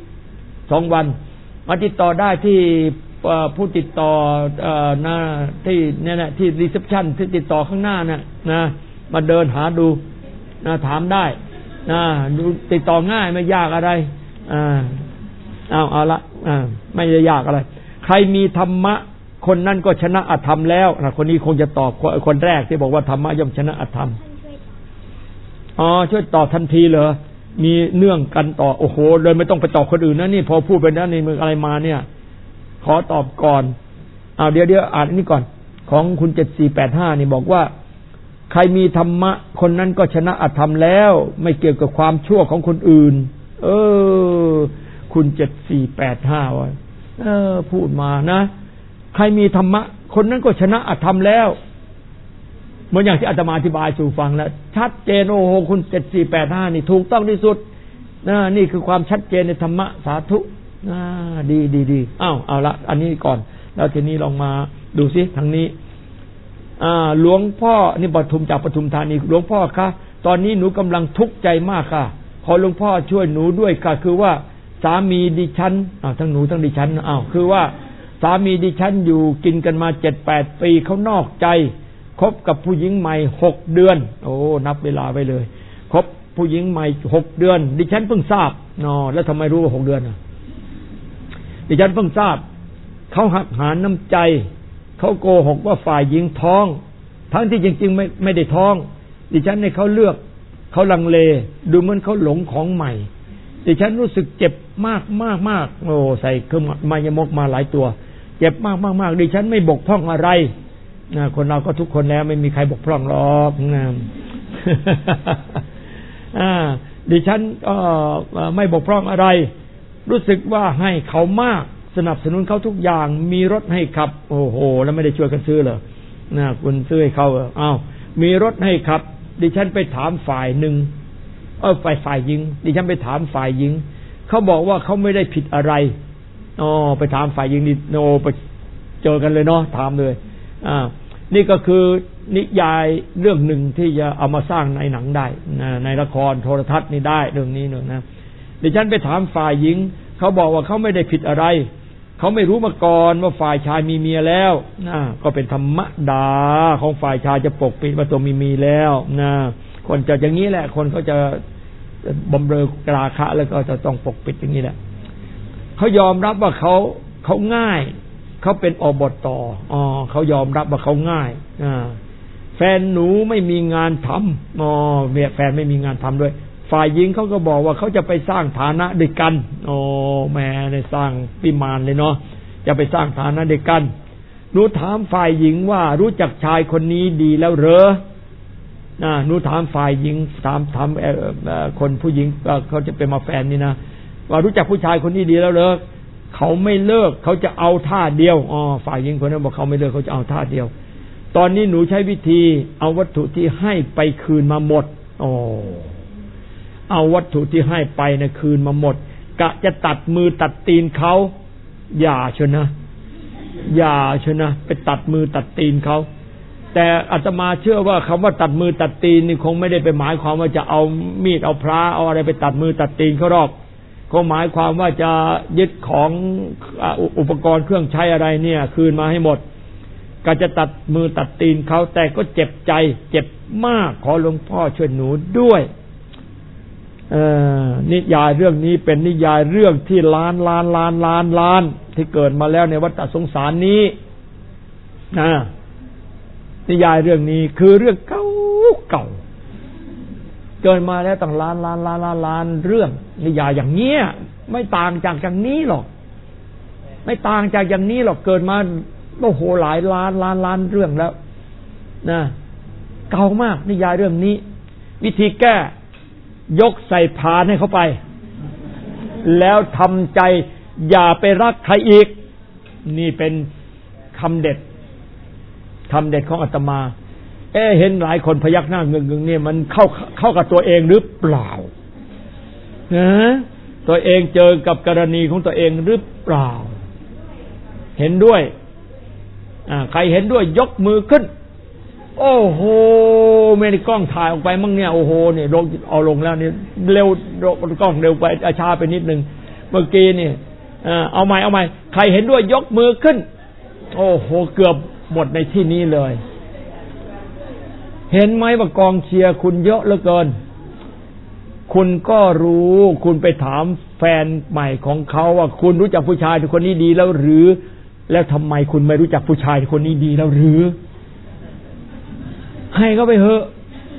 2 วันมาติดต่อได้ที่ผู้ติดต่อที่เนี่ยนะที่รีเซพชันที่ติดต่อข้างหน้านะมาเดินหาดูถามได้ดูติดต่อง่ายไม่ยากอะไรเอาละไม่ได้ยากอะไรใครมีธรรมะคนนั้นก็ชนะอธรรมแล้วคนนี้คงจะตอบคนแรกที่บอกว่าธรรมะย่อมชนะอธรรมช่วยตอบทันทีเหรอมีเนื่องกันต่อโอ้โหเลยไม่ต้องไปตอบคนอื่นนะนี่พอพูดไปแล้วนี่มึงอะไรมาเนี่ยขอตอบก่อนเดี๋ยวอ่านนี่ก่อนของคุณ7485นี่บอกว่าใครมีธรรมะคนนั้นก็ชนะอธรรมแล้วไม่เกี่ยวกับความชั่วของคนอื่นคุณ7485ว่าพูดมานะใครมีธรรมะคนนั้นก็ชนะอธรรมแล้วเหมือนอย่างที่อาตมาอธิบายสู่ฟังแล้วชัดเจนโอ้โหคุณ7485นี่ถูกต้องที่สุดนี่คือความชัดเจนในธรรมะสาธุดีเอาละอันนี้ก่อนแล้วทีนี้ลองมาดูซิทางนี้หลวงพ่อนี่ปทุมจากปทุมธานีหลวงพ่อคะตอนนี้หนูกำลังทุกข์ใจมากค่ะขอหลวงพ่อช่วยหนูด้วยค่ะคือว่าสามีดิฉันทั้งหนูทั้งดิฉันคือว่าสามีดิฉันอยู่กินกันมา 7-8 ปีเขานอกใจคบกับผู้หญิงใหม่6 เดือนนับเวลาไว้เลยคบผู้หญิงใหม่6 เดือนดิฉันเพิ่งทราบแล้วทำไมรู้ว่า6 เดือนดิฉันเพิ่งทราบเขาหักหาน้ำใจเขาโกหกว่าฝ่ายหญิงท้องทั้งที่จริงๆไม่ได้ท้องดิฉันให้เขาเลือกเขาลังเลดูเหมือนเขาหลงของใหม่ดิฉันรู้สึกเจ็บมากใส่เครื่องมายมกมาหลายตัวเจ็บมากดิฉันไม่บกพร่องอะไรคนเราก็ทุกคนแล้วไม่มีใครบกพร่องหรอกดิฉันไม่บกพร่องอะไรรู้สึกว่าให้เขามากสนับสนุนเขาทุกอย่างมีรถให้ขับโอ้โหแล้วไม่ได้ช่วยกันซื้อเหรอนะคุณซื้อให้เขาอ้าวมีรถให้ขับดิฉันไปถามฝ่ายหนึ่งฝ่ายหญิงดิฉันไปถามฝ่ายหญิงเขาบอกว่าเขาไม่ได้ผิดอะไรไปถามฝ่ายหญิงนี่ไปเจอกันเลยเนาะถามเลยนี่ก็คือนิยายเรื่องหนึ่งที่จะเอามาสร้างในหนังได้ในละครโทรทัศน์นี่ได้เรื่องนี้นะดิฉันไปถามฝ่ายหญิงเขาบอกว่าเขาไม่ได้ผิดอะไรเขาไม่รู้มาก่อนว่าฝ่ายชายมีเมียแล้วก็เป็นธรรมดาของฝ่ายชายจะปกปิดว่าตัวมีแล้วนะคนจะอย่างนี้แหละคนเขาจะบำเรอกราคะแล้วก็จะต้องปกปิดอย่างนี้แหละเขายอมรับว่าเขาง่ายเขาเป็นอบต.เขายอมรับว่าเขาง่ายแฟนหนูไม่มีงานทำแฟนไม่มีงานทำด้วยฝ่ายหญิงเขาก็บอกว่าเขาจะไปสร้างฐานะด้วยกันแม่ได้สร้างวิมานเลยเนาะจะไปสร้างฐานะด้วยกันหนูถามฝ่ายหญิงว่ารู้จักชายคนนี้ดีแล้วเหรอหนูถามฝ่ายหญิงถามคนผู้หญิงเขาจะเป็นมาแฟนนี่นะว่ารู้จักผู้ชายคนนี้ดีแล้วเหรอเขาไม่เลิกเขาจะเอาท่าเดียวฝ่ายหญิงคนนั้นบอกเขาไม่เลิกเขาจะเอาท่าเดียวตอนนี้หนูใช้วิธีเอาวัตถุที่ให้ไปคืนมาหมดเอาวัตถุที่ให้ไปนะคืนมาหมดกะจะตัดมือตัดตีนเขาอย่าเชยวนะไปตัดมือตัดตีนเขาแต่อาตมาเชื่อว่าคำว่าตัดมือตัดตีนนี่คงไม่ได้ไปหมายความว่าจะเอามีดเอาพระเอาอะไรไปตัดมือตัดตีนเขาหรอกก็หมายความว่าจะยึดของอุปกรณ์เครื่องใช้อะไรเนี่ยคืนมาให้หมดก็จะตัดมือตัดตีนเขาแต่ก็เจ็บใจเจ็บมากขอหลวงพ่อช่วยหนูด้วยนิยายเรื่องนี้เป็นนิยายเรื่องที่ล้านที่เกิดมาแล้วในวัฏสงสารนี้นิยายเรื่องนี้คือเรื่องเก่าเกิดมาแล้วตั้งล้านเรื่องนิยายอย่างเงี้ยไม่ต่างจากอย่างนี้หรอกเกิดมาโอ้โหหลายล้านเรื่องแล้วนะเก่ามากนิยายเรื่องนี้วิธีแก้ยกใส่พานให้เขาไปแล้วทำใจอย่าไปรักใครอีกนี่เป็นคำเด็ดของอาตมาเห็นหลายคนพยักหน้าเงึงๆเนี่ยมันเข้ากับตัวเองหรือเปล่าตัวเองเจอกับกรณีของตัวเองหรือเปล่าเห็นด้วยใครเห็นด้วยยกมือขึ้นโอ้โหไม่ได้กล้องถ่ายออกไปมั่งเนี่ยโอ้โหเนี่ยเอาลงแล้วเนี่ยเร็วกล้องเร็วไปช้าไปนิดนึงเมื่อกี้นี่เอาใหม่ใครเห็นด้วยยกมือขึ้นโอ้โหเกือบหมดในที่นี้เลยเห็นไหมว่ากองเชียร์คุณเยอะเหลือเกินคุณก็รู้คุณไปถามแฟนใหม่ของเขาว่าคุณรู้จักผู้ชายคนนี้ดีแล้วหรือแล้วทำไมคุณไม่รู้จักผู้ชายคนนี้ดีแล้วหรือให้เขาไปเถอะ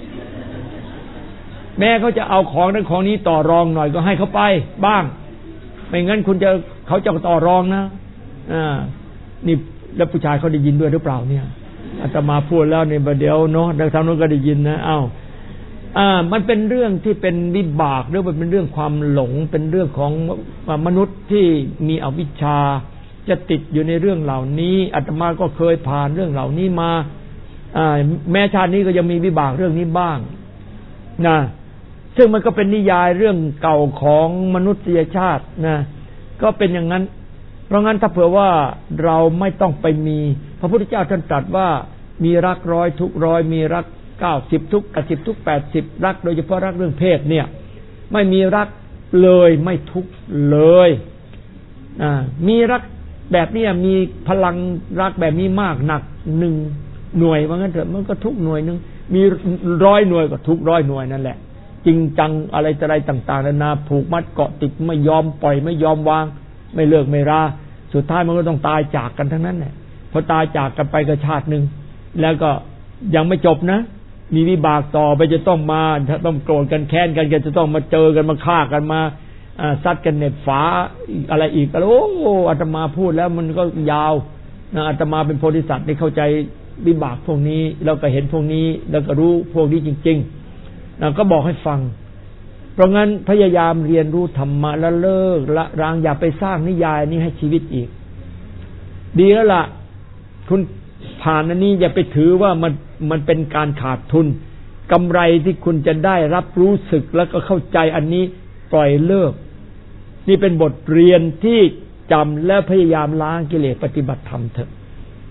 แม่เขาจะเอาของนั้นของนี้ต่อรองหน่อยก็ให้เขาไปบ้างไม่งั้นเขาจะต่อรองนะนี่แล้วผู้ชายเขาได้ยินด้วยหรือเปล่าเนี่ยอาตมาพูดแล้วเนี่ยเดี๋ยวเนาะทางโน้นก็ได้ยินนะมันเป็นเรื่องที่เป็นวิบากหรือมันเป็นเรื่องความหลงเป็นเรื่องของมนุษย์ที่มีอวิชชาจะติดอยู่ในเรื่องเหล่านี้อาตมาก็เคยผ่านเรื่องเหล่านี้มาแม้ชาตินี้ก็ยังมีวิบากเรื่องนี้บ้างนะซึ่งมันก็เป็นนิยายเรื่องเก่าของมนุษยชาตินะก็เป็นอย่างนั้นเพราะงั้นถ้าเผื่อว่าเราไม่ต้องไปมีพระพุทธเจ้าท่านตรัสว่ามีรัก100ทุก100มีรัก90ทุก80ทุก80รักโดยเฉพาะรักเรื่องเพศเนี่ยไม่มีรักเลยไม่ทุกเลยมีรักแบบนี้มีพลังรักแบบนี้มากหนัก1หน่วยว่างั้นเถอะมันก็ทุกหน่วยนึงมี100หน่วยก็ทุก100หน่วยนั่นแหละจริงจังอะไรต่างๆนานาผูกมัดเกาะติดไม่ยอมปล่อยไม่ยอมวางไม่เลิกไม่ราสุดท้ายมันก็ต้องตายจากกันทั้งนั้นแหละพอตายจากกันไปก็ชาตินึงแล้วก็ยังไม่จบนะมีวิบากต่อไปจะต้องมาต้องโกรธกันแค้นกันจะต้องมาเจอกันมาฆ่ากันมาซัดกันเน็บฝาอะไรอีกโอ้อาตมาพูดแล้วมันก็ยาวนะอาตมาเป็นโพธิสัตว์ได้เข้าใจวิบากพวกนี้แล้วก็เห็นพวกนี้แล้วก็รู้พวกนี้จริงๆนะก็บอกให้ฟังราะงั้นพยายามเรียนรู้ธรรมะแล้วเลิกละรางอย่าไปสร้างนิยายนี้ให้ชีวิตอีกดีแล้วล่ะคุณผ่านอันนี้อย่าไปถือว่ามันเป็นการขาดทุนกำไรที่คุณจะได้รับรู้สึกแล้วก็เข้าใจอันนี้ปล่อยเลิกนี่เป็นบทเรียนที่จำและพยายามล้างกิเลสปฏิบัติธรรมเถอะ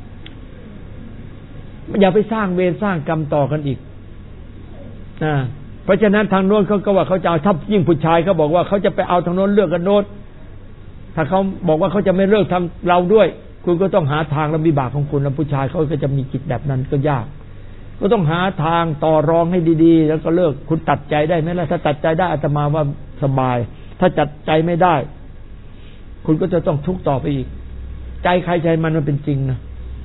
อย่าไปสร้างเวรสร้างกรรมต่อกันอีกเพราะฉะนั้นทางโน้นเขาก็ว่าเขาจะเอาถ้ายิ่งผู้ชายเขาบอกว่าเขาจะไปเอาทางโน้นเลือกกันโน้นถ้าเขาบอกว่าเขาจะไม่เลิกทางเราด้วยคุณก็ต้องหาทางและวิบากของคุณแล้วผู้ชายเขาก็จะมีจิตแบบนั้นก็ยากก็ต้องหาทางต่อรองให้ดีๆแล้วก็เลิกคุณตัดใจได้ไหมล่ะถ้าตัดใจได้อาตมาว่าสบายถ้าจัดใจไม่ได้คุณก็จะต้องทุกข์ต่อไปอีกใจใครใจมันเป็นจริงนะ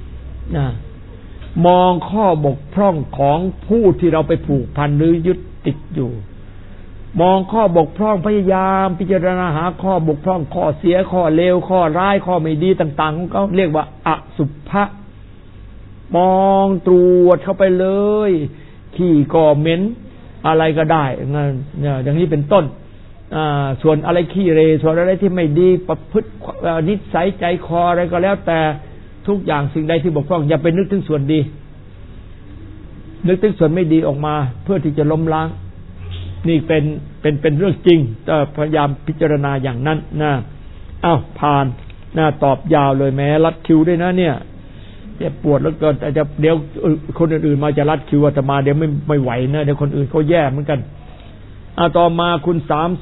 มองข้อบกพร่องของผู้ที่เราไปผูกพันหรือยึดติดอยู่มองข้อบกพร่องพยายามพิจารณาหาข้อบกพร่องข้อเสียข้อเลวข้อร้ายข้อไม่ดีต่างๆของเขาเรียกว่าอสุภะมองตรวจเข้าไปเลยขี้ก็เหม็นอะไรก็ได้อย่างนี้เป็นต้นส่วนอะไรขี้เรส่วนอะไรที่ไม่ดีประพฤตินิสัยใจคออะไรก็แล้วแต่ทุกอย่างสิ่งใดที่บกพร่องอย่าไปนึกถึงส่วนดีนึกถึงส่วนไม่ดีออกมาเพื่อที่จะล้มล้างนี่เป็นเรื่องจริงพยายามพิจารณาอย่างนั้นนะผ่านตอบยาวเลยแม้รัดคิวด้วยนะเนี่ยเจ็บปวดแล้วเกินแต่จะเดี๋ยวคนอื่นๆมาจะรัดคิวอาตมาเดี๋ยวไม่ไหวนะเดี๋ยวคนอื่นเขาแย่เหมือนกันต่อมาคุณ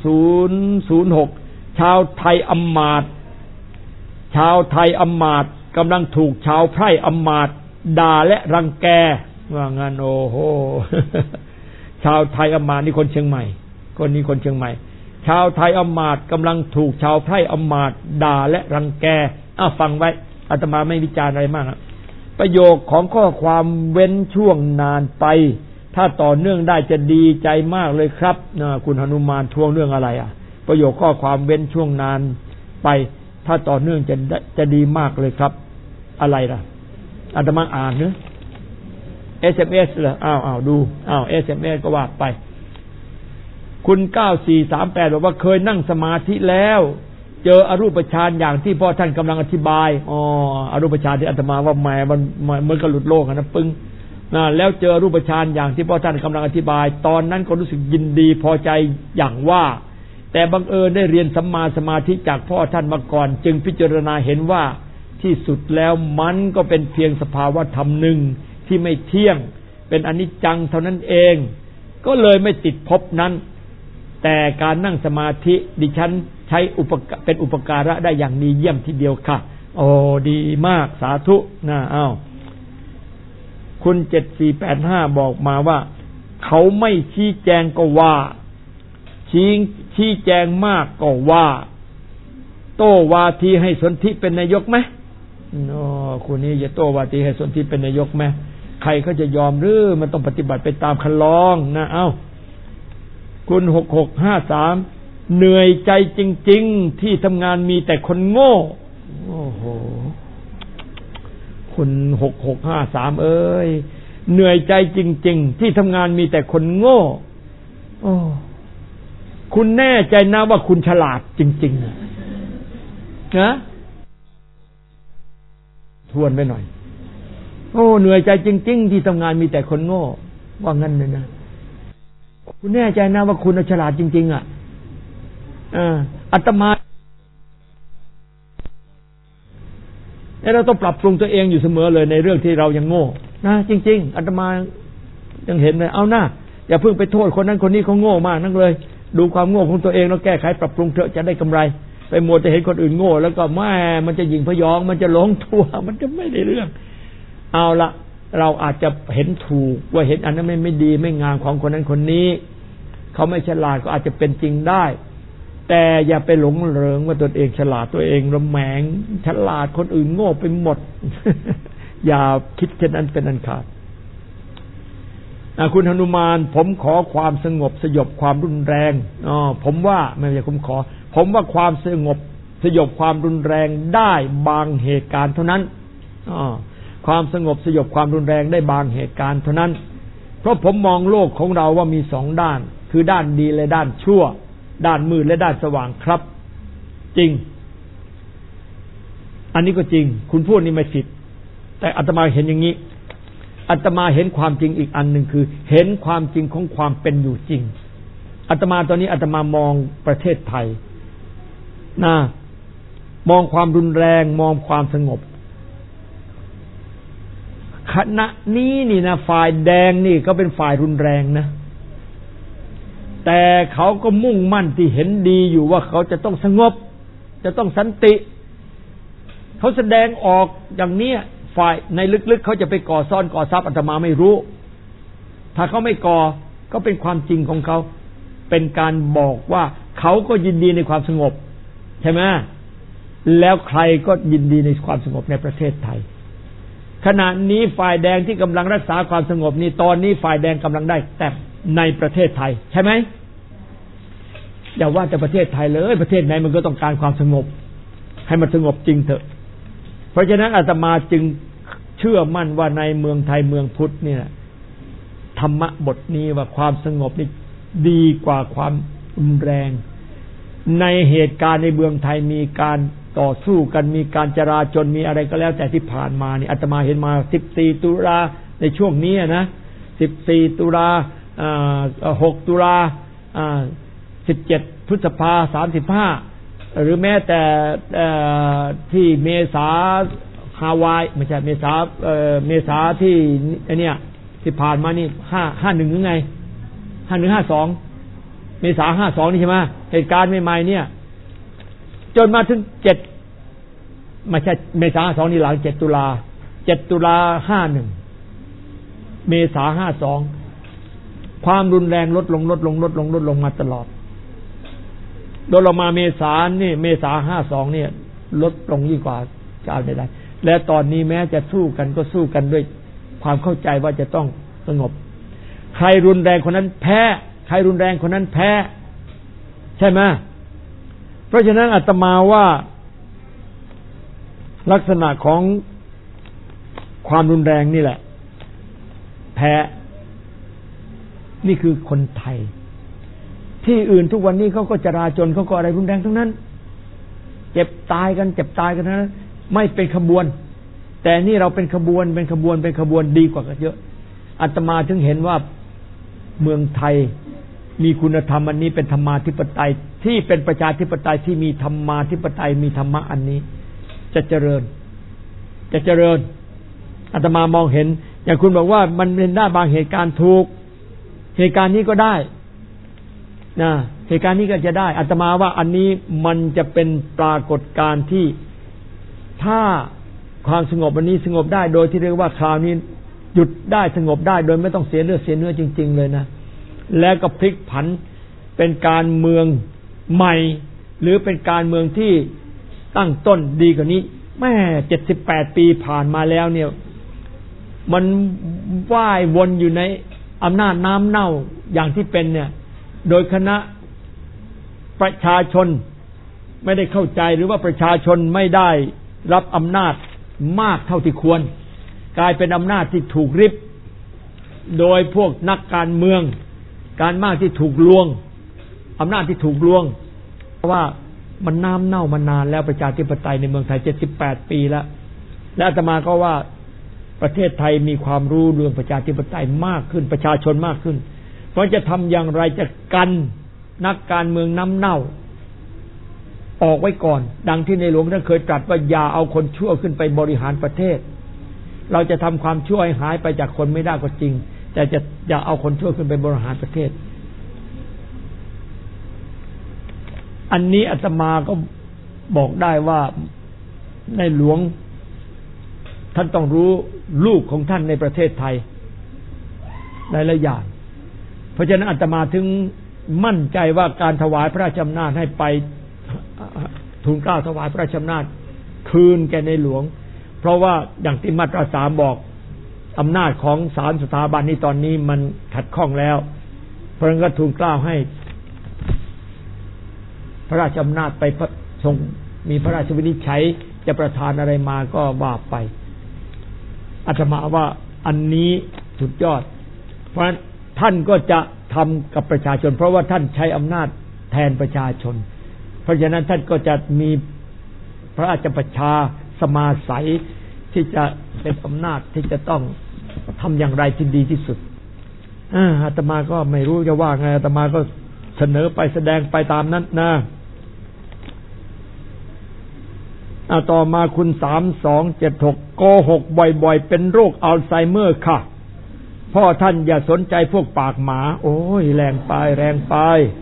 3006ชาวไทยอำมาตย์ชาวไทยอำมาตย์กำลังถูกชาวไพร่อำมาตย์ด่าและรังแกว่างั้นโอ้โหชาวไทยอำมาตย์นี่คนเชียงใหม่คนนี้คนเชียงใหม่ชาวไทยอำมาตย์กำลังถูกชาวไพร่อำมาตย์ด่าและรังแกฟังไว้อาตมาไม่วิจารณ์อะไรมากประโยคของข้อความเว้นช่วงนานไปถ้าต่อเนื่องได้จะดีใจมากเลยครับคุณหนุมานทวงเรื่องอะไรประโยคข้อความเว้นช่วงนานไปถ้าต่อเนื่องจะดีมากเลยครับอะไรล่ะอาตมาอ่านเนอะ SMS เหรอดูSMS ก็ว่าไปคุณ9438บอกว่าเคยนั่งสมาธิแล้วเจออรูปฌานอย่างที่พ่อท่านกำลังอธิบายอรูปฌานที่อาตมาว่าแหมมันเหมือนกับหลุดโลกนะปึ้งแล้วเจอรูปฌานอย่างที่พ่อท่านกำลังอธิบายตอนนั้นก็รู้สึกยินดีพอใจอย่างว่าแต่บังเอิญได้เรียนสัมมาสมาธิจากพ่อท่านมาก่อนจึงพิจารณาเห็นว่าที่สุดแล้วมันก็เป็นเพียงสภาวะธรรมหนึ่งที่ไม่เที่ยงเป็นอนิจจังเท่านั้นเองก็เลยไม่ติดภพนั้นแต่การนั่งสมาธิดิฉันใช้เป็นอุปการะได้อย่างดีเยี่ยมทีเดียวค่ะโอ้ดีมากสาธุคุณ7485บอกมาว่าเขาไม่ชี้แจงก็ว่าชี้แจงมากก็ว่าโต้วาทีให้สนธิเป็นนายกไหมคุณนี่จะโต้วาทีให้สนธิเป็นนายกไหมใครเขาจะยอมหรือมันต้องปฏิบัติไปตามคันลองนะคุณ6653เหนื่อยใจจริงๆที่ทำงานมีแต่คนโง่โอ้โหคุณ6653เหนื่อยใจจริงๆที่ทำงานมีแต่คนโง่คุณแน่ใจนะว่าคุณฉลาดจริงๆนะทวนไปหน่อยเหนื่อยใจจริงๆที่ทำงานมีแต่คนโง่ว่างั้นเลยนะคุณแน่ใจนะว่าคุณฉลาดจริงๆอาตมาเราต้องปรับปรุงตัวเองอยู่เสมอเลยในเรื่องที่เรายังโง่นะจริงๆอาตมายังเห็นเลยเอาหน้าอย่าเพิ่งไปโทษคนนั้นคนนี้เขาโง่มากนักเลยดูความโง่ของตัวเองแล้วแก้ไขปรับปรุงเถอะจะได้กำไรไปมัวจะเห็นคนอื่นโง่แล้วก็มันจะหยิ่งพยองมันจะหลงตัวมันจะไม่ได้เรื่องเอาละเราอาจจะเห็นถูกว่าเห็นอันนั้นไม่ดีไม่งามของคนนั้นคนนี้เขาไม่ฉลาดก็อาจจะเป็นจริงได้แต่อย่าไปหลงเหริงว่าตนเองฉลาดตัวเองระแหงฉลาดคนอื่นโง่ไปหมด อย่าคิดเช่นนั้นเป็นอันขาดคุณหนุมานผมขอความสงบสยบความรุนแรงผมว่าไม่ใช่ผมว่าความสงบสยบความรุนแรงได้บางเหตุการณ์เท่านั้นความสงบสยบความรุนแรงได้บางเหตุการณ์เท่านั้นเพราะผมมองโลกของเราว่ามีสองด้านคือด้านดีและด้านชั่วด้านมืดและด้านสว่างครับจริงอันนี้ก็จริงคุณพูดนี่ไม่ผิดแต่อาตมาเห็นอย่างนี้อาตมาเห็นความจริงอีกอันหนึ่งคือเห็นความจริงของความเป็นอยู่จริงอาตมาตอนนี้อาตมามองประเทศไทยนะมองความรุนแรงมองความสงบขณะนี้นี่นะฝ่ายแดงนี่ก็เป็นฝ่ายรุนแรงนะแต่เขาก็มุ่งมั่นที่เห็นดีอยู่ว่าเขาจะต้องสงบจะต้องสันติเขาแสดงออกอย่างนี้ฝ่ายในลึกๆเขาจะไปก่อซ่อนก่อทรัพย์อาตมาไม่รู้ถ้าเขาไม่ก่อก็เป็นความจริงของเขาเป็นการบอกว่าเขาก็ยินดีในความสงบใช่ไหมแล้วใครก็ยินดีในความสงบในประเทศไทยขณะนี้ฝ่ายแดงที่กำลังรักษาความสงบนี่ตอนนี้ฝ่ายแดงกำลังได้แต้มในประเทศไทยใช่ไหมอย่าว่าแต่ประเทศไทยเลยประเทศไหนมันก็ต้องการความสงบให้มันสงบจริงเถอะเพราะฉะนั้นอาตมาจึงเชื่อมั่นว่าในเมืองไทยเมืองพุทธเนี่ยธรรมะบทนี้ว่าความสงบนี่ดีกว่าความรุนแรงในเหตุการณ์ในเมืองไทยมีการต่อสู้กันมีการจราจนมีอะไรก็แล้วแต่ที่ผ่านมานี่อาตมาเห็นมา14ตุลาในช่วงนี้นะ14ตุลา6ตุลา17พฤษภา35หรือแม้แต่ที่เมษาฮาวายไม่ใช่เมษาที่อันเนี้ยที่ผ่านมานี่51หรือไง5152เมษา52นี่ใช่ไหมเหตุการณ์ใหม่ๆเนี่ยจนมาถึง7ไม่ใช่เมษา52นี่หลัง7ตุลา51เมษา52ความรุนแรงลดลงมาตลอดโดยเรามาเมษา52เนี่ยลดลงยิ่งกว่าเจ้าใดๆและตอนนี้แม้จะสู้กันก็สู้กันด้วยความเข้าใจว่าจะต้องสงบใครรุนแรงคนนั้นแพ้ใครรุนแรงคนนั้นแพ้ใช่ไหมเพราะฉะนั้นอาตมาว่าลักษณะของความรุนแรงนี่แหละแพ้นี่คือคนไทยที่อื่นทุกวันนี้เขาก็จราจนเขาก็อะไรรุนแรงทั้งนั้นเจ็บตายกันนะไม่เป็นขบวนแต่นี่เราเป็นขบวนดีกว่ากันเยอะอาตมาถึงเห็นว่าเมืองไทยมีคุณธรรมอันนี้เป็นธรรมาธิปไตยที่เป็นประชาธิปไตยที่มีธรรมาธิปไตยมีธรรมะอันนี้จะเจริญอาตมามองเห็นอย่างคุณบอกว่ามันเป็นได้บางเหตุการณ์ถูกเหตุการณ์นี้ก็ได้นะเหตุการณ์นี้ก็จะได้อาตมาว่าอันนี้มันจะเป็นปรากฏการณ์ที่ถ้าความสงบวันนี้สงบได้โดยที่เรียกว่าคราวนี้หยุดได้สงบได้โดยไม่ต้องเสียเลือดเสียเนื้อจริงๆเลยนะแล้วก็พลิกผันเป็นการเมืองใหม่หรือเป็นการเมืองที่ตั้งต้นดีกว่านี้แม่78ปีผ่านมาแล้วเนี่ยมันว่ายวนอยู่ในอำนาจน้ำเน่าอย่างที่เป็นเนี่ยโดยคณะประชาชนไม่ได้เข้าใจหรือว่าประชาชนไม่ได้รับอำนาจมากเท่าที่ควรกลายเป็นอำนาจที่ถูกริบโดยพวกนักการเมืองการมากที่ถูกลวงอำนาจที่ถูกลวงเพราะว่ามันน้ำเน่ามานานแล้วประชาธิปไตยในเมืองไทย78ปีแล้วและอาตมาก็ว่าประเทศไทยมีความรู้เรื่องประชาธิปไตยมากขึ้นประชาชนมากขึ้นเพราะจะทำอย่างไรจะกันนักการเมืองน้ำเน่าออกไว้ก่อนดังที่ในหลวงท่านเคยตรัสว่าอย่าเอาคนชั่วขึ้นไปบริหารประเทศเราจะทำความชั่วให้หายไปจากคนไม่ได้ก็จริงแต่จะอย่าเอาคนชั่วขึ้นไปบริหารประเทศอันนี้อาตมาก็บอกได้ว่าในหลวงท่านต้องรู้ลูกของท่านในประเทศไทยหลายๆอย่างเพราะฉะนั้นอาตมาถึงมั่นใจว่าการถวายพระราชอำนาจให้ไปทูลเกล้าถวายพระราชอำนาจคืนแก่ในหลวงเพราะว่าอย่างที่มาตรา3บอกอำนาจของ3สถาบันนี้ตอนนี้มันขัดข้องแล้วเพราะฉะนั้นก็ทูลเกล้าให้พระราชอำนาจไปทรงมีพระราชวินิจฉัยจะประทานอะไรมาก็ว่าไปอาตมาว่าอันนี้สุดยอดเพราะฉะนั้นท่านก็จะทำกับประชาชนเพราะว่าท่านใช้อำนาจแทนประชาชนเพราะฉะนั้นท่านก็จะมีพระราชบัญชาสมาสัยที่จะเป็นอำนาจที่จะต้องทำอย่างไรที่ดีที่สุดอาตมาก็ไม่รู้จะว่าไงอาตมาก็เสนอไปแสดงไปตามนั้นนะต่อมาคุณ3276โกหกบ่อยๆเป็นโรคอัลไซเมอร์ค่ะพ่อท่านอย่าสนใจพวกปากหมาโอ้ยแรงไป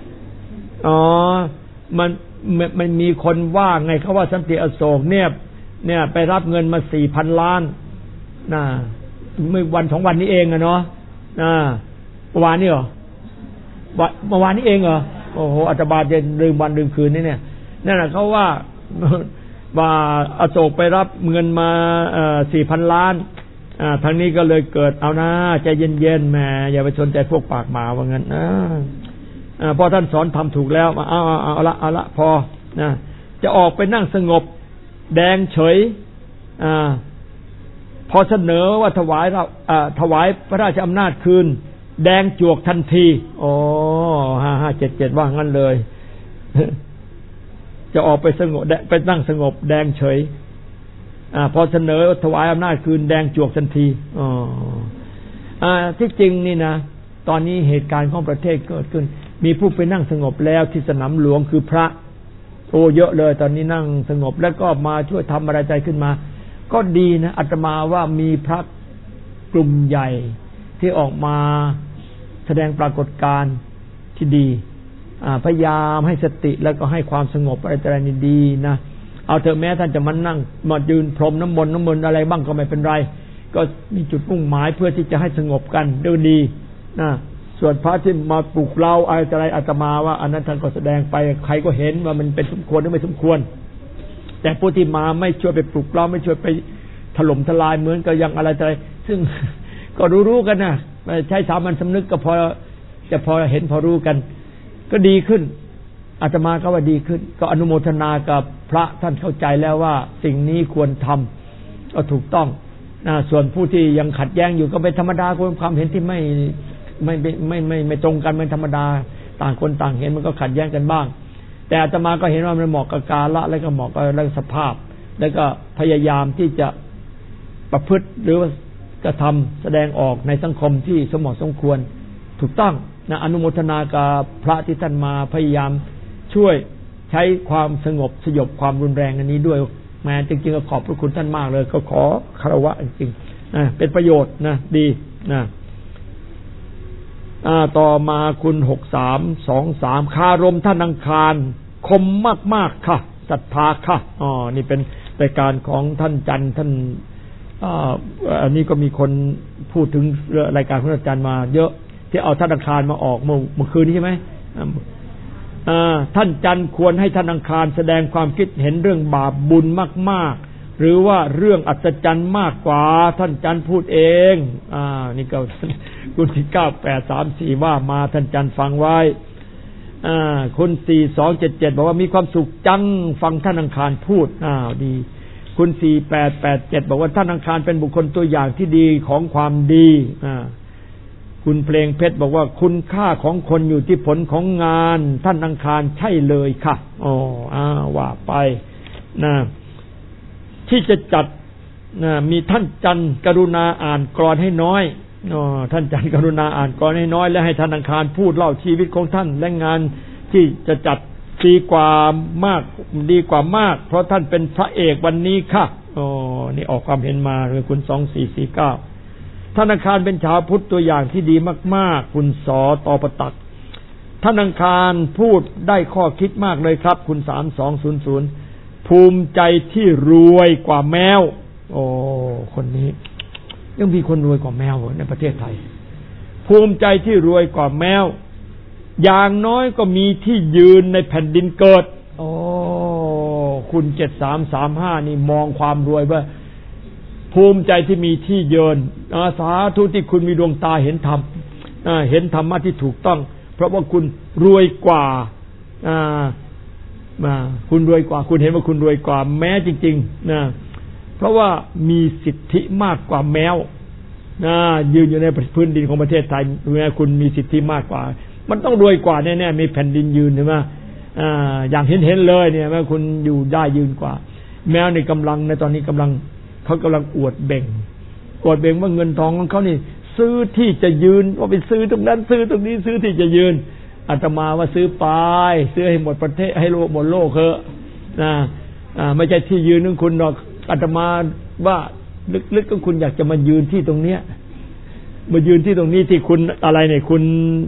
มันมีคนว่าไงเขาว่าสันติอโศกเนี่ยไปรับเงินมา 4,000 ล้านนะเมื่อวัน2วันนี้เองอะเนาะเมื่อวานนี้เหรอเมื่อวานนี้เองเหรอโอ้โหอาตมาจะลืมวันลืมคืนนี่เนี่ยนั่นแหละเขาว่าอโศกไปรับเงินมา4,000 ล้านทางนี้ก็เลยเกิดเอานะใจเย็นๆแหมอย่าไปสนใจพวกปากหมาว่างั้นพอท่านสอนทำถูกแล้วเอาละพอนะจะออกไปนั่งสงบแดงเฉยพอเสนอว่าถวายพระราชอำนาจคืนแดงจวกทันทีโอ้5577ว่างั้นเลยจะออกไปสงบไปนั่งสงบแดงเฉยพอเสนอถวายอำนาจคืนแดงจวกทันทีที่จริงนี่นะตอนนี้เหตุการณ์ของประเทศเกิดขึ้นมีผู้ไปนั่งสงบแล้วที่สนามหลวงคือพระเยอะเลยตอนนี้นั่งสงบแล้วก็มาช่วยทำอะไรใจขึ้นมาก็ดีนะอาตมาว่ามีพระกลุ่มใหญ่ที่ออกมาแสดงปรากฏการณ์ที่ดีพยายามให้สติแล้วก็ให้ความสงบอะไรนี่ดีนะเอาเถอะแม้ท่านจะมานั่งมายืนพรมน้ำมนต์อะไรบ้างก็ไม่เป็นไรก็มีจุดมุ่งหมายเพื่อที่จะให้สงบกันดูดีนะส่วนพระที่มาปลุกเราอะไรอาตมาว่าอันนั้นท่านก็แสดงไปใครก็เห็นว่ามันเป็นสมควรหรือไม่สมควรแต่ผู้ที่มาไม่ช่วยไปปลุกเราไม่ช่วยไปถล่มทลายเหมือนกับอย่างอะไรซึ่งก็รู้กันนะใช้สามัญสำนึกก็พอเห็นพอรู้กันก็ดีขึ้นอาตมาก็ว่าดีขึ้นก็อนุโมทนากับพระท่านเข้าใจแล้วว่าสิ่งนี้ควรทำก็ถูกต้องส่วนผู้ที่ยังขัดแย้งอยู่ก็เป็นธรรมดาความเห็นที่ไม่ตรงกันเป็นธรรมดาต่างคนต่างเห็นมันก็ขัดแย้งกันบ้างแต่อาตมาก็เห็นว่ามันเหมาะกับกาลแล้วก็เหมาะกับสภาพแล้วก็พยายามที่จะประพฤติหรือว่ากระทำแสดงออกในสังคมที่สมเหมาะสมควรถูกต้องอนุโมทนากับพระที่ท่านมาพยายามช่วยใช้ความสงบสยบความรุนแรงอันนี้ด้วยแม้จริงๆก็ขอบพระคุณท่านมากเลยก็ขอคารวะจริงๆเป็นประโยชน์นะดีนะต่อมาคุณ6323คารมท่านอังคารคมมากๆค่ะศรัทธาค่ะนี่เป็นรายการของท่านจันทร์ท่านอันนี้ก็มีคนพูดถึงรายการของอาจารย์มาเยอะที่เอาท่านอังคารมาออกเมื่อคืนนี้ใช่ไหมท่านจันทร์ควรให้ท่านอังคารแสดงความคิดเห็นเรื่องบาปบุญมากๆหรือว่าเรื่องอัศจรรย์มากกว่าท่านจันทร์พูดเองนี่ก็คุณที่9834ว่ามาท่านจันทร์ฟังไว้คุณ4277บอกว่ามีความสุขจังฟังท่านอังคารพูดดีคุณ4887บอกว่าท่านอังคารเป็นบุคคลตัวอย่างที่ดีของความดีคุณเพลงเพชรบอกว่าคุณค่าของคนอยู่ที่ผลของงานท่านอังคารใช่เลยค่ะว่าไปนะที่จะจัดมีท่านจันทร์กรุณาอ่านกลอนให้น้อยท่านจันทร์กรุณาอ่านกลอนให้น้อยและให้ท่านอังคารพูดเล่าชีวิตของท่านและงานที่จะจัดดีกว่ามากเพราะท่านเป็นพระเอกวันนี้ค่ะนี่ออกความเห็นมาเลยคุณ2449ท่านอังคารเป็นชาวพุทธตัวอย่างที่ดีมากๆคุณสตปตักท่านอังคารพูดได้ข้อคิดมากเลยครับคุณ3200ภูมิใจที่รวยกว่าแมวคนนี้ยังมีคนรวยกว่าแมวในประเทศไทยภูมิใจที่รวยกว่าแมวอย่างน้อยก็มีที่ยืนในแผ่นดินเกิดคุณ7335นี่มองความรวยว่าภูมิใจที่มีที่ยืนสาธุที่คุณมีดวงตาเห็นธรรมเห็นธรรมะที่ถูกต้องเพราะว่าคุณรวยกว่าคุณรวยกว่าคุณเห็นว่าคุณรวยกว่าแม้จริงๆนะเพราะว่ามีสิทธิมากกว่าแมวยืนอยู่ในพื้นดินของประเทศไทยแม้คุณมีสิทธิมากกว่ามันต้องรวยกว่าแน่ๆมีแผ่นดินยืนใช่ไหมอย่างเห็นเลยเนี่ยว่าคุณอยู่ได้ยืนกว่าแม้ในกำลังในตอนนี้เขากำลังอวดเบ่งว่าเงินทองของเขานี่ซื้อที่จะยืนว่าไปซื้อตรงนั้นซื้อตรงนี้ซื้อที่จะยืนอาตมาว่าซื้อไปซื้อให้หมดประเทศให้หมดโลกเถอะไม่ใช่ที่ยืนของคุณหรอกอาตมาว่าลึกๆก็คุณอยากจะมายืนที่ตรงเนี้ยมายืนที่ตรงนี้ที่คุณอะไรเนี่ยคุณ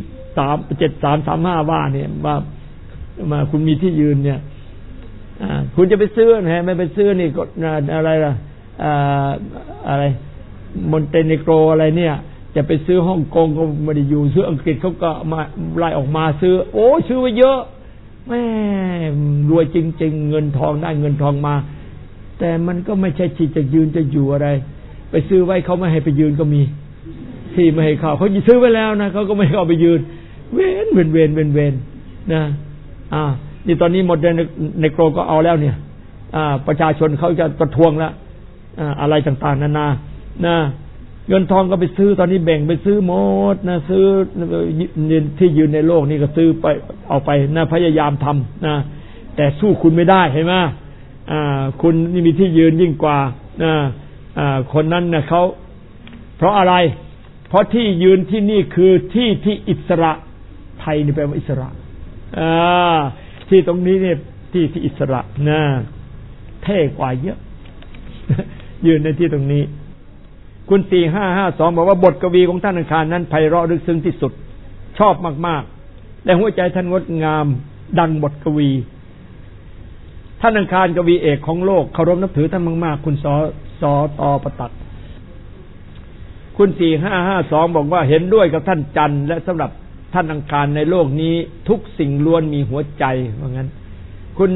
7335ว่าเนี่ยว่ามาคุณมีที่ยืนเนี่ยคุณจะไปซื้อนะไม่ไปซื้อนี่ก็อะไรล่ะอะไรมอนเตเนโกรอะไรเนี่ยจะไปซื้อฮ่องกงก็ไม่ได้อยู่ซื้ออังกฤษเขาก็มาไล่ออกมาซื้อโอ้ซื้อไว้เยอะแม่รวยจริงๆเงินทองได้เงินทองมาแต่มันก็ไม่ใช่ที่จะยืนจะอยู่อะไรไปซื้อไว้เขาไม่ให้ไปยืนก็มีที่ไม่ให้เขาซื้อไว้แล้วนะเขาก็ไม่ให้เอาไปยืนเว้นนะนี่ตอนนี้หมดในโกรก็เอาแล้วเนี่ยประชาชนเขาจะประท้วงแล้วอะไรต่างๆนานานะเงินทองก็ไปซื้อตอนนี้แบ่งไปซื้อหมดนะซื้อที่ยืนในโลกนี่ก็ซื้อไปเอาไปนะพยายามทำนะแต่สู้คุณไม่ได้เห็นไหมคุณนี่มีที่ยืนยิ่งกว่าคนนั้นนะเขาเพราะอะไรเพราะที่ยืนที่นี่คือที่อิสระไทยนี่แปลว่าอิสระที่ตรงนี้เนี่ยที่อิสระนะเท่กว่าเยอะ ยืนในที่ตรงนี้คุณ4552บอกว่าบทกวีของท่านอังคารนั้นไพเราะลึกซึ้งที่สุดชอบมากๆและหัวใจท่านงดงามดังบทกวีท่านอังคารกวีเอกของโลกเคารพนับถือท่านมากๆคุณสตประตักคุณ4552บอกว่าเห็นด้วยกับท่านจันทร์และสำหรับท่านอังคารในโลกนี้ทุกสิ่งล้วนมีหัวใจว่างั้นคุณ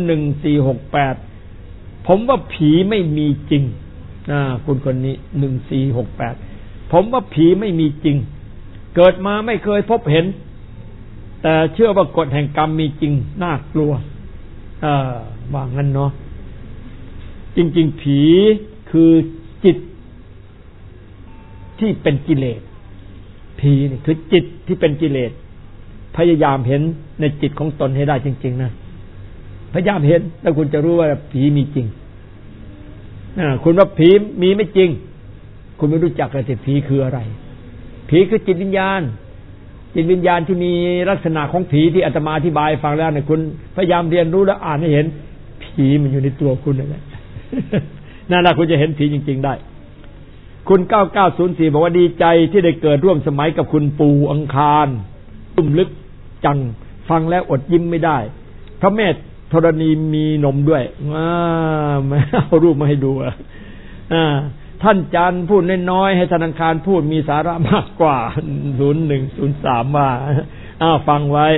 1468ผมว่าผีไม่มีจริงคุณคนนี้1468ผมว่าผีไม่มีจริงเกิดมาไม่เคยพบเห็นแต่เชื่อว่ากฎแห่งกรรมมีจริงน่ากลัวว่างั้นเนาะจริงๆผีคือจิตที่เป็นกิเลสผีนี่คือจิตที่เป็นกิเลสพยายามเห็นในจิตของตนให้ได้จริงๆนะพยายามเห็นแล้วคุณจะรู้ว่าผีมีจริงคุณว่าผีมีไม่จริงคุณไม่รู้จักเลยแต่ผีคืออะไรผีคือจิตวิญญาณที่มีลักษณะของผีที่อาตมาอธิบายฟังแล้วเนี่ยคุณพยายามเรียนรู้และอ่านให้เห็นผีมันอยู่ในตัวคุณนั่นแหละนั่นแหละคุณจะเห็นผีจริงๆได้คุณ9904บอกว่าดีใจที่ได้เกิดร่วมสมัยกับคุณปู่อังคารลุ่มลึกจังฟังแล้วอดยิ้มไม่ได้พระแม่ธรณีมีนมด้วยเอารูปมาให้ดูท่านจันทร์พูดน้อยๆให้ธนาคารพูดมีสาระมากกว่า0103ว่าฟังไว้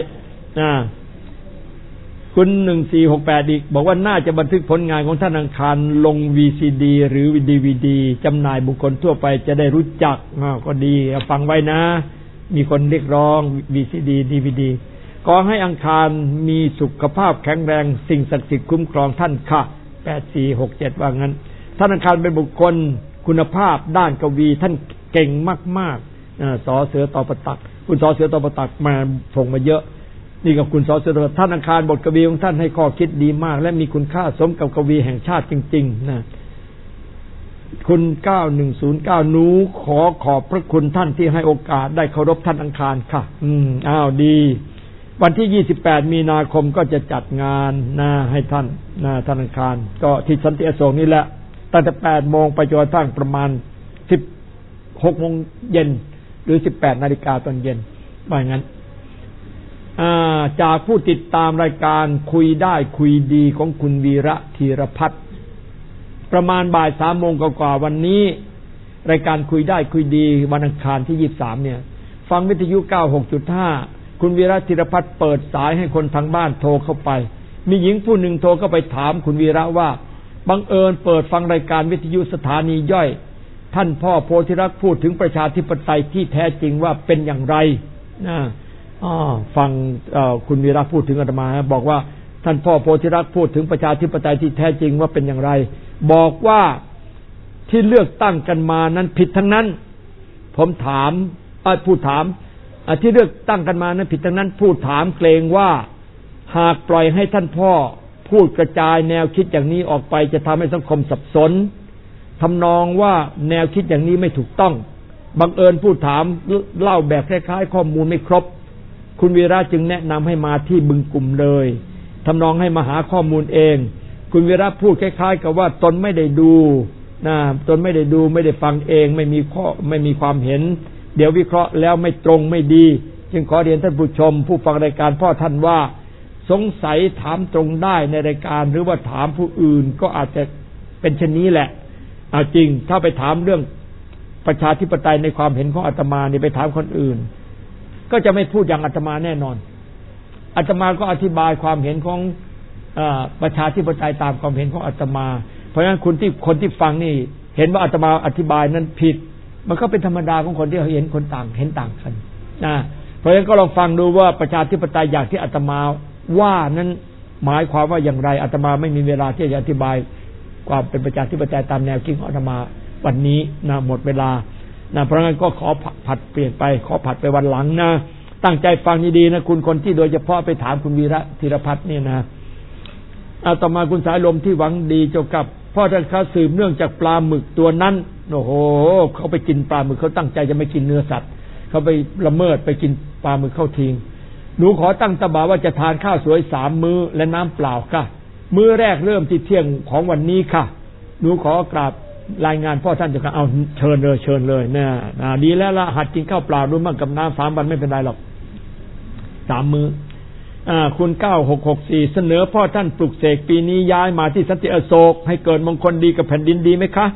คุณ1468อีกบอกว่าน่าจะบันทึกผลงานของท่านอังคารลง VCD หรือ DVD จำหน่ายบุคคลทั่วไปจะได้รู้จักก็ดีฟังไว้นะมีคนเรียกร้อง VCD DVD ขอให้อังคารมีสุขภาพแข็งแรงสิ่งศักดิ์สิทธิ์คุ้มครองท่านค่ะ8467ว่างั้นท่านอังคารเป็นบุคคลคุณภาพด้านกวีท่านเก่งมากๆสอเสือตอประตักคุณสอเสือตอประตักมาส่งมาเยอะนี่กับคุณสอเสือตอท่านอังคารบทกวีของท่านให้ข้อคิดดีมากและมีคุณค่าสมกับกวีแห่งชาติจริงๆนะคุณ9109หนูขอบพระคุณท่านที่ให้โอกาสได้เคารพท่านอังคารค่ะดีวันที่28มีนาคมก็จะจัดงานให้ท่านธนาคารก็ที่สันติอโศกนี่แหละตั้งแต่ 8 โมงไปจนกระทั่งประมาณ 16 โมงเย็นหรือ 18 นาฬิกาตอนเย็นว่าอย่างนั้นจากผู้ติดตามรายการคุยได้คุยดีของคุณวีระธีรพัฒน์ประมาณบ่าย 3 โมงกว่าวันนี้รายการคุยได้คุยดีวันอังคารที่23เนี่ยฟังวิทยุ 96.5คุณวีระธีรพัฒน์เปิดสายให้คนทางบ้านโทรเข้าไปมีหญิงผู้หนึ่งโทรเข้าไปถามคุณวีระว่าบังเอิญเปิดฟังรายการวิทยุสถานีย่อยท่านพ่อโพธิรักษ์พูดถึงประชาธิปไตยที่แท้จริงว่าเป็นอย่างไรฟังคุณวีระพูดถึงอาตมาบอกว่าท่านพ่อโพธิรักษ์พูดถึงประชาธิปไตยที่แท้จริงว่าเป็นอย่างไรบอกว่าที่เลือกตั้งกันมานั้นผิดทั้งนั้นผมถามผู้ถามที่เลือกตั้งกันมานั้นผิดทั้งนั้นผู้ถามเกรงว่าหากปล่อยให้ท่านพ่อพูดกระจายแนวคิดอย่างนี้ออกไปจะทำให้สังคมสับสนทำนองว่าแนวคิดอย่างนี้ไม่ถูกต้องบังเอิญผู้ถามเล่าแบบคล้ายๆข้อมูลไม่ครบคุณวีระจึงแนะนำให้มาที่บึงกุ่มเลยทำนองให้มาหาข้อมูลเองคุณวีระพูดคล้ายๆกับว่าตนไม่ได้ดูตนไม่ได้ดูไม่ได้ฟังเองไม่มีความเห็นเดี๋ยววิเคราะห์แล้วไม่ตรงไม่ดีจึงขอเรียนท่านผู้ชมผู้ฟังรายการพ่อท่านว่าสงสัยถามตรงได้ในรายการหรือว่าถามผู้อื่นก็อาจจะเป็นเช่นนี้แหละเอาจริงถ้าไปถามเรื่องประชาธิปไตยในความเห็นของอาตมานี่ไปถามคนอื่นก็จะไม่พูดอย่างอาตมาแน่นอนอาตมาก็อธิบายความเห็นของประชาธิปไตยตามความเห็นของอาตมาเพราะฉะนั้นคนที่ฟังนี่เห็นว่าอาตมาอธิบายนั้นผิดมันก็เป็นธรรมดาของคนที่เห็นคนต่างเห็นต่างกันเพราะฉะนั้นก็ลองฟังดูว่าประชาธิปไตยอย่างที่อาตมาว่านั้นหมายความว่าอย่างไรอาตมาไม่มีเวลาที่จะอธิบายความเป็นประชาธิปไตยตามแนวคิดของอาตมาวันนี้หมดเวลาเพราะงั้นก็ขอผัดเปลี่ยนไปขอผัดไปวันหลังตั้งใจฟังดีๆนะคุณคนที่โดยเฉพาะไปถามคุณวีระธีรพัฒน์เนี่ยนะต่อมาคุณสายลมที่หวังดีเจ้ากับพ่อท่านเขาสืบเนื่องจากปลาหมึกตัวนั้นโอ้โหเขาไปกินปลาหมึกเขาตั้งใจจะไม่กินเนื้อสัตว์เขาไปละเมิดไปกินปลาหมึกเข้าทิ้งหนูขอตั้งตบะว่าจะทานข้าวสวย3 มื้อและน้ำเปล่าค่ะมื้อแรกเริ่มที่เที่ยงของวันนี้ค่ะหนูขอกราบรายงานพ่อท่านจะเอาเชิญเลยนะดีแล้วละหัดกินข้าวเปล่าด้วยมั่งกับน้ำ3 วันไม่เป็นไรหรอก3 มื้อคุณ9664เสนอพ่อท่านปลุกเสกปีนี้ย้ายมาที่สันติอโศกให้เกิดมงคลดีกับแผ่นดินดีไหมคะ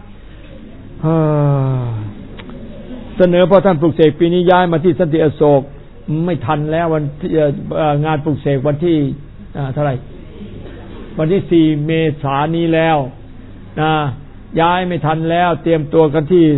เสนอพ่อท่านปลุกเสกปีนี้ย้ายมาที่สันติอโศกไม่ทันแล้ววันงานปลุกเสกวันที่เท่าไหร่วันที่4 เมษายนนี้แล้วย้ายไม่ทันแล้วเตรียมตัวกันที่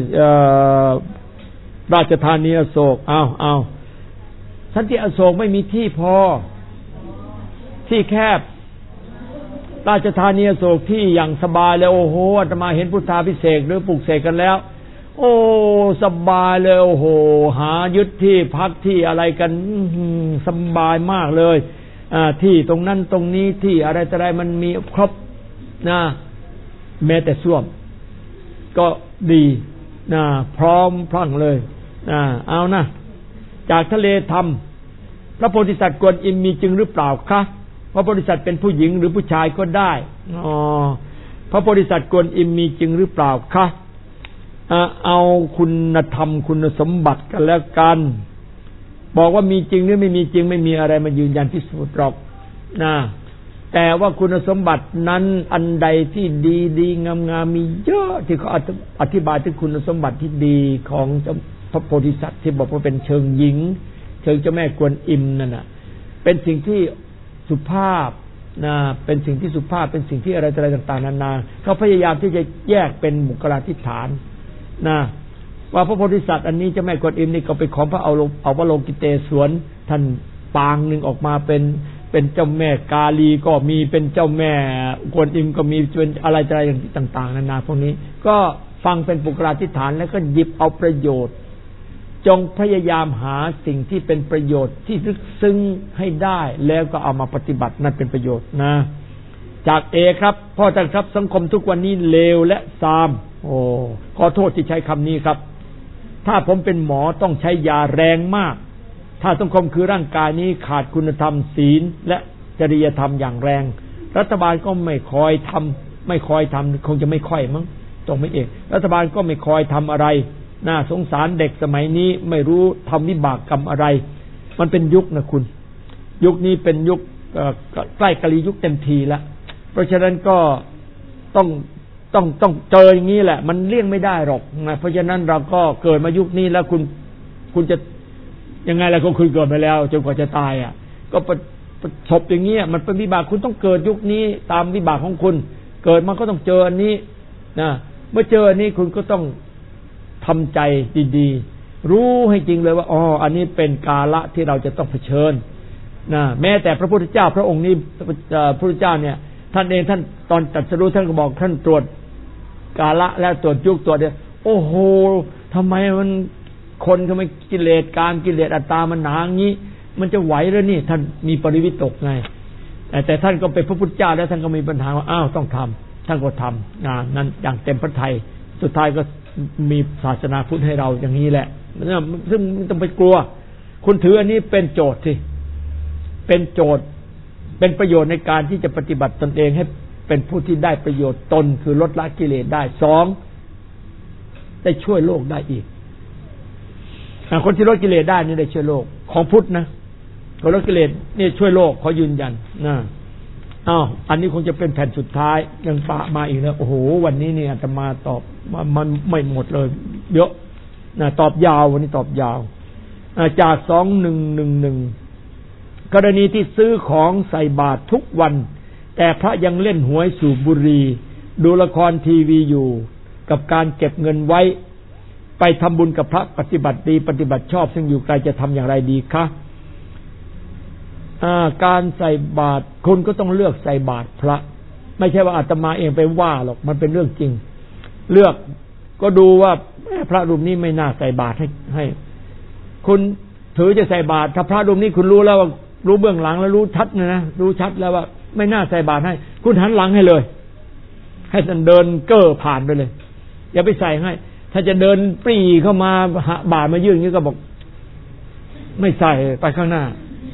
ราชธานีอโศกเอาสันติอโศกไม่มีที่พอที่แคบราชธานีอโศกที่อย่างสบายเลยโอ้โหอาตมาเห็นพุทธาภิเษกหรือปลุกเสกกันแล้วโอ้สบายเลยโอ้โหหายึดที่พักที่อะไรกันสบายมากเลยที่ตรงนั้นตรงนี้ที่อะไรมันมีครบแม้แต่ส้วมก็ดีพร้อมพรั่งเลยเอานะจากทะเลธรรมพระโพธิสัตว์กวนอิมมีจริงหรือเปล่าคะพระโพธิสัตว์เป็นผู้หญิงหรือผู้ชายก็ได้พระโพธิสัตว์กวนอิมมีจริงหรือเปล่าคะเอาคุณธรรมคุณสมบัติกันแล้วกันบอกว่ามีจริงหรือไม่มีจริงไม่มีอะไรมายืนยันพิสูจน์หรอกแต่ว่าคุณสมบัตินั้นอันใดที่ดีงามมีเยอะที่เขาอธิบายถึงคุณสมบัติที่ดีของพระโพธิสัตว์ที่บอกว่าเป็นเชิงหญิงเชิงเจ้าแม่กวนอิมนั่นน่ะเป็นสิ่งที่สุภาพเป็นสิ่งที่สุภาพเป็นสิ่งที่อะไรต่างๆนานาเขาพยายามที่จะแยกเป็นบุคลาธิฐานว่าพระโพธิสัตว์อันนี้เจ้าแม่กวนอิมนี่ก็เป็นของพระเอาวโลกิเตศวรท่านปางหนึ่งออกมาเป็นเจ้าแม่กาลีก็มีเป็นเจ้าแม่กวนอิมก็มีเป็นอะไรต่างๆนานาพวกนี้ก็ฟังเป็นบุคลาธิฐานแล้วก็หยิบเอาประโยชน์จงพยายามหาสิ่งที่เป็นประโยชน์ที่ลึกซึ้งให้ได้แล้วก็เอามาปฏิบัตินั่นเป็นประโยชน์จากเอครับพ่อท่านครับสังคมทุกวันนี้เลวและซามขอโทษที่ใช้คำนี้ครับถ้าผมเป็นหมอต้องใช้ยาแรงมากถ้าสังคมคือร่างกายนี้ขาดคุณธรรมศีลและจริยธรรมอย่างแรงรัฐบาลก็ไม่คอยทำคงจะไม่ค่อยมั้งต้องไม่เองรัฐบาลก็ไม่คอยทำอะไรน่าสงสารเด็กสมัยนี้ไม่รู้ทำวิบากกรรมอะไรมันเป็นยุคนะคุณยุคนี้เป็นยุคใกล้กาลียุคเต็มทีแล้วเพราะฉะนั้นก็ต้องเจออย่างนี้แหละมันเลี่ยงไม่ได้หรอกนะเพราะฉะนั้นเราก็เกิดมายุคนี้แล้วคุณจะยังไงล่ะก็คุณเกิดมาแล้วจนกว่าจะตายก็ประสบอย่างนี้มันเป็นวิบากคุณต้องเกิดยุคนี้ตามวิบากของคุณเกิดมาก็ต้องเจออันนี้นะเมื่อเจออันนี้คุณก็ต้องทำใจดีๆรู้ให้จริงเลยว่าอันนี้เป็นกาละที่เราจะต้องเผชิญแม้แต่พระพุทธเจ้าพระองค์นี้พระพุทธเจ้าเนี่ยท่านเองท่านตอนตรัสรู้ท่านก็บอกท่านตรวจกาละและตรวจยุคตรวจเนี่ยโอ้โหทำไมมันคนทำไมกิเลสกามกิเลสอัตตามันหนางี้มันจะไหวแล้วนี่ท่านมีปริวิตกไงแต่ท่านก็เป็นพระพุทธเจ้าแล้วท่านก็มีปัญหาว่าอ้าวต้องทำท่านก็ทำงานนั้นอย่างเต็มพระทัยสุดท้ายก็มีศาสนาพุทธให้เราอย่างนี้แหละซึ่งไม่ต้องไปกลัวคุณถืออันนี้เป็นโจทย์สิเป็นโจทย์เป็นประโยชน์ในการที่จะปฏิบัติตนเองให้เป็นผู้ที่ได้ประโยชน์ตนคือลดละกิเลสได้สองได้ช่วยโลกได้อีกคนที่ลดกิเลสได้นี่ได้ช่วยโลกของพุทธนะคนลดกิเลสนี่ช่วยโลกเขายืนยันนะอันนี้คงจะเป็นแผ่นสุดท้ายยังปะมาอีกแล้วโอ้โหวันนี้เนี่ยอาตมาตอบมันไม่หมดเลยเยอะนะตอบยาววันนี้ตอบยาวจาก2111กรณีที่ซื้อของใส่บาตรทุกวันแต่พระยังเล่นหวยสูบบุหรี่ดูละครทีวีอยู่กับการเก็บเงินไว้ไปทำบุญกับพระปฏิบัติดีปฏิบัติชอบซึ่งอยู่ไกลจะทำอย่างไรดีคะการใส่บาตรคุณก็ต้องเลือกใส่บาตรพระไม่ใช่ว่าอาตมาเองไปว่าหรอกมันเป็นเรื่องจริงเลือกก็ดูว่าพระรูปนี้ไม่น่าใส่บาตรให้คุณถือจะใส่บาตรถ้าพระรูปนี้คุณรู้แล้วว่ารู้เบื้องหลังแล้วรู้ชัดนะรู้ชัดแล้วว่าไม่น่าใส่บาตรให้คุณหันหลังให้เลยให้ท่านเดินเก้อผ่านไปเลยอย่าไปใส่ให้ถ้าจะเดินปรีเข้ามาบาตรมายื่นอย่างนี้ก็บอกไม่ใส่ไปข้างหน้า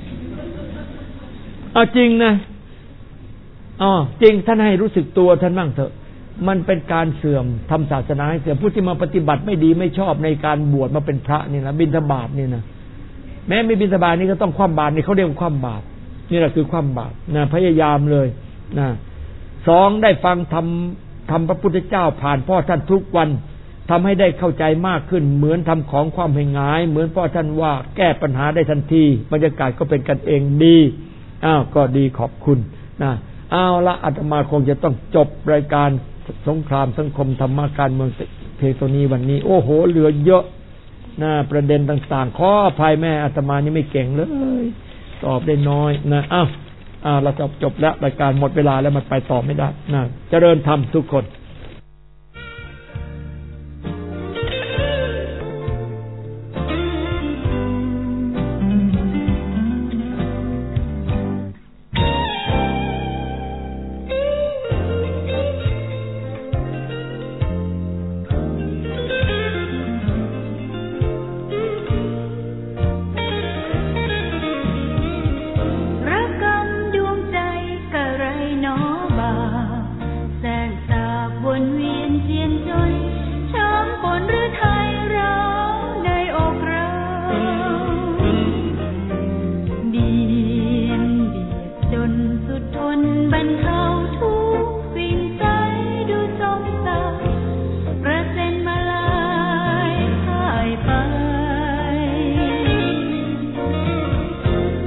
จริงนะจริงท่านให้รู้สึกตัวท่านบ้างเถอะมันเป็นการเสื่อมทำศาสนาให้เสื่อมผู้ที่มาปฏิบัติไม่ดีไม่ชอบในการบวชมาเป็นพระนี่นะบิณฑบาตนี่นะแม้ไม่บิณฑบาตนี่ก็ต้องคว่ำบาตรนี่เขาเรียกว่าคว่ำบาตรนี่แหละคือคว่ำบาตรนะพยายามเลยนะสองได้ฟังธรรมพระพุทธเจ้าผ่านพ่อท่านทุกวันทำให้ได้เข้าใจมากขึ้นเหมือนทำของความให้ง่ายเหมือนพ่อท่านว่าแก้ปัญหาได้ทันทีบรรยากาศก็เป็นกันเองดีก็ดีขอบคุณนะละอาตมาคงจะต้องจบรายการสงครามสังคมธรรมะการเมืองเพโตนี้วันนี้โอ้โหเหลือเยอะนะประเด็นต่างๆขออภัยแม่อาตมานี่ไม่เก่งเลยตอบได้น้อยนะเราจบแล้วรายการหมดเวลาแล้วมันไปต่อไม่ได้นะเจริญธรรมทุกคน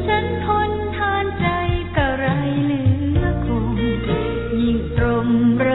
ยิ่งตรม